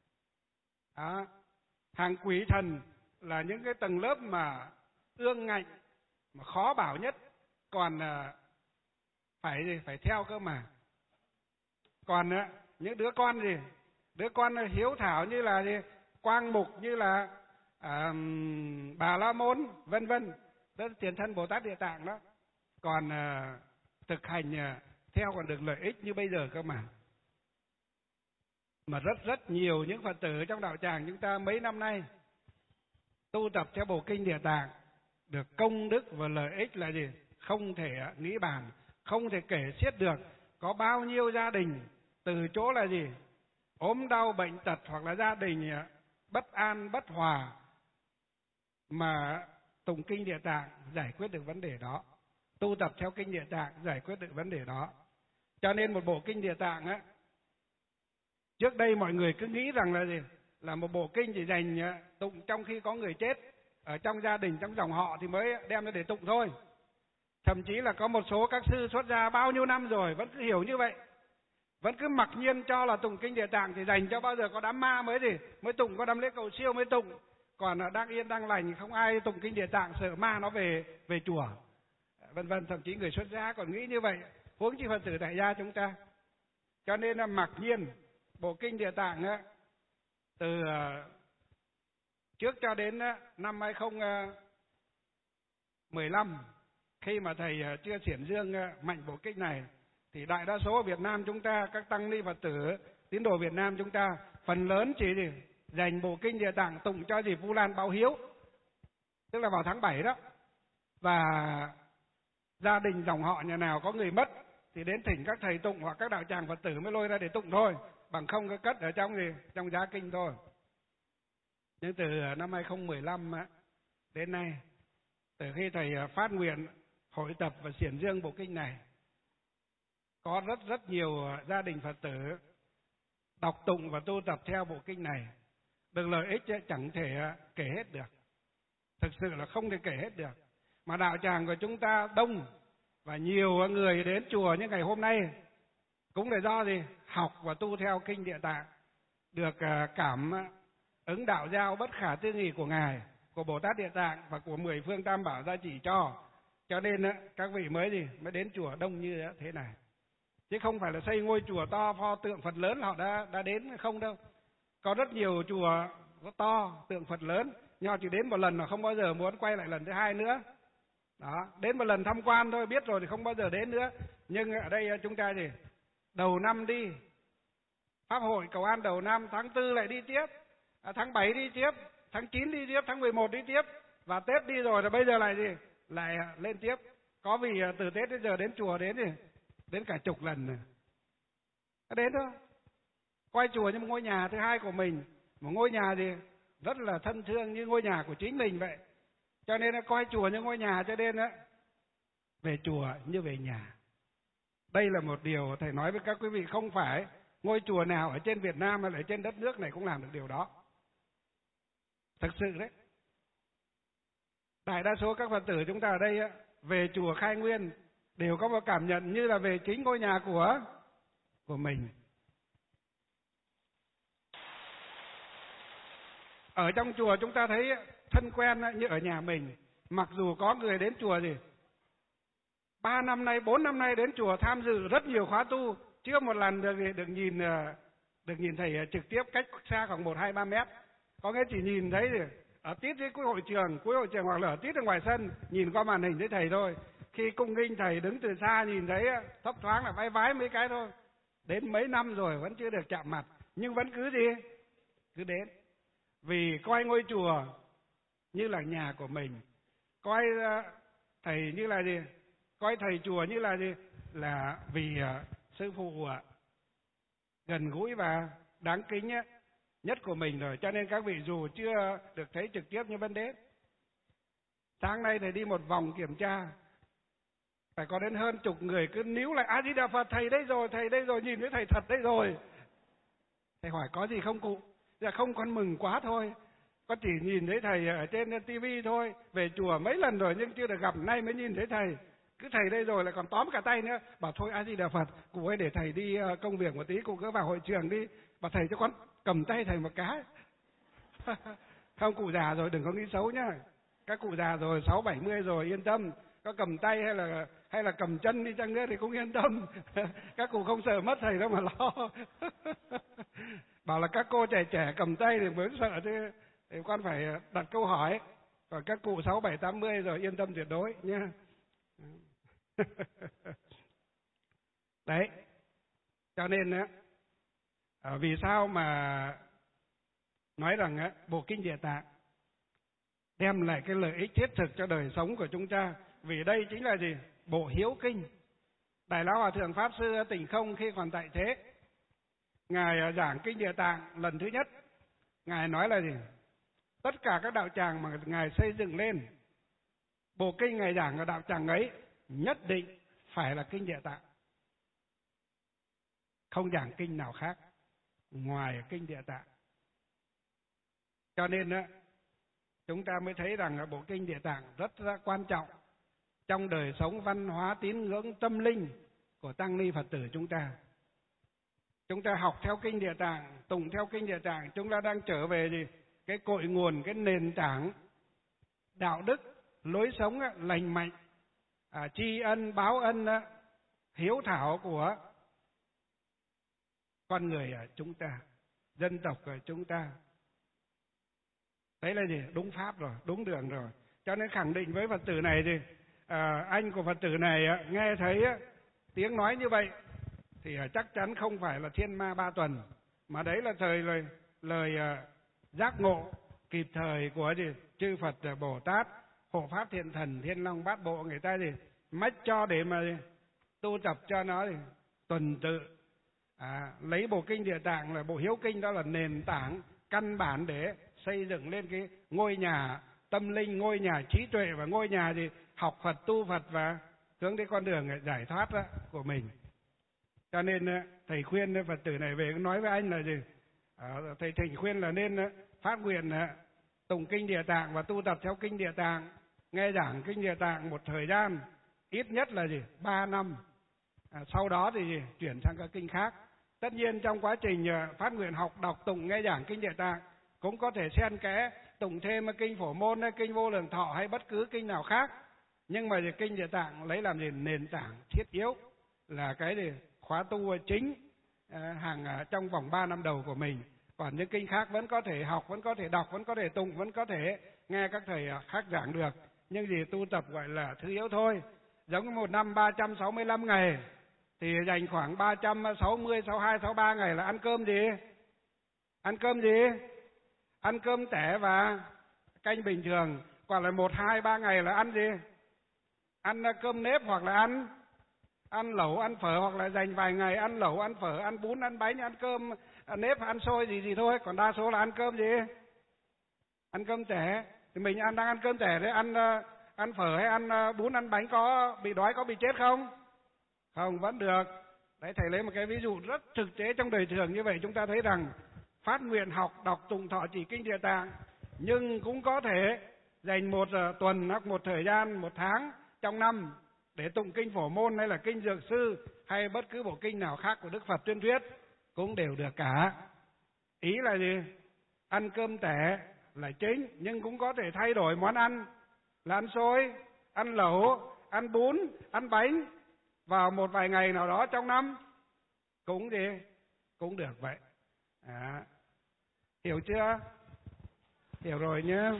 Hàng quỷ thần là những cái tầng lớp mà ương ngạnh, mà khó bảo nhất, còn phải theo cơ mà. Còn những đứa con gì? Đứa con hiếu thảo như là gì? Quang Mục, như là Bà La Môn, vân vân, đó là tiền thân Bồ Tát Địa Tạng đó. Còn thực hành theo còn được lợi ích như bây giờ cơ mà. Mà rất nhiều những Phật tử trong đạo tràng chúng ta mấy năm nay tu tập theo bộ kinh Địa Tạng được công đức và lợi ích là gì? Không thể nghĩ bàn, không thể kể xiết được. Có bao nhiêu gia đình từ chỗ là gì? Ốm đau bệnh tật, hoặc là gia đình bất an bất hòa, mà tụng kinh Địa Tạng giải quyết được vấn đề đó. Tu tập theo kinh Địa Tạng giải quyết được vấn đề đó. Cho nên một bộ kinh Địa Tạng á, trước đây mọi người cứ nghĩ rằng là gì? Là một bộ kinh chỉ dành tụng trong khi có người chết ở trong gia đình, trong dòng họ thì mới đem ra để tụng thôi. Thậm chí là có một số các sư xuất gia bao nhiêu năm rồi vẫn cứ hiểu như vậy, vẫn cứ mặc nhiên cho là tụng kinh Địa Tạng thì dành cho bao giờ có đám ma mới gì mới tụng, có đám lễ cầu siêu mới tụng, còn đang yên đang lành không ai tụng kinh Địa Tạng, sợ ma nó về chùa, vân vân. Thậm chí người xuất gia còn nghĩ như vậy, huống chi Phật tử tại gia chúng ta. Cho nên là mặc nhiên bộ kinh Địa Tạng á, từ trước cho đến năm 2015, khi mà thầy chưa xiển dương mạnh bộ kinh này, thì đại đa số Việt Nam chúng ta, các tăng ni Phật tử tín đồ Việt Nam chúng ta phần lớn chỉ dành bộ kinh Địa Tạng tụng cho dịp Vu Lan báo hiếu, tức là vào tháng 7 đó, và gia đình dòng họ nhà nào có người mất thì đến thỉnh các thầy tụng hoặc các đạo tràng Phật tử mới lôi ra để tụng thôi, bằng không có cất ở trong giá kinh thôi. Nhưng từ năm 2015 đến nay, từ khi thầy phát nguyện hội tập và xiển dương bộ kinh này, có rất nhiều gia đình Phật tử đọc tụng và tu tập theo bộ kinh này, được lợi ích chẳng thể kể hết được, thực sự là không thể kể hết được. Mà đạo tràng của chúng ta đông và nhiều người đến chùa như ngày hôm nay cũng là do học và tu theo kinh Địa Tạng, được cảm ứng đạo giao bất khả tư nghị của Ngài, của Bồ Tát Địa Tạng và của 10 phương Tam Bảo gia chỉ cho nên các vị mới đến chùa đông như thế này, chứ không phải là xây ngôi chùa to pho tượng Phật lớn họ đã đến không đâu. Có rất nhiều chùa có to tượng Phật lớn, nhưng họ chỉ đến một lần mà không bao giờ muốn quay lại lần thứ hai nữa. Đó, đến một lần tham quan thôi, biết rồi thì không bao giờ đến nữa. Nhưng ở đây chúng ta đầu năm đi pháp hội cầu an đầu năm, tháng 4 lại đi tiếp, tháng 7 đi tiếp, tháng 9 đi tiếp, tháng 11 đi tiếp, và Tết đi rồi bây giờ lại lên tiếp. Có vì từ Tết đến giờ đến chùa đến cả chục lần rồi. Đến thôi, coi chùa như một ngôi nhà thứ hai của mình, một ngôi nhà rất là thân thương như ngôi nhà của chính mình vậy. Cho nên coi chùa như ngôi nhà, cho nên về chùa như về nhà. Đây là một điều thầy nói với các quý vị, không phải ngôi chùa nào ở trên Việt Nam hay ở trên đất nước này cũng làm được điều đó. Thực sự đấy. Đại đa số các Phật tử chúng ta ở đây về chùa khai nguyên đều có một cảm nhận như là về chính ngôi nhà của mình. Ở trong chùa chúng ta thấy thân quen như ở nhà mình. Mặc dù có người đến chùa 3 năm nay, 4 năm nay đến chùa tham dự rất nhiều khóa tu, chưa một lần được nhìn thầy trực tiếp cách xa khoảng 1-2-3 mét. Có nghĩa chỉ nhìn thấy ở tít với cuối hội trường hoặc là ở tít ở ngoài sân, nhìn qua màn hình thấy thầy thôi. Khi cung nghinh thầy đứng từ xa nhìn thấy thấp thoáng là vái mấy cái thôi. Đến mấy năm rồi vẫn chưa được chạm mặt, nhưng vẫn cứ đến. Vì coi ngôi chùa như là nhà của mình, coi thầy như là coi thầy chùa như là vì sư phụ gần gũi và đáng kính nhất của mình rồi. Cho nên các vị dù chưa được thấy trực tiếp nhưng vẫn đến. Sáng nay thầy đi một vòng kiểm tra, phải có đến hơn chục người cứ níu lại: A Di Đà Phật, thầy đây rồi, nhìn thấy thầy thật đây rồi. Thầy hỏi có gì không cụ? Dạ không, con mừng quá thôi, con chỉ nhìn thấy thầy ở trên tivi thôi, về chùa mấy lần rồi nhưng chưa được gặp, nay mới nhìn thấy thầy. Cứ thầy đây rồi lại còn tóm cả tay nữa, bảo thôi A Di Đà Phật, cụ ơi để thầy đi công việc một tí, cụ cứ vào hội trường đi, bảo thầy cho con cầm tay thầy một cái. Không, cụ già rồi đừng có nghĩ xấu nhá, các cụ già rồi 60-70 rồi yên tâm, có cầm tay hay là cầm chân đi chăng nữa thì cũng yên tâm. Các cụ không sợ mất thầy đâu mà lo. Bảo là các cô trẻ cầm tay thì mới sợ chứ, thì con phải đặt câu hỏi. Còn các cụ 60-70-80 rồi yên tâm tuyệt đối nhá. Đấy, cho nên vì sao mà nói rằng bộ kinh Địa Tạng đem lại cái lợi ích thiết thực cho đời sống của chúng ta? Vì đây chính là bộ hiếu kinh. Đại Lão Hòa Thượng Pháp Sư Tịnh Không khi còn tại thế, Ngài giảng kinh Địa Tạng lần thứ nhất, Ngài nói là tất cả các đạo tràng mà Ngài xây dựng lên, bộ kinh Ngài giảng ở đạo tràng ấy nhất định phải là kinh Địa Tạng, không giảng kinh nào khác ngoài kinh Địa Tạng. Cho nên chúng ta mới thấy rằng bộ kinh Địa Tạng rất quan trọng trong đời sống văn hóa tín ngưỡng tâm linh của tăng ni Phật tử chúng ta. Chúng ta học theo kinh Địa Tạng, tụng theo kinh Địa Tạng, chúng ta đang trở về cái cội nguồn, cái nền tảng đạo đức, lối sống lành mạnh, tri ân, báo ân, hiếu thảo của con người chúng ta, dân tộc của chúng ta. Đấy là gì? Đúng pháp rồi, đúng đường rồi. Cho nên khẳng định với Phật tử này thì anh của Phật tử này nghe thấy tiếng nói như vậy thì chắc chắn không phải là thiên ma ba tuần, mà đấy là lời giác ngộ kịp thời của chư Phật Bồ Tát, hộ pháp thiện thần, thiên long bát bộ, người ta mách cho để mà tu tập cho nó tuần tự. Lấy bộ kinh Địa Tạng là bộ hiếu kinh, đó là nền tảng căn bản để xây dựng lên cái ngôi nhà tâm linh, ngôi nhà trí tuệ, và ngôi nhà học Phật, tu Phật và hướng đến con đường giải thoát của mình. Cho nên thầy khuyên Phật tử này về nói với anh là gì? Thầy khuyên là nên phát nguyện tụng kinh Địa Tạng và tu tập theo kinh Địa Tạng, nghe giảng kinh Địa Tạng một thời gian ít nhất là 3 năm. Sau đó thì chuyển sang các kinh khác. Tất nhiên trong quá trình phát nguyện học, đọc, tụng, nghe giảng kinh Địa Tạng cũng có thể xen kẽ tụng thêm kinh Phổ Môn hay kinh Vô Lượng Thọ hay bất cứ kinh nào khác. Nhưng mà kinh Địa Tạng lấy làm nền tảng thiết yếu, là cái khóa tu chính trong vòng 3 năm đầu của mình. Còn những kinh khác vẫn có thể học, vẫn có thể đọc, vẫn có thể tụng, vẫn có thể nghe các thầy khác giảng được. Nhưng tu tập gọi là thứ yếu thôi. Giống một năm 365 ngày thì dành khoảng 360, 62, 63 ngày là ăn cơm gì? Ăn cơm gì? Ăn cơm tẻ và canh bình thường. Còn là 1, 2, 3 ngày là ăn gì? Ăn cơm nếp, hoặc là ăn lẩu, ăn phở, hoặc là dành vài ngày ăn lẩu, ăn phở, ăn bún, ăn bánh, ăn cơm, ăn nếp, ăn xôi gì thôi. Còn đa số là ăn cơm gì? Ăn cơm tẻ. Thì mình đang ăn cơm tẻ đấy, ăn phở hay ăn bún, ăn bánh có bị đói, có bị chết không? Không, vẫn được. Đấy, thầy lấy một cái ví dụ rất thực tế trong đời thường như vậy, chúng ta thấy rằng phát nguyện học, đọc, tụng, thọ trì kinh Địa Tạng, nhưng cũng có thể dành một tuần hoặc một thời gian, 1 tháng trong năm để tụng kinh Phổ Môn hay là kinh Dược Sư hay bất cứ bộ kinh nào khác của Đức Phật tuyên thuyết, cũng đều được cả. Ý là gì? Ăn cơm tẻ là chính, nhưng cũng có thể thay đổi món ăn, là ăn xôi, ăn lẩu, ăn bún, ăn bánh vào một vài ngày nào đó trong năm, cũng được vậy. Hiểu chưa? Hiểu rồi nhé.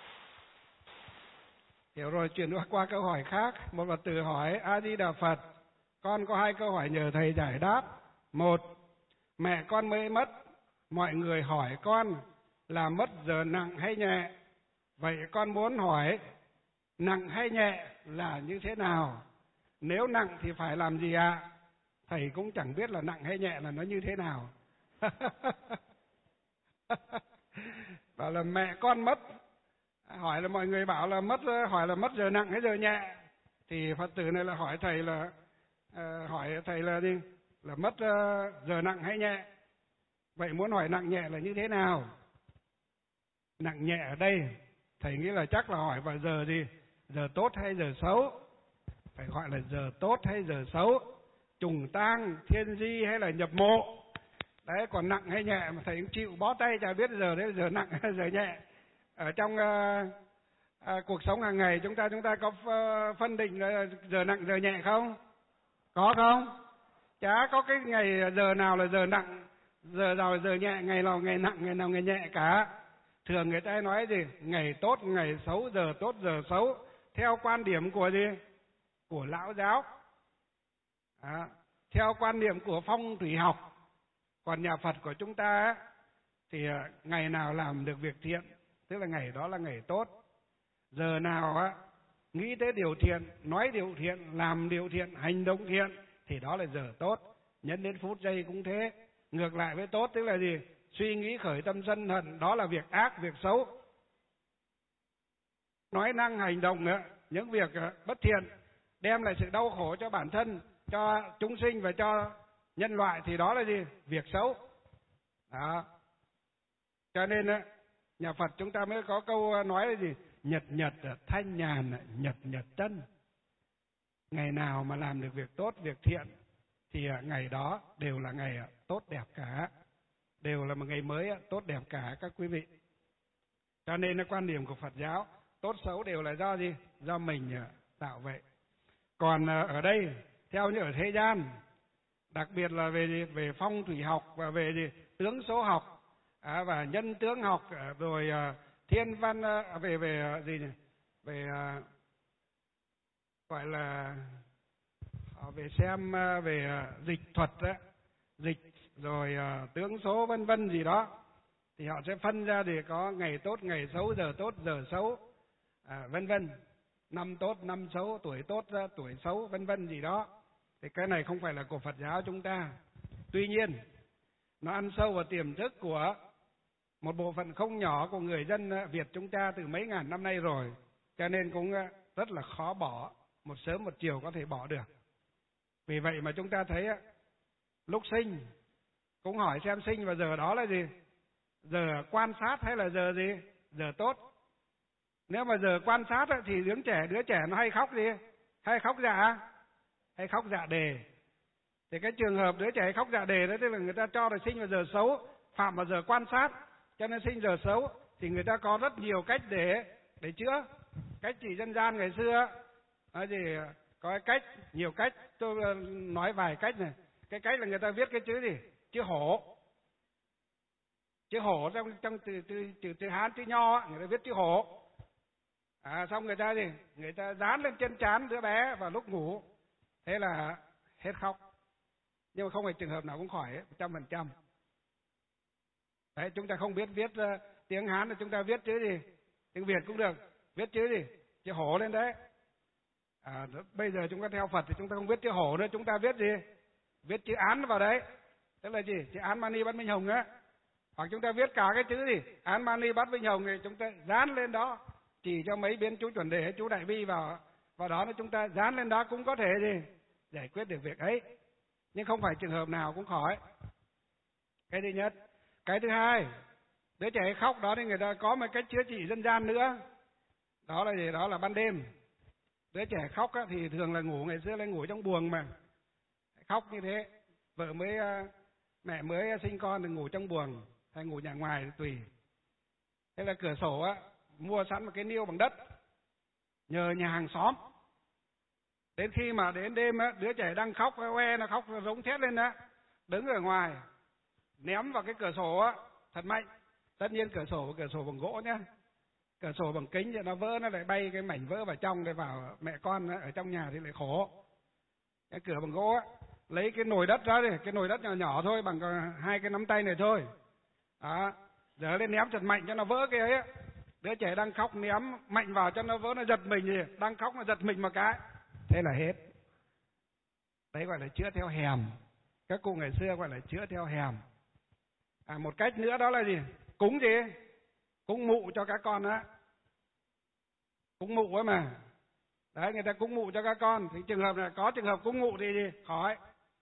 Hiểu rồi, chuyển qua câu hỏi khác. Một Phật tử hỏi: A Di Đà Phật, con có 2 câu hỏi nhờ thầy giải đáp. 1, mẹ con mới mất, mọi người hỏi con là mất giờ nặng hay nhẹ. Vậy con muốn hỏi nặng hay nhẹ là như thế nào? Nếu nặng thì phải làm gì ạ? Thầy cũng chẳng biết là nặng hay nhẹ là nó như thế nào. Bảo là mẹ con mất, hỏi là mọi người bảo là hỏi là mất giờ nặng hay giờ nhẹ, thì Phật tử này là hỏi thầy là gì? Là mất giờ nặng hay nhẹ. Vậy muốn hỏi nặng nhẹ là như thế nào? Nặng nhẹ ở đây thầy nghĩ là chắc là hỏi vào giờ gì? Giờ tốt hay giờ xấu? Phải gọi là giờ tốt hay giờ xấu, trùng tang, thiên di hay là nhập mộ. Đấy, còn nặng hay nhẹ mà thầy cũng chịu bó tay, chả biết giờ đấy giờ nặng hay giờ nhẹ. Ở trong cuộc sống hàng ngày chúng ta có phân định giờ nặng giờ nhẹ không? Có không? Chả có cái ngày giờ nào là giờ nặng, giờ nào là giờ nhẹ, ngày nào ngày nặng, ngày nào ngày nhẹ cả. Thường người ta nói gì? Ngày tốt, ngày xấu, giờ tốt, giờ xấu, theo quan điểm của gì? Của lão giáo. Theo quan niệm của phong thủy học. Còn nhà Phật của chúng ta thì ngày nào làm được việc thiện, tức là ngày đó là ngày tốt. Giờ nào nghĩ tới điều thiện, nói điều thiện, làm điều thiện, hành động thiện thì đó là giờ tốt. Nhân đến phút giây cũng thế. Ngược lại với tốt tức là gì? Suy nghĩ khởi tâm sân hận, đó là việc ác, việc xấu. Nói năng hành động những việc bất thiện, đem lại sự đau khổ cho bản thân, cho chúng sinh và cho nhân loại thì đó là gì? Việc xấu. Đó. Cho nên nhà Phật chúng ta mới có câu nói là gì? Nhật nhật thanh nhàn, nhật nhật tân. Ngày nào mà làm được việc tốt, việc thiện thì ngày đó đều là ngày tốt đẹp cả. Đều là một ngày mới tốt đẹp cả các quý vị. Cho nên là quan điểm của Phật giáo, tốt xấu đều là do gì? Do mình tạo vậy. Còn ở đây, theo như ở thế gian, đặc biệt là về phong thủy học và về tướng số học và nhân tướng học, rồi thiên văn, về gọi là về xem về dịch thuật dịch rồi tướng số vân vân gì đó, thì họ sẽ phân ra để có ngày tốt ngày xấu, giờ tốt giờ xấu, vân vân, năm tốt năm xấu, tuổi tốt tuổi xấu, vân vân gì đó. Thì cái này không phải là của Phật giáo chúng ta. Tuy nhiên nó ăn sâu vào tiềm thức của một bộ phận không nhỏ của người dân Việt chúng ta từ mấy ngàn năm nay rồi, cho nên cũng rất là khó bỏ, một sớm một chiều có thể bỏ được. Vì vậy mà chúng ta thấy lúc sinh cũng hỏi xem sinh vào giờ đó là gì? Giờ quan sát hay là giờ gì? Giờ tốt. Nếu mà giờ quan sát thì đứa trẻ nó hay khóc gì? Hay khóc dạ? Hay khóc dạ đề. Thì cái trường hợp đứa trẻ khóc dạ đề đó, tức là người ta cho là sinh vào giờ xấu, phạm vào giờ quan sát, cho nên sinh giờ xấu. Thì người ta có rất nhiều cách để chữa. Cách chỉ dân gian ngày xưa có cách, nhiều cách. Tôi nói vài cách này. Cái cách là người ta viết cái chữ gì? Chữ hổ. Chữ hổ trong từ Hán, chữ Nho, người ta viết chữ hổ. Xong người ta dán lên chân trán đứa bé vào lúc ngủ. Thế là hết khóc. Nhưng mà không phải trường hợp nào cũng khỏi 100%. Đấy, chúng ta không biết viết tiếng Hán thì chúng ta viết chữ gì? Tiếng Việt cũng được. Viết chữ gì? Chữ hổ lên đấy. Bây giờ chúng ta theo Phật thì chúng ta không viết chữ hổ nữa, chúng ta viết gì? Viết chữ án vào đấy. Tức là gì? Chữ án mani bát minh hồng á. Hoặc chúng ta viết cả cái chữ gì? Án mani bát minh hồng thì chúng ta dán lên đó, chỉ cho mấy biến chú chuẩn đề, chú đại bi vào đó, chúng ta dán lên đó cũng có thể gì? Giải quyết được việc ấy. Nhưng không phải trường hợp nào cũng khỏi. Cái thứ nhất. Cái thứ hai, đứa trẻ khóc đó thì người ta có một cách chữa trị dân gian nữa. Đó là gì? Đó là ban đêm. Đứa trẻ khóc thì thường là ngủ, ngày xưa là ngủ trong buồng mà. Khóc như thế, mẹ mới sinh con thì ngủ trong buồng hay ngủ nhà ngoài thì tùy. Thế là cửa sổ mua sẵn một cái niêu bằng đất, nhờ nhà hàng xóm. Đến khi mà đến đêm đứa trẻ đang khóc oe, nó khóc rống thét lên đứng ở ngoài ném vào cái cửa sổ thật mạnh. Tất nhiên cửa sổ bằng gỗ nhá, cửa sổ bằng kính thì nó vỡ, nó lại bay cái mảnh vỡ vào trong, để vào mẹ con ở trong nhà thì lại khổ. Cái cửa bằng gỗ lấy cái nồi đất ra đi, cái nồi đất nhỏ nhỏ thôi, bằng 2 cái nắm tay này thôi. Đó, giờ lên ném thật mạnh cho nó vỡ cái ấy. Đứa trẻ đang khóc ném mạnh vào cho nó vỡ, nó giật mình gì, đang khóc nó giật mình một cái, thế là hết. Đấy gọi là chữa theo hèm. Các cụ ngày xưa gọi là chữa theo hèm. Một cách nữa đó là gì? Cúng gì? Cúng mụ cho các con á. Cúng mụ ấy mà. Đấy, người ta cúng mụ cho các con. Thì trường hợp này có trường hợp cúng mụ thì gì? Khỏi.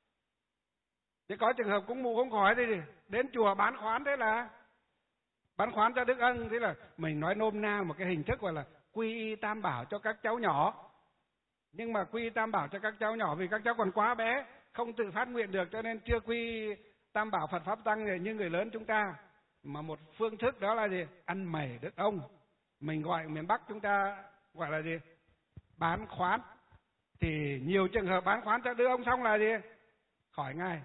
Chứ có trường hợp cúng mụ không khỏi thì gì? Đến chùa bán khoán, thế là bán khoán cho Đức Ân. Thế là mình nói nôm na một cái hình thức gọi là quy y tam bảo cho các cháu nhỏ. Nhưng mà quy y tam bảo cho các cháu nhỏ vì các cháu còn quá bé, không tự phát nguyện được, cho nên chưa quy tam bảo Phật Pháp Tăng như người lớn chúng ta. Mà một phương thức đó là gì? Ăn mày Đức ông. Mình gọi miền Bắc chúng ta gọi là gì? Bán khoán. Thì nhiều trường hợp bán khoán cho Đức ông xong là gì? Khỏi ngay.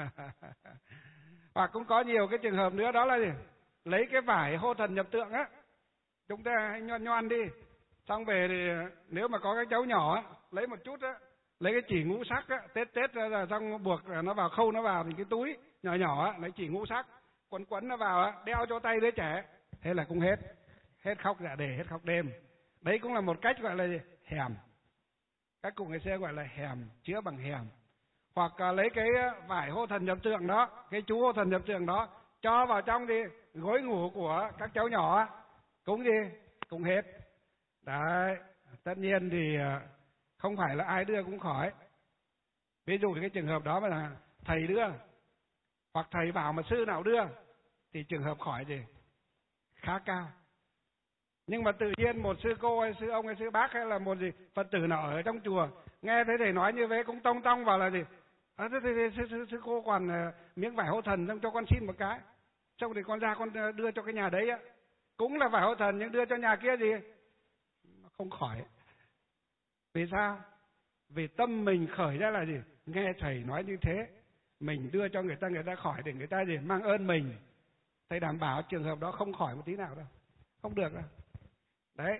Hoặc cũng có nhiều cái trường hợp nữa đó là gì? Lấy cái vải hô thần nhập tượng á, chúng ta hãy nhoan đi. Xong về thì nếu mà có cái cháu nhỏ lấy một chút lấy cái chỉ ngũ sắc tết ra, xong buộc nó vào, khâu nó vào thì cái túi nhỏ nhỏ lấy chỉ ngũ sắc quấn nó vào đeo cho tay đứa trẻ, thế là cũng hết khóc dạ đề, hết khóc đêm. Đấy cũng là một cách gọi là gì? Hèm. Các cụ ngày xưa gọi là hèm, chữa bằng hèm. Hoặc lấy cái vải hô thần nhập tượng đó, cái chú hô thần nhập tượng đó cho vào trong đi gối ngủ của các cháu nhỏ, cũng gì? Cũng hết. Đấy, tất nhiên thì không phải là ai đưa cũng khỏi. Ví dụ cái trường hợp đó mà là thầy đưa, hoặc thầy bảo mà sư nào đưa, thì trường hợp khỏi gì? Khá cao. Nhưng mà tự nhiên một sư cô hay sư ông hay sư bác hay là một gì Phật tử nào ở trong chùa nghe thấy thầy nói như thế cũng tông vào là gì? Sư cô còn miếng vải hộ thần, xong cho con xin một cái, xong thì con ra con đưa cho cái nhà đấy Cúng là vải hộ thần nhưng đưa cho nhà kia gì? Nó không khỏi. Vì sao? Vì tâm mình khởi ra là gì? Nghe thầy nói như thế, mình đưa cho người ta khỏi để người ta gì? Mang ơn mình. Thầy đảm bảo trường hợp đó không khỏi một tí nào đâu. Không được đâu. Đấy.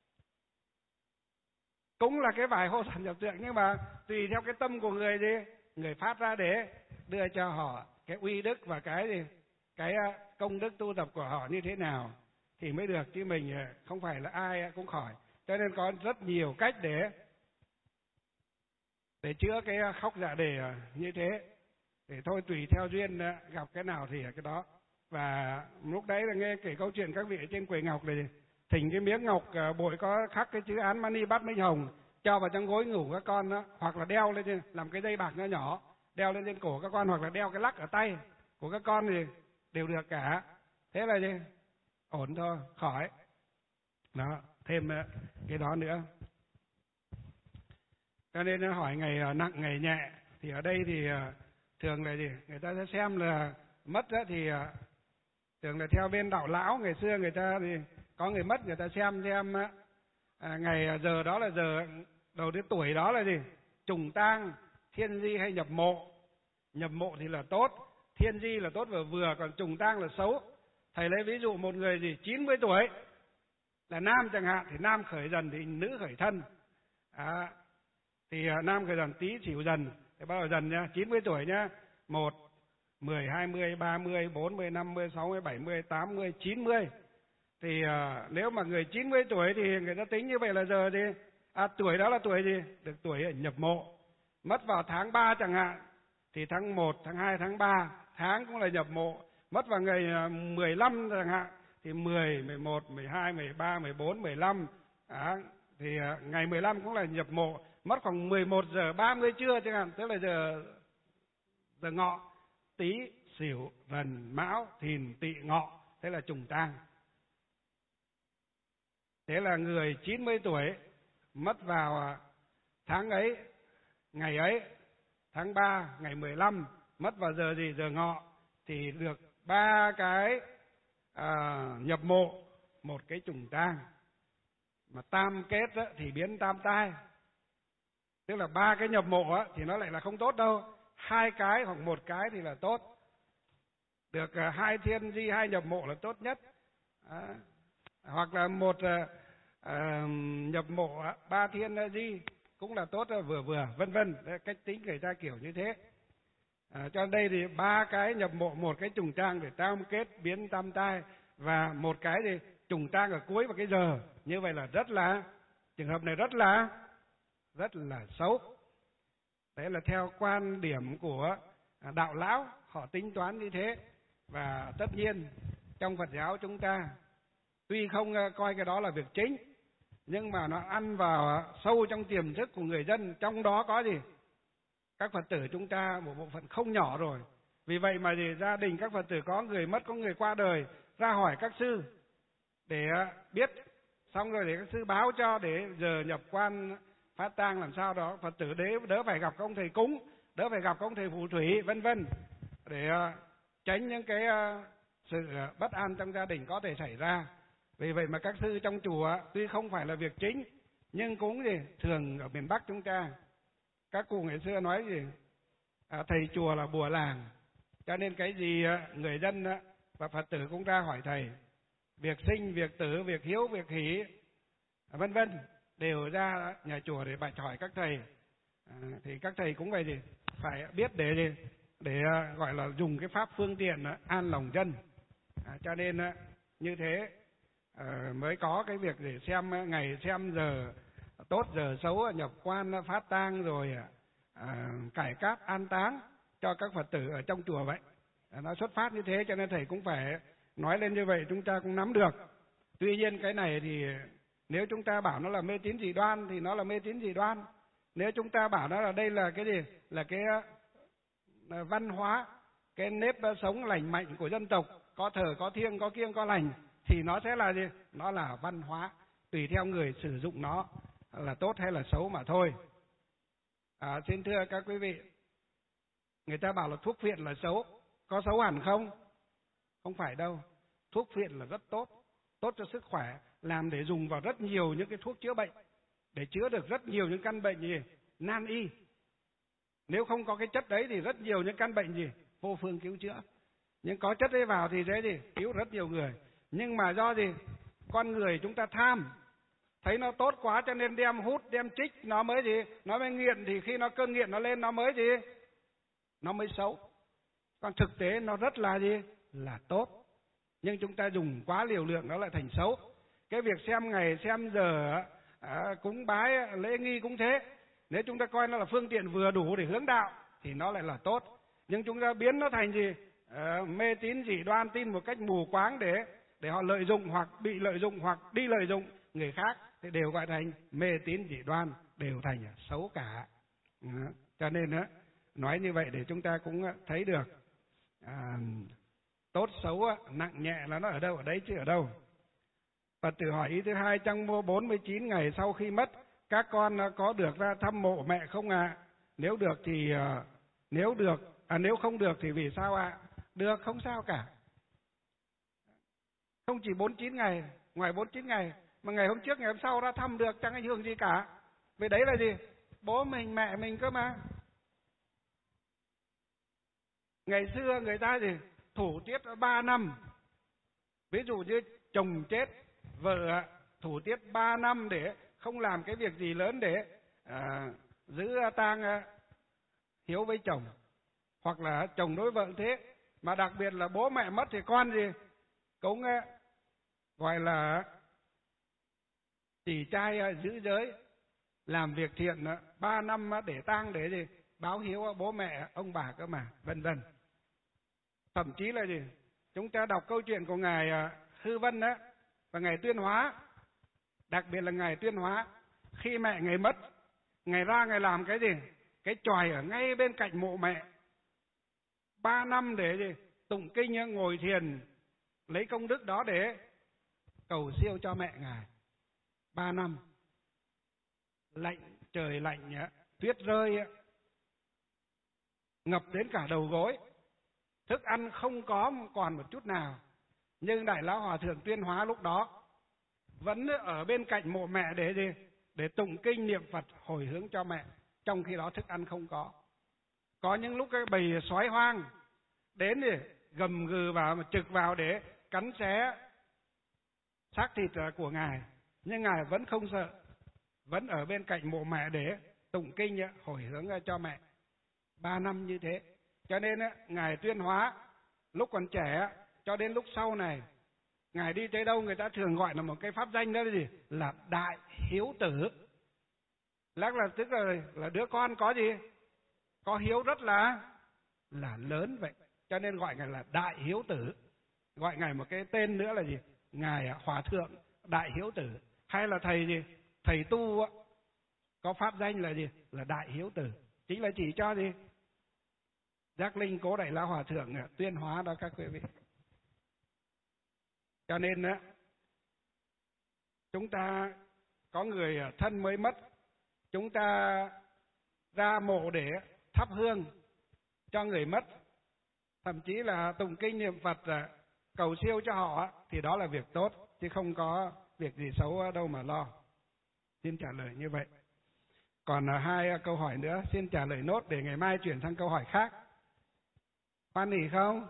Cúng là cái vải hộ thần nhập tượng, nhưng mà tùy theo cái tâm của người gì? Người phát ra để đưa cho họ cái uy đức và cái gì? Cái công đức tu tập của họ như thế nào thì mới được, chứ mình không phải là ai cũng khỏi. Cho nên có rất nhiều cách để chữa cái khóc dạ đề như thế. Để thôi tùy theo duyên gặp cái nào thì cái đó. Và lúc đấy là nghe kể câu chuyện các vị ở trên quầy ngọc này, thỉnh cái miếng ngọc bội có khắc cái chữ Án Mani Bát Minh Hồng cho vào trong gối ngủ các con đó, hoặc là đeo lên trên, làm cái dây bạc nhỏ nhỏ đeo lên trên cổ các con, hoặc là đeo cái lắc ở tay của các con thì đều được cả. Thế là gì? Ổn thôi, khỏi. Đó, thêm cái đó nữa. Cho nên hỏi ngày nặng ngày nhẹ thì ở đây thì thường là gì? Người ta sẽ xem là mất đó thì thường là theo bên đạo lão ngày xưa người ta thì có người mất, người ta xem ngày giờ đó là giờ đầu đến tuổi đó là gì? Trùng tang, thiên di hay nhập mộ. Nhập mộ thì là tốt, thiên di là tốt vừa vừa, còn trùng tang là xấu. Thầy lấy ví dụ một người gì 90 tuổi là nam chẳng hạn, thì nam khởi dần thì nữ khởi thân. Thì nam khởi dần Tý Sửu Dần, thì bắt đầu dần nhá, 90 tuổi nhá, 1, 10, 20, 30, 40, 50, 60, 70, 80, 90. Thì nếu mà người 90 tuổi thì người ta tính như vậy là giờ thì tuổi đó là tuổi gì? Được tuổi ở nhập mộ. Mất vào tháng 3 chẳng hạn, thì tháng 1, tháng 2, tháng 3, tháng cũng là nhập mộ. Mất vào ngày 15 chẳng hạn, thì 10, 11, 12, 13, 14, 15. Thì ngày 15 cũng là nhập mộ. Mất khoảng 11 giờ 30 trưa chẳng hạn, tức là giờ ngọ. Tý, Sửu, Dần, Mão, Thìn, Tỵ, Ngọ. Thế là trùng tang. Thế là người 90 tuổi mất vào tháng ấy, ngày ấy, tháng 3, ngày 15, mất vào giờ gì? Giờ ngọ. Thì được 3 cái nhập mộ, 1 cái trùng tang. Mà tam kết thì biến tam tai. Tức là 3 cái nhập mộ thì nó lại là không tốt đâu. 2 cái hoặc 1 cái thì là tốt. Được 2 thiên di 2 nhập mộ là tốt nhất. Hoặc là 1 nhập mộ 3 thiên di cũng là tốt, vừa vừa, vân vân. Cách tính người ta kiểu như thế. Cho đây thì 3 cái nhập mộ, 1 cái trùng tang để tam kết biến tam tai, và 1 cái thì trùng tang ở cuối và cái giờ. Như vậy là trường hợp này rất là xấu. Đấy là theo quan điểm của đạo lão, họ tính toán như thế. Và tất nhiên trong Phật giáo chúng ta tuy không coi cái đó là việc chính, nhưng mà nó ăn vào sâu trong tiềm thức của người dân. Trong đó có gì? Các Phật tử chúng ta một bộ phận không nhỏ rồi. Vì vậy mà gia đình các Phật tử có người mất, có người qua đời, ra hỏi các sư để biết, xong rồi để các sư báo cho, để giờ nhập quan phát tang làm sao đó Phật tử đỡ phải gặp các ông thầy cúng, đỡ phải gặp các ông thầy phù thủy, vân vân, để tránh những cái sự bất an trong gia đình có thể xảy ra. Vì vậy mà các sư trong chùa tuy không phải là việc chính, nhưng cũng thường ở miền Bắc chúng ta, các cụ ngày xưa nói thầy chùa là bùa làng. Cho nên cái gì người dân và Phật tử cũng ra hỏi thầy. Việc sinh, việc tử, việc hiếu, việc hỷ, vân vân, đều ra nhà chùa để bạch hỏi các thầy. Thì các thầy cũng phải biết để gọi là dùng cái pháp phương tiện an lòng dân. Cho nên như thế mới có cái việc để xem ngày, xem giờ tốt giờ xấu, nhập quan phát tang, rồi cải cát an táng cho các Phật tử ở trong chùa vậy. Nó xuất phát như thế, cho nên thầy cũng phải nói lên như vậy, chúng ta cũng nắm được. Tuy nhiên cái này thì nếu chúng ta bảo nó là mê tín dị đoan thì nó là mê tín dị đoan. Nếu chúng ta bảo nó là đây là cái gì? Là cái văn hóa, cái nếp sống lành mạnh của dân tộc, có thờ, có thiêng, có kiêng, có lành, thì nó sẽ là gì? Nó là văn hóa, tùy theo người sử dụng nó là tốt hay là xấu mà thôi. Xin thưa các quý vị, người ta bảo là thuốc phiện là xấu, có xấu hẳn không? Không phải đâu, thuốc phiện là rất tốt. tốt cho sức khỏe, làm để dùng vào rất nhiều những cái thuốc chữa bệnh, để chữa được rất nhiều những căn bệnh gì nan y. Nếu không có cái chất đấy thì rất nhiều những căn bệnh gì vô phương cứu chữa. Nhưng có chất đấy vào thì dễ gì cứu rất nhiều người. Nhưng mà do gì con người chúng ta tham, thấy nó tốt quá cho nên đem hút, đem trích, nó mới gì, nó mới nghiện. Thì khi nó cơn nghiện nó lên, nó mới gì, nó mới xấu. Còn thực tế nó rất là gì, là tốt. Nhưng chúng ta dùng quá liều lượng nó lại thành xấu. Cái việc xem ngày xem giờ, cúng bái lễ nghi cũng thế. Nếu chúng ta coi nó là phương tiện vừa đủ để hướng đạo thì nó lại là tốt. Nhưng chúng ta biến nó thành gì, mê tín dị đoan, tin một cách mù quáng để họ lợi dụng hoặc bị lợi dụng hoặc đi lợi dụng người khác, thì đều gọi thành mê tín dị đoan, đều thành xấu cả. Cho nên nói như vậy để chúng ta cũng thấy được tốt xấu nặng nhẹ là nó ở đâu, ở đấy chứ ở đâu. Phật tử hỏi ý thứ hai, trong 49 ngày sau khi mất, các con có được ra thăm mộ mẹ không ạ? Nếu được thì nếu không được thì vì sao ạ? Được, không sao cả. Không chỉ 49 ngày, ngoài 49 ngày mà ngày hôm trước ngày hôm sau ra thăm được, chẳng ảnh hưởng gì cả. Vì đấy là gì? Bố mình mẹ mình cơ mà. Ngày xưa người ta gì thủ tiết 3 năm. Ví dụ như chồng chết, vợ thủ tiết 3 năm để không làm cái việc gì lớn để giữ tang hiếu với chồng. Hoặc là chồng đối vợ thế. Mà đặc biệt là bố mẹ mất thì con gì cũng gọi là chỉ trai giữ giới, làm việc thiện 3 năm để tang để gì báo hiếu bố mẹ ông bà cơ mà, vân vân. Thậm chí là gì chúng ta đọc câu chuyện của ngài Hư Vân và ngài Tuyên Hóa, đặc biệt là ngài Tuyên Hóa, khi mẹ ngài mất, ngài ra ngài làm cái gì, cái chòi ở ngay bên cạnh mộ mẹ 3 năm để gì tụng kinh, ngồi thiền, lấy công đức đó để cầu siêu cho mẹ ngài. 3 năm lạnh, trời lạnh, tuyết rơi, ngập đến cả đầu gối, thức ăn không có còn một chút nào. Nhưng Đại Lão Hòa Thượng Tuyên Hóa lúc đó vẫn ở bên cạnh mộ mẹ để gì, để tụng kinh niệm Phật hồi hướng cho mẹ, trong khi đó thức ăn không có. Có những lúc cái bầy sói hoang đến thì gầm gừ vào, mà trực vào để cắn xé xác thịt của ngài, nhưng ngài vẫn không sợ, vẫn ở bên cạnh mộ mẹ để tụng kinh hồi hướng cho mẹ. 3 năm như thế. Cho nên ngài Tuyên Hóa lúc còn trẻ cho đến lúc sau này, ngài đi tới đâu người ta thường gọi là một cái pháp danh đó là gì, là Đại Hiếu Tử. Lác là tức là đứa con có gì, có hiếu rất là lớn vậy, cho nên gọi ngài là Đại Hiếu Tử. Gọi ngài một cái tên nữa là gì, ngài Hòa Thượng Đại Hiếu Tử. Hay là thầy gì, thầy tu có pháp danh là gì, là Đại Hiếu Tử, chính là chỉ cho gì giác linh Cố Đại Lão Hòa Thượng Tuyên Hóa đó các quý vị. Cho nên chúng ta có người thân mới mất, chúng ta ra mộ để thắp hương cho người mất, thậm chí là tụng kinh niệm Phật cầu siêu cho họ, thì đó là việc tốt, chứ không có việc gì xấu đâu mà lo. Xin trả lời như vậy. Còn 2 câu hỏi nữa xin trả lời nốt để ngày mai chuyển sang câu hỏi khác. Hoan hỉ không?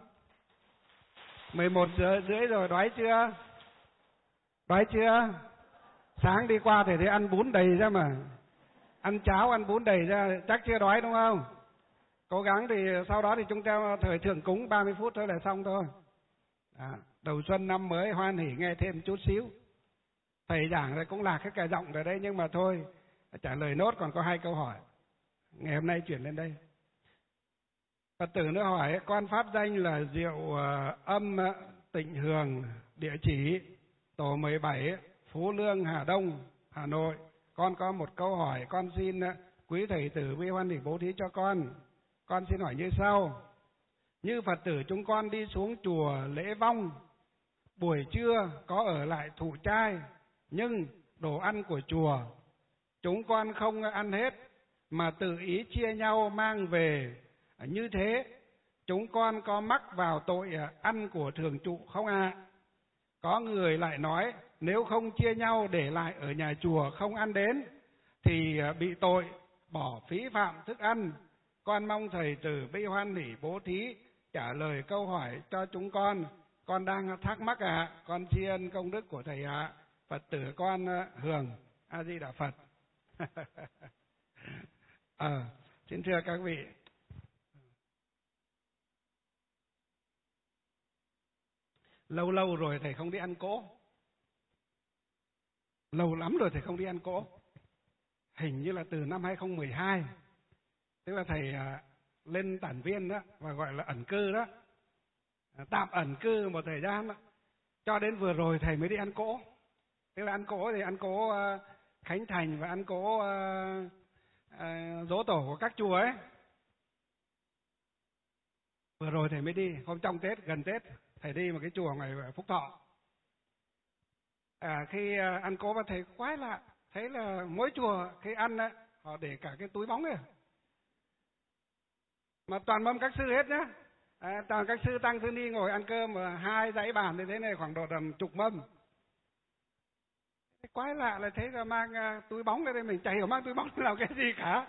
11:30 rồi, đói chưa? Đói chưa? Sáng đi qua thì thấy ăn bún đầy ra mà. Ăn cháo, ăn bún đầy ra, chắc chưa đói đúng không? Cố gắng thì sau đó thì chúng ta thời thượng cúng 30 phút thôi là xong thôi. Đầu xuân năm mới hoan hỉ nghe thêm chút xíu. Thầy giảng rồi cũng lạc hết cả giọng rồi đấy, nhưng mà thôi, trả lời nốt, còn có 2 câu hỏi. Ngày hôm nay chuyển lên đây. Phật tử nữa hỏi, con pháp danh là Diệu Âm Tịnh Hường, địa chỉ tổ 17, Phú Lương, Hà Đông, Hà Nội. Con có một câu hỏi, con xin quý thầy tử vi hoan hỉ bố thí cho con. Con xin hỏi như sau. Như Phật tử chúng con đi xuống chùa lễ vong, buổi trưa có ở lại thụ trai, nhưng đồ ăn của chùa chúng con không ăn hết, mà tự ý chia nhau mang về. Như thế chúng con có mắc vào tội ăn của thường trụ không ạ? Có người lại nói nếu không chia nhau để lại ở nhà chùa không ăn đến thì bị tội bỏ phí phạm thức ăn. Con mong thầy từ bi hoan hỷ bố thí trả lời câu hỏi cho chúng con đang thắc mắc ạ. Con tri ân công đức của thầy ạ. Phật tử con Hường. A Di Đà Phật. Xin thưa các vị, lâu lâu rồi thầy không đi ăn cỗ. Lâu lắm rồi thầy không đi ăn cỗ. Hình như là từ năm 2012. Tức là thầy lên tản viên đó, và gọi là ẩn cư đó. Tạm ẩn cư một thời gian đó. Cho đến vừa rồi thầy mới đi ăn cỗ. Tức là ăn cỗ thì ăn cỗ Khánh Thành và ăn cỗ dỗ tổ của các chùa ấy. Vừa rồi thầy mới đi, hôm trong Tết, gần Tết, thầy đi một cái chùa ngoài Phúc Thọ. Khi ăn cỗ và thầy quái lạ, thấy là mỗi chùa khi ăn ấy, họ để cả cái túi bóng ấy. Mà toàn mâm các sư hết nhá. Toàn các sư tăng sư ni ngồi ăn cơm mà 2 dãy bàn như thế này, khoảng độ tầm chục mâm. Quái lạ là thấy là mang túi bóng lên đây, mình chả hiểu mang túi bóng làm cái gì cả.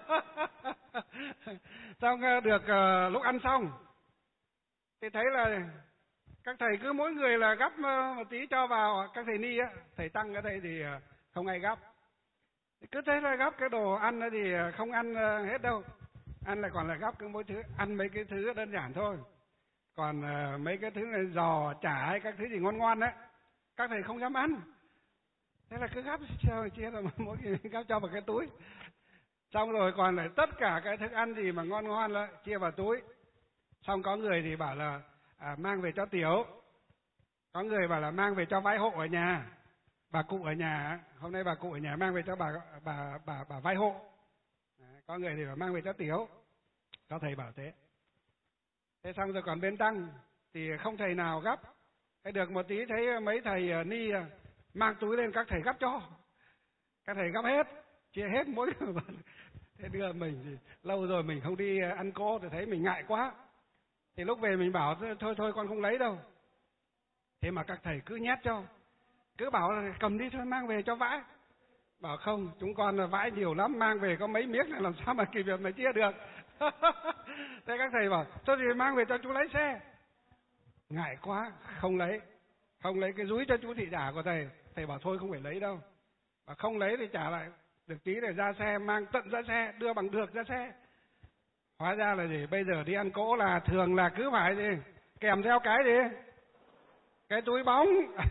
Xong được lúc ăn xong thì thấy là các thầy cứ mỗi người là gắp một tí cho vào. Các thầy ni á, thầy tăng ở đây thì không ai gắp. Cứ thế là gắp cái đồ ăn thì không ăn hết đâu. Ăn lại còn là gắp cái mỗi thứ, ăn mấy cái thứ đơn giản thôi. Còn mấy cái thứ này giò, chả hay các thứ gì ngon ngon đấy, các thầy không dám ăn. Thế là cứ gắp chia rồi mỗi người gắp cho vào cái túi. Xong rồi còn lại tất cả cái thức ăn gì mà ngon ngon lại chia vào túi. Xong có người thì bảo là mang về cho tiểu. Có người bảo là mang về cho vái hộ ở nhà. Bà cụ ở nhà, hôm nay bà cụ ở nhà mang về cho bà vái hộ. Có người thì bảo mang về cho tiểu. Có thầy bảo thế. Thế xong rồi còn bên tăng thì không thầy nào gắp. Thế được một tí thấy mấy thầy ni mang túi lên, các thầy gắp cho. Các thầy gắp hết, chia hết mỗi người. Thế đưa mình thì lâu rồi mình không đi ăn cỗ thì thấy mình ngại quá. Thì lúc về mình bảo thôi con không lấy đâu. Thế mà các thầy cứ nhét cho. Cứ bảo là cầm đi thôi, mang về cho vãi. Bảo không, chúng con là vãi nhiều lắm, mang về có mấy miếng này làm sao mà kịp việc mà chia được. Thế các thầy bảo thôi thì mang về cho chú lấy xe. Ngại quá, không lấy. Không lấy cái dúi cho chú thị trả của thầy. Thầy bảo thôi không phải lấy đâu. Và không lấy thì trả lại được tí để ra xe, mang tận ra xe, đưa bằng được ra xe. Hóa ra là gì? Bây giờ đi ăn cỗ là thường là cứ phải gì? Kèm theo cái gì? Cái túi bóng.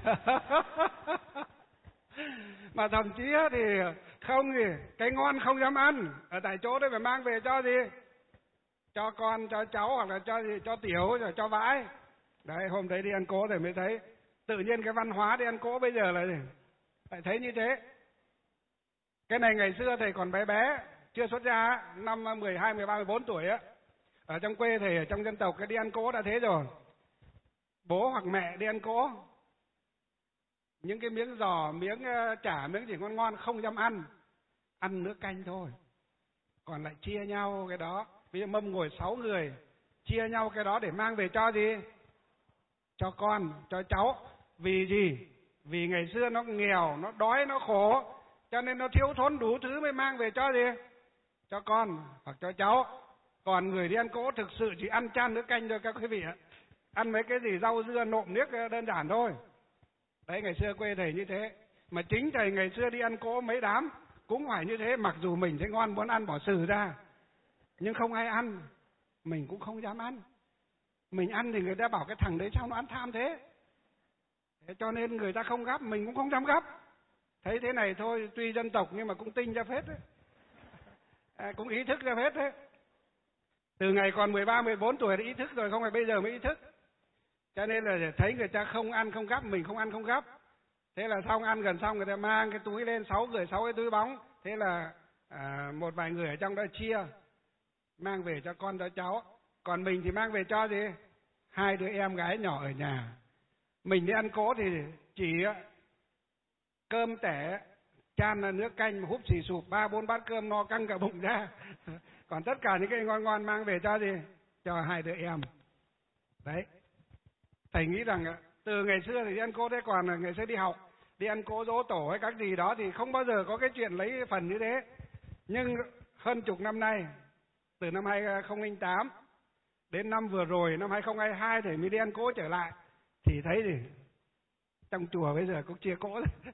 Mà thậm chí thì không gì, cái ngon không dám ăn. Ở tại chỗ đấy phải mang về cho gì? Cho con, cho cháu, hoặc là cho gì? Cho tiểu, rồi cho vãi. Đấy, hôm đấy đi ăn cỗ thì mới thấy. Tự nhiên cái văn hóa đi ăn cỗ bây giờ là gì? Phải thấy như thế. Cái này ngày xưa thầy còn bé bé, chưa xuất gia, năm 12, 13, 14 tuổi á. Ở trong quê thầy, ở trong dân tộc cái đi ăn cỗ đã thế rồi. Bố hoặc mẹ đi ăn cỗ, những cái miếng giò, miếng chả, miếng gì ngon ngon không dám ăn. Ăn nước canh thôi. Còn lại chia nhau cái đó. Bây giờ mâm ngồi 6 người, chia nhau cái đó để mang về cho gì? Cho con, cho cháu. Vì gì? Vì ngày xưa nó nghèo, nó đói, nó khổ, cho nên nó thiếu thốn đủ thứ mới mang về cho gì? Cho con hoặc cho cháu. Còn người đi ăn cỗ thực sự chỉ ăn chan nước canh thôi các quý vị ạ. Ăn mấy cái gì rau dưa nộm niếc đơn giản thôi. Đấy, ngày xưa quê thầy như thế. Mà chính thầy ngày xưa đi ăn cỗ mấy đám cũng phải như thế. Mặc dù mình thấy ngon muốn ăn bỏ sừ ra, nhưng không ai ăn, mình cũng không dám ăn. Mình ăn thì người ta bảo cái thằng đấy sao nó ăn tham thế. Thế cho nên người ta không gắp, mình cũng không dám gắp. Thấy thế này thôi, tuy dân tộc nhưng mà cũng tinh ra phết đấy. Cũng ý thức ra phết đấy. Từ ngày còn 13, 14 tuổi đã ý thức rồi, không phải bây giờ mới ý thức. Cho nên là thấy người ta không ăn không gắp, mình không ăn không gắp. Thế là xong ăn gần xong người ta mang cái túi lên, 6 người 6 cái túi bóng. Thế là một vài người ở trong đó chia, mang về cho con cho cháu. Còn mình thì mang về cho gì? 2 đứa em gái nhỏ ở nhà. Mình đi ăn cỗ thì chỉ cơm tẻ, chan là nước canh, húp xì sụp 3-4 bát cơm no căng cả bụng ra. Còn tất cả những cái ngon ngon mang về cho gì? Cho 2 đứa em. Đấy. Thầy nghĩ rằng Từ ngày xưa thì đi ăn cỗ, thế còn ngày xưa đi học, đi ăn cỗ dỗ tổ hay các gì đó thì không bao giờ có cái chuyện lấy phần như thế. Nhưng hơn chục năm nay, từ năm 2008 đến năm vừa rồi, năm 2022 thì mới đi ăn cỗ trở lại, thì thấy thì trong chùa bây giờ cũng chia cỗ rồi.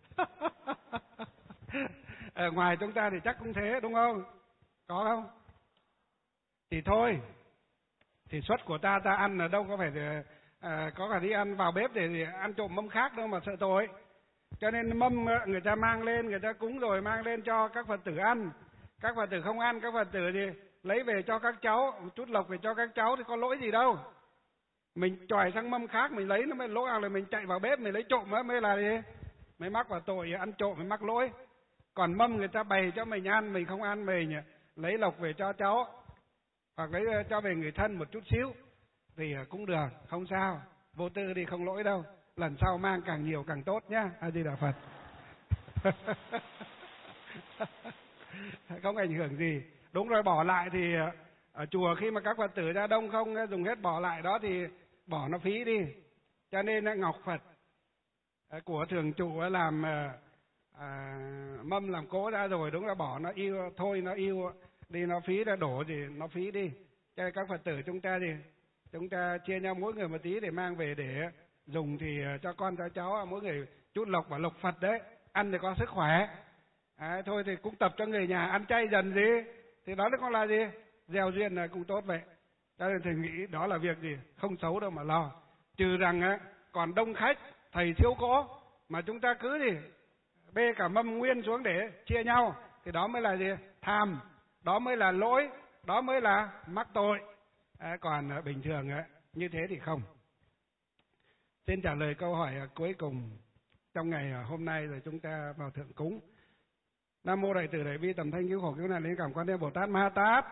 Ở ngoài chúng ta thì chắc cũng thế đúng không? Có không? Thì thôi, thì suất của ta ăn là đâu có phải có cả đi ăn vào bếp để ăn trộm mâm khác đâu mà sợ tội. Cho nên mâm người ta mang lên, người ta cúng rồi mang lên cho các Phật tử ăn. Các Phật tử không ăn, các Phật tử thì lấy về cho các cháu, chút lộc về cho các cháu thì có lỗi gì đâu. Mình chòi sang mâm khác mình lấy nó mới lỗi, hoặc là mình chạy vào bếp mình lấy trộm mới là gì? Mới mắc vào tội ăn trộm mới mắc lỗi. Còn mâm người ta bày cho mình ăn, mình không ăn, mình lấy lộc về cho cháu hoặc lấy cho về người thân một chút xíu thì cũng được, không sao, vô tư đi, không lỗi đâu. Lần sau mang càng nhiều càng tốt nhá. A Di Đà Phật. Không ảnh hưởng gì. Đúng rồi, bỏ lại thì ở chùa khi mà các Phật tử ra đông không dùng hết bỏ lại đó thì bỏ nó phí đi. Cho nên ngọc Phật của thường trụ làm mâm làm cỗ ra rồi, đúng là bỏ nó yêu thôi, nó yêu đi, nó phí ra đổ thì nó phí đi. Cho nên các Phật tử chúng ta thì chúng ta chia nhau mỗi người một tí để mang về để dùng, thì cho con cho cháu mỗi người chút lộc và lộc Phật đấy, ăn thì có sức khỏe. Thôi thì cũng tập cho người nhà ăn chay dần gì, thì đó cũng là gì, gieo duyên là cũng tốt vậy. Cho nên thầy nghĩ đó là việc gì không xấu đâu mà lo. Trừ rằng còn đông khách, thầy thiếu cỗ mà chúng ta cứ thì bê cả mâm nguyên xuống để chia nhau, thì đó mới là gì, tham, đó mới là lỗi, đó mới là mắc tội. Còn bình thường như thế thì không. Xin trả lời câu hỏi cuối cùng trong ngày hôm nay rồi chúng ta vào thượng cúng. Nam mô Đại Từ Đại Bi Tầm Thanh Cứu Khổ Cứu Nạn Liên Cảm Quan Thế Bồ Tát Ma Tát.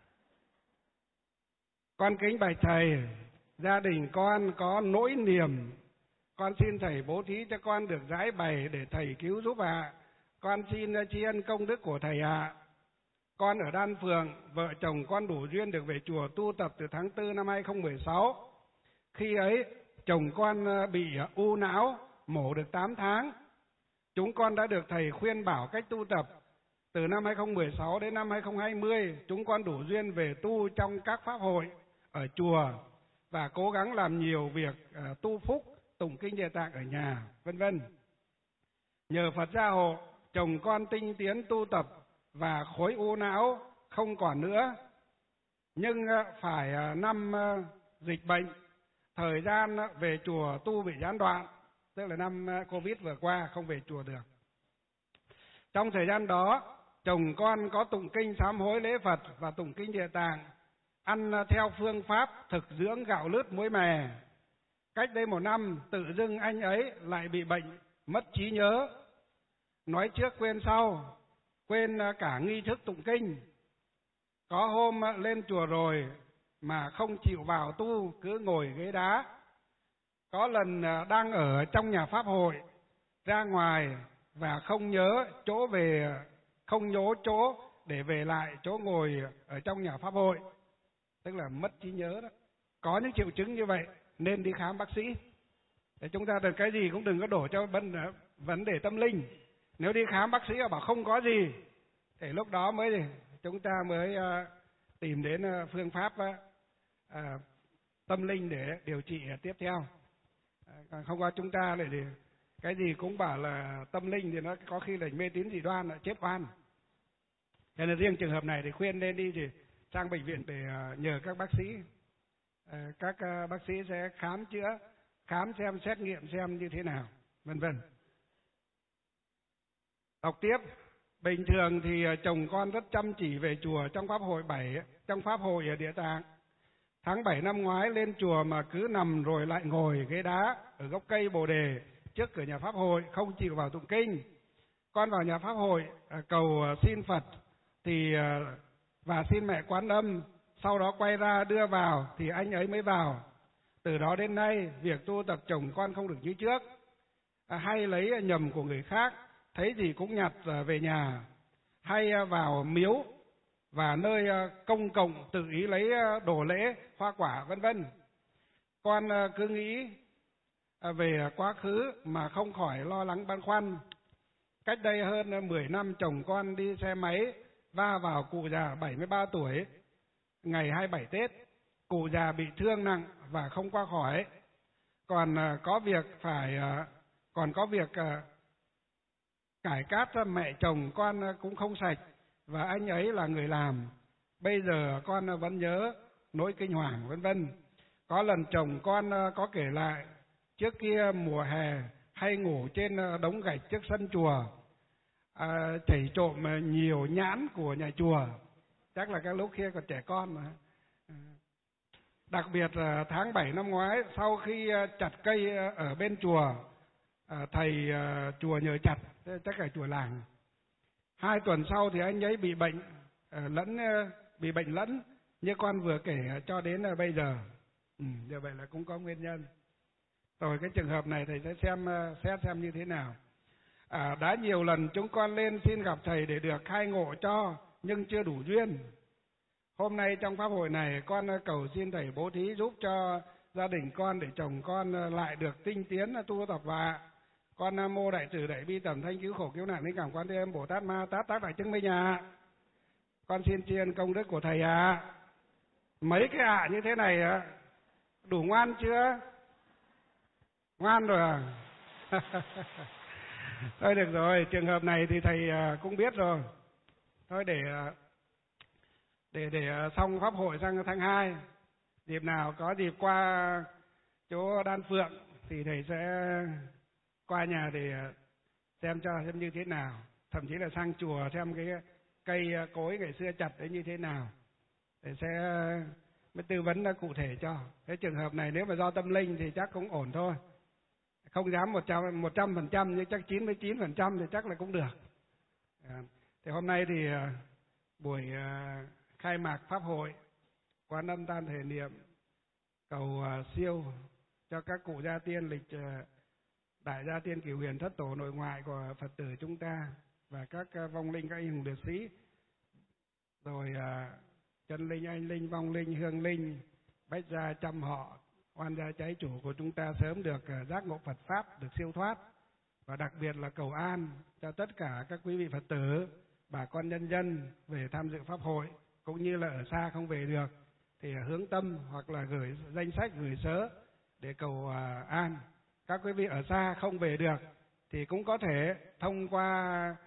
Con kính bạch thầy, gia đình con có nỗi niềm, con xin thầy bố thí cho con được giải bày để thầy cứu giúp ạ. Con xin tri ân công đức của thầy ạ. Con ở Đan Phượng, vợ chồng con đủ duyên được về chùa tu tập từ tháng 4 năm 2016. Khi ấy, chồng con bị u não, mổ được 8 tháng. Chúng con đã được thầy khuyên bảo cách tu tập. Từ năm 2016 đến năm 2020, chúng con đủ duyên về tu trong các pháp hội ở chùa và cố gắng làm nhiều việc tu phúc, tụng kinh Địa Tạng ở nhà, vân vân. Nhờ Phật gia hộ, chồng con tinh tiến tu tập và khối u não không còn nữa. Nhưng phải năm dịch bệnh, thời gian về chùa tu bị gián đoạn, tức là năm Covid vừa qua không về chùa được. Trong thời gian đó, chồng con có tụng kinh sám hối lễ Phật và tụng kinh Địa Tạng, ăn theo phương pháp thực dưỡng gạo lứt muối mè. Cách đây 1 năm, tự dưng anh ấy lại bị bệnh mất trí nhớ, nói trước quên sau, quên cả nghi thức tụng kinh. Có hôm lên chùa rồi mà không chịu vào tu, cứ ngồi ghế đá. Có lần đang ở trong nhà pháp hội, ra ngoài và không nhớ chỗ về, không nhớ chỗ để về lại chỗ ngồi ở trong nhà pháp hội, tức là mất trí nhớ đó. Có những triệu chứng như vậy nên đi khám bác sĩ. Để chúng ta đừng cái gì cũng đừng có đổ cho vấn đề tâm linh. Nếu đi khám bác sĩ bảo không có gì, thì lúc đó mới chúng ta mới tìm đến phương pháp tâm linh để điều trị tiếp theo. Không có chúng ta để cái gì cũng bảo là tâm linh thì nó có khi là mê tín dị đoan, là chết oan. Cho nên riêng trường hợp này thì khuyên nên đi thì sang bệnh viện để nhờ các bác sĩ. Các bác sĩ sẽ khám chữa, khám xem, xét nghiệm xem như thế nào, vân vân. Đọc tiếp. Bình thường thì chồng con rất chăm chỉ về chùa trong pháp hội ở Địa Tạng. Tháng 7 năm ngoái lên chùa mà cứ nằm rồi lại ngồi ghế đá ở gốc cây bồ đề trước cửa nhà pháp hội, không chịu vào tụng kinh. Con vào nhà pháp hội cầu xin Phật và xin mẹ Quán Âm, sau đó quay ra đưa vào thì anh ấy mới vào. Từ đó đến nay việc tu tập chồng con không được như trước, hay lấy nhầm của người khác, thấy gì cũng nhặt về nhà, hay vào miếu và nơi công cộng tự ý lấy đồ lễ, hoa quả vân vân. Con cứ nghĩ về quá khứ mà không khỏi lo lắng băn khoăn. Cách đây hơn 10 năm chồng con đi xe máy va vào cụ già 73 tuổi. Ngày 27 Tết, cụ già bị thương nặng và không qua khỏi. Còn có việc cải cát mẹ chồng con cũng không sạch và anh ấy là người làm. Bây giờ con vẫn nhớ nỗi kinh hoàng vân vân. Có lần chồng con có kể lại trước kia mùa hè hay ngủ trên đống gạch trước sân chùa, chảy trộm nhiều nhãn của nhà chùa. Chắc là các lúc kia còn trẻ con mà. Đặc biệt là tháng 7 năm ngoái, sau khi chặt cây ở bên chùa, thầy chùa nhờ chặt, chắc là chùa làng. 2 tuần sau thì anh ấy bị bệnh lẫn như con vừa kể cho đến bây giờ. Như vậy là cũng có nguyên nhân. Rồi cái trường hợp này thầy sẽ xét xem như thế nào. Đã nhiều lần chúng con lên xin gặp thầy để được khai ngộ cho, nhưng chưa đủ duyên. Hôm nay trong pháp hội này con cầu xin thầy bố thí giúp cho gia đình con để chồng con lại được tinh tiến tu tập và con Nam Mô Đại Từ Đại Bi Tầm Thanh Cứu Khổ Cứu Nạn Linh Cảm Quan Thế Âm Bồ Tát Ma Tát Tác Đại Chứng Minh con xin tri ân công đức của thầy Mấy cái như thế này đủ ngoan chưa? Ngoan rồi à? Thôi được rồi, trường hợp này thì thầy cũng biết rồi. Thôi để xong pháp hội sang tháng 2, dịp nào có dịp qua chỗ Đan Phượng thì thầy sẽ qua nhà để xem như thế nào, thậm chí là sang chùa xem cái cây cối ngày xưa chặt đấy như thế nào, để sẽ mới tư vấn cụ thể cho. Cái trường hợp này nếu mà do tâm linh thì chắc cũng ổn thôi, không dám 100% nhưng chắc 99% thì chắc là cũng được. Thì hôm nay thì buổi khai mạc pháp hội Quán Âm Tam Thể Niệm cầu siêu cho các cụ gia tiên lịch đại gia tiên cửu huyền thất tổ nội ngoại của Phật tử chúng ta và các vong linh, các anh hùng liệt sĩ, rồi chân linh, anh linh, vong linh, hương linh, bách gia, trăm họ, oan gia trái chủ của chúng ta sớm được giác ngộ Phật pháp, được siêu thoát, và đặc biệt là cầu an cho tất cả các quý vị Phật tử, bà con nhân dân về tham dự pháp hội, cũng như là ở xa không về được thì hướng tâm hoặc là gửi danh sách, gửi sớ để cầu an. Các quý vị ở xa không về được thì cũng có thể thông qua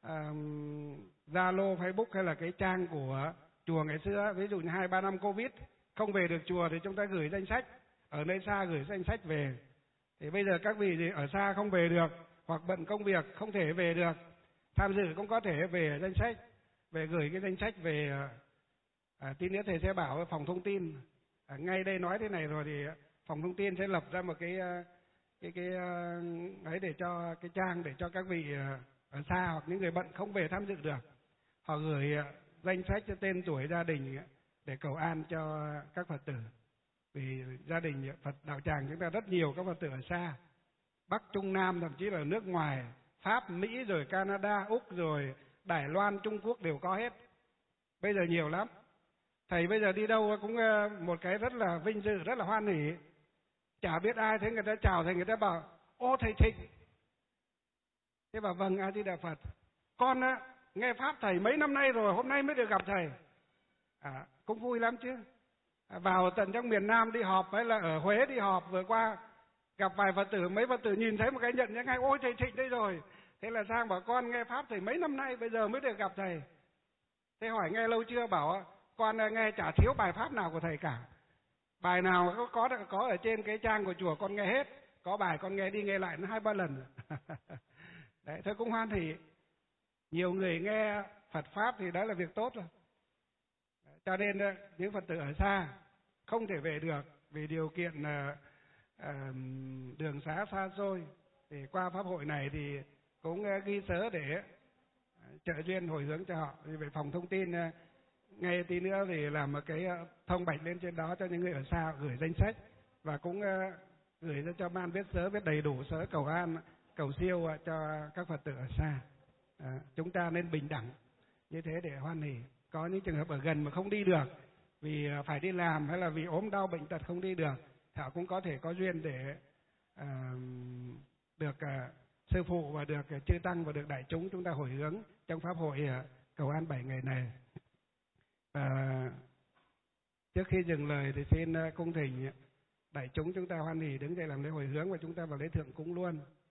Zalo, Facebook hay là cái trang của chùa ngày xưa, ví dụ như 2-3 năm Covid không về được chùa thì chúng ta gửi danh sách, ở nơi xa gửi danh sách về. Thì bây giờ các vị ở xa không về được hoặc bận công việc không thể về được, tham dự cũng có thể về danh sách, về gửi cái danh sách về. Tí nữa thầy sẽ bảo phòng thông tin, ngay đây nói thế này rồi thì phòng thông tin sẽ lập ra một cái ấy để cho cái trang để cho các vị ở xa hoặc những người bận không về tham dự được, họ gửi danh sách cho tên tuổi gia đình để cầu an cho các Phật tử. Vì gia đình Phật đạo tràng chúng ta rất nhiều các Phật tử ở xa, Bắc Trung Nam, thậm chí là nước ngoài, Pháp, Mỹ, rồi Canada, Úc, rồi Đài Loan, Trung Quốc đều có hết. Bây giờ nhiều lắm. Thầy bây giờ đi đâu cũng một cái rất là vinh dự, rất là hoan hỉ. Chả biết ai thấy người ta chào thầy, người ta bảo ô thầy Thịnh. Thế bảo vâng, A Di Đà Phật. Con nghe pháp thầy mấy năm nay rồi, hôm nay mới được gặp thầy. Cũng vui lắm chứ. Vào tận trong miền Nam đi họp, hay là ở Huế đi họp vừa qua, gặp vài Phật tử, mấy Phật tử nhìn thấy một cái nhận ngay, ôi thầy Thịnh đây rồi. Thế là sang bảo con nghe pháp thầy mấy năm nay, bây giờ mới được gặp thầy. Thế hỏi nghe lâu chưa? Bảo con nghe chả thiếu bài pháp nào của thầy cả. Bài nào có ở trên cái trang của chùa con nghe hết. Có bài con nghe đi nghe lại nó 2-3 lần. Đấy, thôi cũng hoan hỉ. Nhiều người nghe Phật pháp thì đó là việc tốt rồi. Cho nên những Phật tử ở xa không thể về được vì điều kiện đường xá xa xôi, thì qua pháp hội này thì cũng ghi sớ để trợ duyên hồi hướng cho họ. Vì vậy phòng thông tin ngay tí nữa thì làm một cái thông bạch lên trên đó cho những người ở xa, gửi danh sách và cũng gửi ra cho ban viết sớ, viết đầy đủ sớ cầu an, cầu siêu cho các Phật tử ở xa. Chúng ta nên bình đẳng như thế để hoan hỉ. Có những trường hợp ở gần mà không đi được vì phải đi làm hay là vì ốm đau bệnh tật không đi được, họ cũng có thể có duyên để được sư phụ và được chư tăng và được đại chúng ta hồi hướng trong pháp hội cầu an 7 ngày này. Trước khi dừng lời thì xin cung thỉnh đại chúng chúng ta hoan hỉ đứng dậy làm lễ hồi hướng và chúng ta vào lễ thượng cúng luôn.